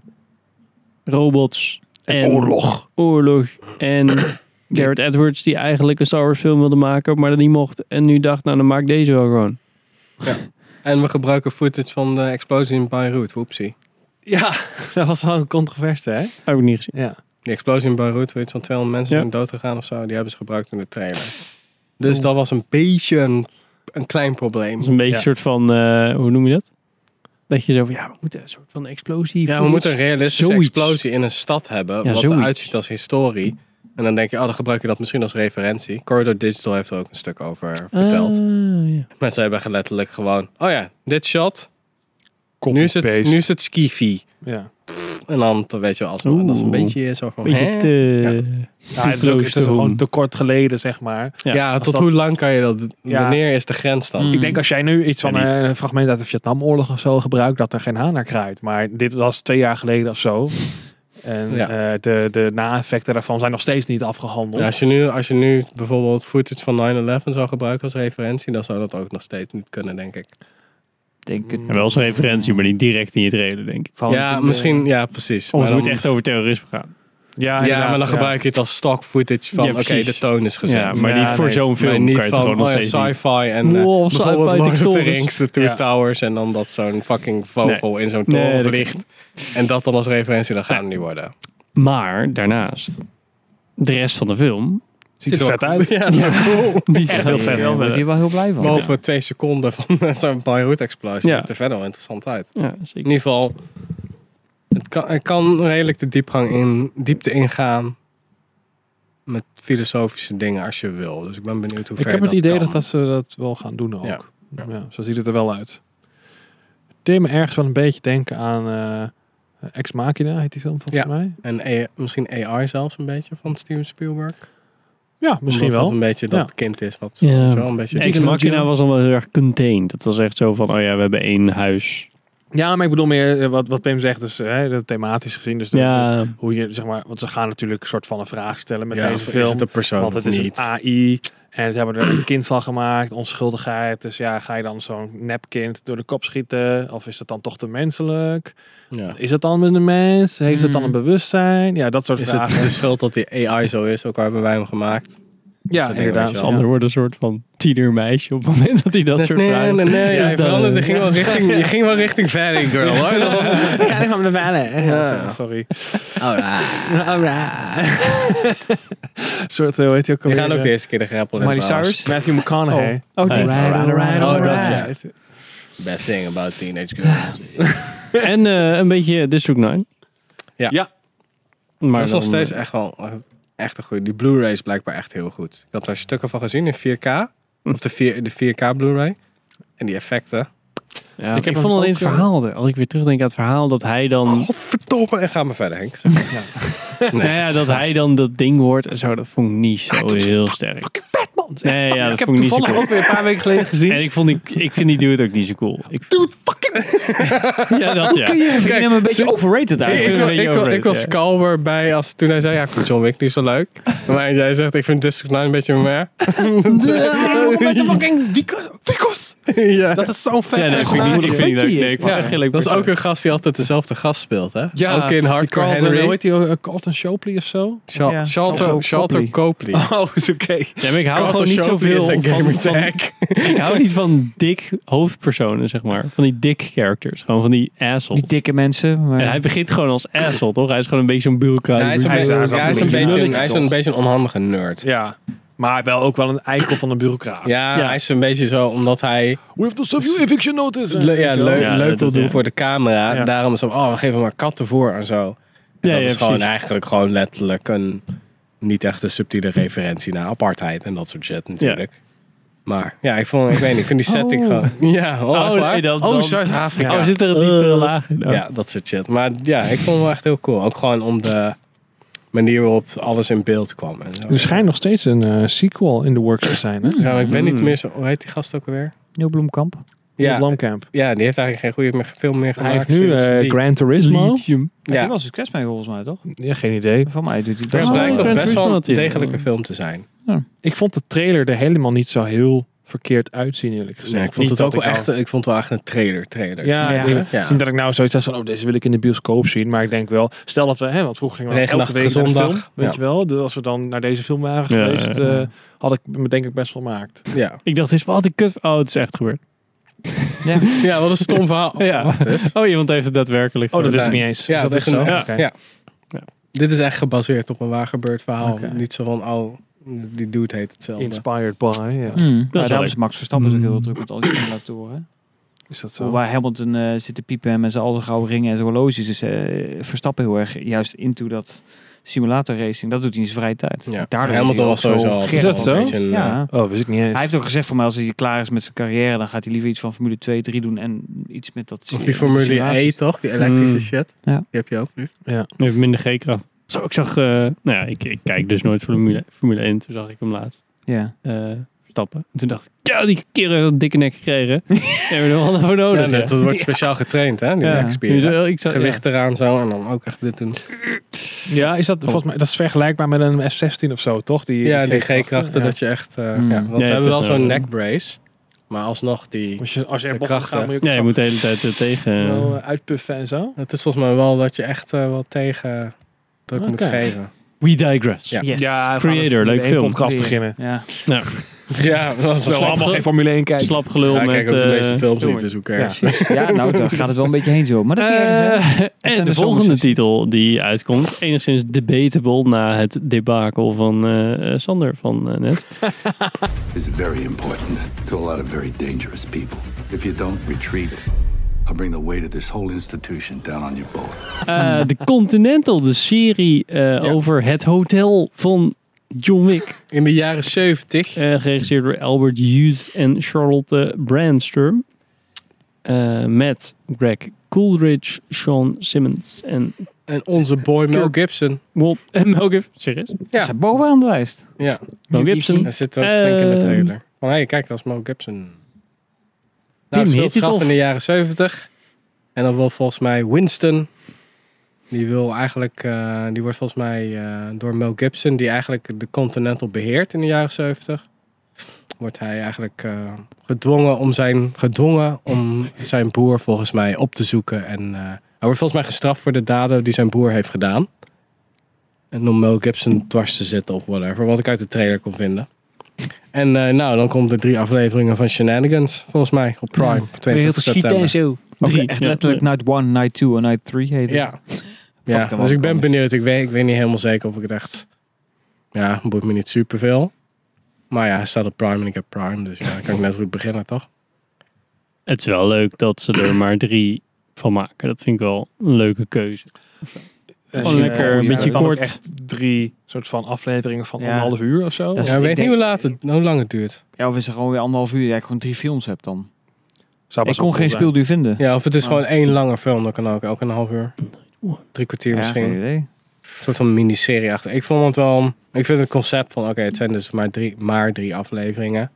robots en, en oorlog. oorlog. En Gareth Edwards die eigenlijk een Star Wars film wilde maken, maar dat niet mocht. En nu dacht, nou dan maak ik deze wel gewoon. Ja. En we gebruiken footage van de explosie in Beirut. Whoopsie. Ja, dat was wel een controverse, hè? Heb ik niet gezien. Ja. Die explosie in Beirut, weet je, van tweehonderd mensen ja. zijn dood gegaan of zo. Die hebben ze gebruikt in de trailer. Dus oh. dat was een beetje een, een klein probleem. Dat is een beetje een ja. soort van, uh, hoe noem je dat? Dat je zo van, ja, we moeten een soort van explosie. Ja, we moeten een realistische zoiets. explosie in een stad hebben. Ja, wat zoiets. eruit ziet als historie. En dan denk je, oh, dan gebruik je dat misschien als referentie. Corridor Digital heeft er ook een stuk over verteld. Uh, ja. Maar ze hebben letterlijk gewoon, oh ja, dit shot. Nu is, het, nu is het skifi. Ja. En dan, weet je wel, als dat is een beetje zo van, beetje te, ja. Ja, het is, ook, het is gewoon te kort geleden, zeg maar. Ja, ja tot dat, hoe lang kan je dat, ja. wanneer is de grens dan? Mm. Ik denk als jij nu iets van een uh, fragment uit de Vietnamoorlog of zo gebruikt, dat er geen haan naar kruidt. Maar dit was twee jaar geleden of zo. En ja. uh, de, de na-effecten daarvan zijn nog steeds niet afgehandeld. Ja, als, je nu, als je nu bijvoorbeeld footage van nine eleven zou gebruiken als referentie, dan zou dat ook nog steeds niet kunnen, denk ik. Denk het. Ja, wel als referentie, maar niet direct in je trailer, denk ik. Van ja, misschien, ja, precies. Of het moet echt over terrorisme gaan. Ja, ja maar dan ja. gebruik je het als stock footage van, ja, oké, okay, de toon is gezet. Ja, maar ja, niet voor nee. zo'n film. Maar niet van, oh ja, sci-fi en uh, wow, bijvoorbeeld Lord of the Rings, de Two ja. Towers en dan dat zo'n fucking vogel nee. in zo'n toren nee, vliegt. En dat dan als referentie, dan gaat het niet worden. Maar daarnaast, de rest van de film ziet er vet uit. Ja, dat is ja. cool. Die echt heel vet. Daar ben je wel heel blij van. Behalve ja. twee seconden van zo'n Beirut-explosie. Ja. Ziet er verder wel interessant uit. Ja, in ieder geval, het kan, het kan redelijk de diepgang in, diepte ingaan met filosofische dingen als je wil. Dus ik ben benieuwd hoe ver dat kan. Ik heb het idee dat, dat ze dat wel gaan doen ook. Ja. Ja. Ja, zo ziet het er wel uit. Het deed me ergens wel een beetje denken aan uh, Ex Machina, heet die film volgens ja. mij. En A- misschien A I zelfs een beetje van Steven Spielberg. Ja, misschien Omdat wel. Dat een beetje dat ja. kind is. Wat ja. zo een beetje Ex Machina was al wel heel erg contained. Dat was echt zo van, oh ja, we hebben één huis Ja, maar ik bedoel meer eh, wat, wat Pim zegt, dus hè, dat thematisch gezien. Dus de, Ja. de- hoe je, zeg maar, want ze gaan natuurlijk een soort van een vraag stellen met Ja, deze is film. het een persoon Want of het is niet? een A I en ze hebben er een kind van gemaakt, onschuldigheid. Dus ja, ga je dan zo'n nepkind door de kop schieten? Of is het dan toch te menselijk? Ja. Is het dan met een mens? Heeft het dan een bewustzijn? Ja, dat soort Is vragen. het de schuld dat die A I zo is? Ook al hebben wij hem gemaakt. Ja, Dat denk ik inderdaad. wel, weet je wel. Sander wordt een soort van tienermeisje op het moment dat hij dat soort nee, vragen... nee, nee. Ja, Jij dan- veranderde, ging wel richting, je ging wel richting Valley Girl, hoor. Dat was, Ik ga niet van de vannen. Ja. Sorry. alright. Soort, hoe heet hij ook We alweer? gaan ook de eerste keer de greppel in. Miley trouwens. Cyrus? Matthew McConaughey. Oh, die. Alright, alright, Oh, dat alright. ja. Best thing about teenage girls. En eh, een beetje District nine. Ja. Ja. Maar dat is nog dan, steeds eh, echt wel uh, echt een goede. Die Blu-ray is blijkbaar echt heel goed. Ik had daar stukken van gezien in vier K. Of de, vier, de vier K Blu-ray. En die effecten. Ja, Ik ik, heb hem vond alleen ook, het verhaal, als ik weer terugdenk aan het verhaal, dat hij dan... Godverdomme. En ga maar verder, Henk. Nou ja, dat hij dan dat ding hoort en zo, dat vond ik niet zo heel sterk. Fucking vet, man. Nee, ja, dat ik heb vond ik niet zo toevallig cool. ook weer een paar weken geleden gezien. En ik, vond die, ik vind die dude ook niet zo cool. Ik, Dude, fucking... ja, dat ja. Ik vind hem een beetje overrated Ik, eigenlijk. ik, een wil- beetje ik, wil- ik was overrated, Calber bij als toen hij zei, ja, ik vind John Wick niet zo leuk. Maar jij zegt, ik vind District nine een beetje meh. Met de fucking Vicos. Ja. Dat is zo'n vet. Ja, nee, ik vind niet, ik vind niet leuk. Nee, ik vond Ja, echt geen leuk dat is ook persoon. een gast die altijd dezelfde gast speelt, hè? Ja, ook in Hardcore Carlton, Henry. Hoe heet die? uh, Carlton Shopley of zo? Shal- Ja. Shalto Shalto Shalto Copley. Oh, is oké. Ja, maar ik hou Carlton gewoon niet Shopley is zoveel een van, gamer van, tag. ik hou niet van dik hoofdpersonen, zeg maar. Van die dik characters. Gewoon van die assholes. Die dikke mensen. Maar... En hij begint gewoon als asshole, toch? Hij is gewoon een beetje zo'n bulka. Ja, hij is een, Hij is beetje, daar ja, hij is ook een een beetje beetje, lullig, hij is toch? een beetje een onhandige nerd. Ja. Maar wel ook wel een eikel van een bureaucraat. Ja, Ja. hij is een beetje zo, omdat hij We have to serve you eviction notice. le- ja, leuk, Ja, leuk dat- wil doen ja. voor de camera. Ja. Daarom is het zo, oh, we geven maar katten voor en zo. En Ja, dat ja, is gewoon precies. eigenlijk gewoon letterlijk een niet echt een subtiele referentie naar apartheid en dat soort shit natuurlijk. Maar ja, ik vond, ik weet niet, ik vind die setting Oh. gewoon... Ja, oh, echt Oh, waar? nee, dat- oh dan- Zuid-Afrika. Oh, zit er een diepere laag in? Oh. Ja, dat soort shit. Maar ja, ik vond het wel echt heel cool. Ook gewoon om de manier waarop alles in beeld kwam. En zo. Er schijnt nog steeds een eh, sequel in de works te zijn. Hè? Ja, maar ik ben niet Mm. meer zo... Hoe heet die gast ook alweer? Nieuw Bloemkamp. Ja, Blomkamp. ja, die heeft eigenlijk geen goede film meer Hij gemaakt. heeft nu sinds eh, die- Gran Turismo. Lithium. Ja. Ja, Die was succes mee volgens mij, toch? Ja, geen idee. Van mij doet hij maar het dat. blijkt Oh, toch Gran best wel Turismo een natuurlijk. degelijke film te zijn. Ik vond de trailer er helemaal niet zo heel verkeerd uitzien, eerlijk gezegd. Nee, ik vond Niet het ook dat wel ik echt, nou- ik vond het wel echt een trailer. trailer. Ja, Ja. ik denk- Ja. het is niet dat ik nou zoiets had van, oh, deze wil ik in de bioscoop zien. Maar ik denk wel, stel dat we, hè, want vroeger gingen we elke Regenachtige week naar de zondag. film, weet Ja. je wel. Dus als we dan naar deze film waren Ja, geweest, ja, ja. eh, had ik me denk ik best wel gemaakt. Ja. Ik dacht, dit is wel altijd kut. Oh, het is echt gebeurd. ja, wat een stom verhaal. Ja. Wacht eens. Oh, iemand heeft het daadwerkelijk. Oh, dat wist ik Ja. niet eens. Ja, Is dat dit echt is zo? een- Ja. ja. Oké. Ja. Dit is echt gebaseerd op een waar gebeurd verhaal. Oké. Niet zo van, oh, die dude heet hetzelfde. Inspired by, ja. Hmm. Dat Maar is daarom wel is Max Verstappen ook heel druk met al die simulatoren. Is dat zo? Waar Hamilton uh, zit te piepen en met zijn al zijn gouden ringen en zijn horloges. Is uh, Verstappen heel erg juist into dat simulator racing. Dat doet hij in zijn vrije tijd. Ja. Daardoor Hamilton is hij was ook sowieso zo altijd Is dat wel een zo? beetje een, Ja. eh, Oh, wist ik niet eens. Hij heeft ook gezegd van mij, als hij klaar is met zijn carrière, dan gaat hij liever iets van Formule twee, drie doen en iets met dat. Of die Formule simulaties. E toch? Die elektrische Mm. shit. Ja. Die heb je ook nu. Ja. Heeft minder G-kracht. Zo, ik zag... eh, nou ja, ik, ik kijk dus nooit Formule, Formule één. Toen zag ik hem laatst. Ja. eh, stappen. En toen dacht ik, ja, die kerel heeft een dikke nek gekregen. Hebben we er wel voor nodig. Ja, dat, dat wordt speciaal getraind, hè? Die Ja. nekspieren. Ik zag- Gewicht eraan zo en dan ook echt dit doen. Ja, is dat volgens mij dat is vergelijkbaar met een F zestien of zo, toch? Die, Ja, die G-krachten. G-krachten, Ja. dat je echt... uh, Mm. ja, want Ja, ze hebben wel dat, uh, zo'n neckbrace. Maar alsnog die... Als je, als je er de bocht gaat, krachten. moet je ook Ja, je zo- moet de hele tijd eh, tegen... zo, eh, uitpuffen en zo. Het is volgens mij wel dat je echt uh, wel tegen druk moet Oké. geven. We digress. Ja. Yes. Ja, Creator, leuk film. podcast beginnen. Ja. Nou, Ja, dat is We wel allemaal ge- geen Formule één kijken. slap gelul Ja, ik met... kijk ook de eh, meeste films niet, jongens. dus hoe cares. Ja. Ja, nou, daar gaat het wel een beetje heen zo. Maar dat vind ik eigenlijk wel. Eh, zijn en de de volgende zomersessie. titel die uitkomt, enigszins debatable na het debakel van eh, eh, Sander van eh, net. Is very important to a lot of very dangerous people. If you don't retreat, I'll bring the weight of this whole institution down on you both. Eh, de Continental, de serie eh, over het hotel van John Wick. In de jaren zeventig. Eh, geregisseerd door Albert Hughes en Charlotte Brandstrom. Eh, met Greg Coolidge, Sean Simmons en En onze boy Mel Gibson. Walt en Mel Gibson. Serieus? Ze zijn bovenaan de lijst. Ja, Mel Gibson. hij zit ook flink in de Eh, trailer. Van hé, kijk, dat is Mel Gibson. Pim, Nou, het is hier heel zit grappig al- in de jaren zeventig. En dan wil volgens mij Winston, die wil eigenlijk, uh, die wordt volgens mij uh, door Mel Gibson, die eigenlijk de Continental beheert in de jaren zeventig. Wordt hij eigenlijk uh, gedwongen om zijn gedwongen om zijn broer volgens mij op te zoeken. En uh, hij wordt volgens mij gestraft voor de daden die zijn broer heeft gedaan. En om Mel Gibson dwars te zitten of whatever, wat ik uit de trailer kon vinden. En uh, nou, dan komt er drie afleveringen van Shenanigans, volgens mij, op Prime, ja, tweeëntwintig september. Zo. Drie, echt letterlijk ja. Night one, Night two en Night three heet het. Ja, ja. Dus ik ben benieuwd. Ik weet, ik weet niet helemaal zeker of ik het echt... Ja, boeit me niet superveel. Maar ja, hij staat op Prime en ik heb Prime, dus ja, dan kan ik net zo goed beginnen, toch? Het is wel leuk dat ze er maar drie van maken. Dat vind ik wel een leuke keuze. Gewoon uh, lekker, een ja, beetje kort. Echt drie soort van afleveringen van Ja. anderhalf uur of zo. Ja, ik weet niet hoe, laat het, hoe lang het duurt. Ja, of is er gewoon weer anderhalf uur? Ja, ik gewoon drie films heb dan. Zou ik kon geen zijn. speelduur vinden. Ja, of het is Oh. gewoon één lange film, dan kan ook elke een half uur. Drie kwartier Ja, misschien. geen idee. Een soort van miniserie achter. Ik vond het wel... Ik vind het concept van... Oké, okay, het zijn dus maar drie, maar drie afleveringen.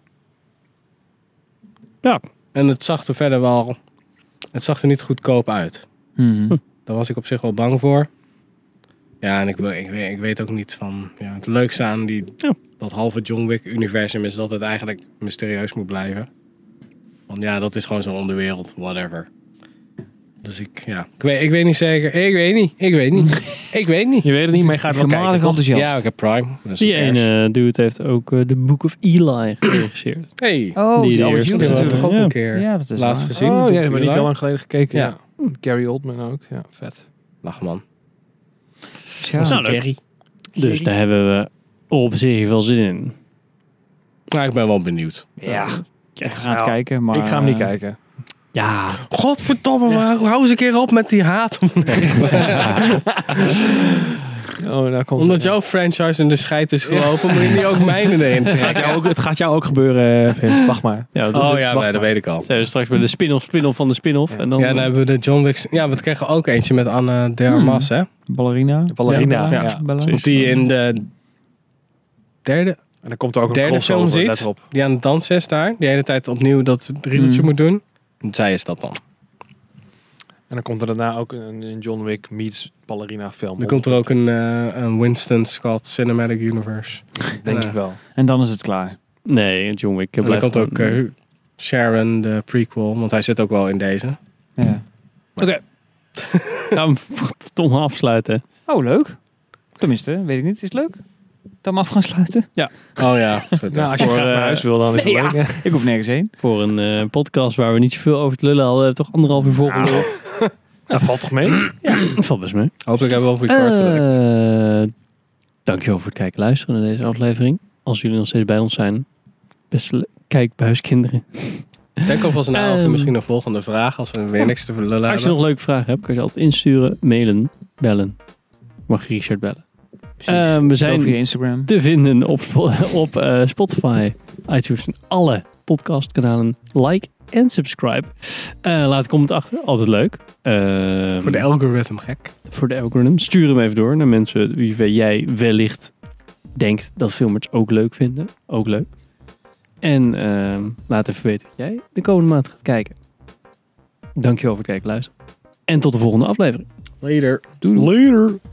Ja. En het zag er verder wel... Het zag er niet goedkoop uit. Mm-hmm. Hm. Daar was ik op zich wel bang voor. Ja, en ik, ik, ik weet ook niet van... Ja, het leukste aan die, ja. dat halve John Wick-universum is dat het eigenlijk mysterieus moet blijven. Want ja, dat is gewoon zo'n onderwereld. Whatever. Dus ik, ja... Ik weet, ik weet niet zeker. Ik weet niet. Ik weet niet. Ik weet niet. Je weet het niet, maar je gaat wel kijken, toch? Enthousiast. Ja, ik heb Prime. Dus Die ene dude heeft ook uh, The Book of Eli geregisseerd. Hey. Oh, die, die de Albert eerste. Hughes Die hebben we toch ook Ja. een keer Ja, dat is laatst waar. gezien. Oh, Book ja, of maar niet Eli. heel lang geleden gekeken. Ja. Ja. Gary Oldman ook. Ja, vet. Lach man. Ja. Nou, leuk. Dus daar hebben we op zich veel zin in. Nou, ik ben wel benieuwd. Ja, Ja, ik ga het nou, kijken, maar... ik ga hem niet kijken. Ja. Godverdomme, maar hou eens een keer op met die haat. Oh, nou komt Omdat jouw franchise in de scheid is gelopen, moet je niet ook mijne erin het, gaat trekken. jou ook, het gaat jou ook gebeuren, Pim. Wacht maar. Ja, dat is Oh het. ja, nee, dat weet ik al. Zijn we straks bij de spin-off, spin-off van de spin-off. En dan, Ja, dan hebben we de John Wick... Ja, we kregen ook eentje met Anne de Armas, hè? Ballerina. Ballerina, Ja, ja. Of die in de derde, En dan komt er ook een derde film crossover, let ziet, erop. die aan het dansen is daar. Die hele tijd opnieuw dat riedeltje Mm. moet doen. Zij is dat dan. En dan komt er daarna ook een, een John Wick meets ballerina film. Dan komt er ook een, uh, een Winston Scott Cinematic Universe. Denk uh, ik wel. En dan is het klaar. Nee, John Wick. En dan komt ook uh, Sharon, de prequel. Want hij zit ook wel in deze. Ja. Oké. Okay. Gaan we verdomme afsluiten. Oh, leuk. Tenminste, weet ik niet. Is het leuk? Dan af gaan sluiten? Ja. Oh ja. Nou, als je Voor, graag naar uh, huis wil, dan is het Nee, leuk. ja. Ik hoef nergens heen. Voor een uh, podcast waar we niet zoveel over te lullen hadden. Toch anderhalf uur volgende. Nou, dat valt toch mee? Ja, dat valt best mee. Hopelijk hebben we op record gedrukt. Uh, dankjewel voor het kijken en luisteren naar deze aflevering. Als jullie nog steeds bij ons zijn. Beste kijkbuiskinderen. Denk alvast na over Um, misschien een volgende vraag. Als we weer niks te lullen hebben. Als je nog leuke vragen hebt, kun je ze altijd insturen, mailen, bellen. Mag je Richard bellen. Uh, we zijn via Instagram te vinden op, op uh, Spotify, iTunes en alle podcastkanalen. Like en subscribe. Uh, laat een comment achter, altijd leuk. Uh, voor de algoritme gek. Voor de algoritme. Stuur hem even door naar mensen wie jij wellicht denkt dat filmers ook leuk vinden. Ook leuk. En uh, laat even weten wat jij de komende maand gaat kijken. Dankjewel voor het kijken en luisteren. En tot de volgende aflevering. Later. Doei. Later.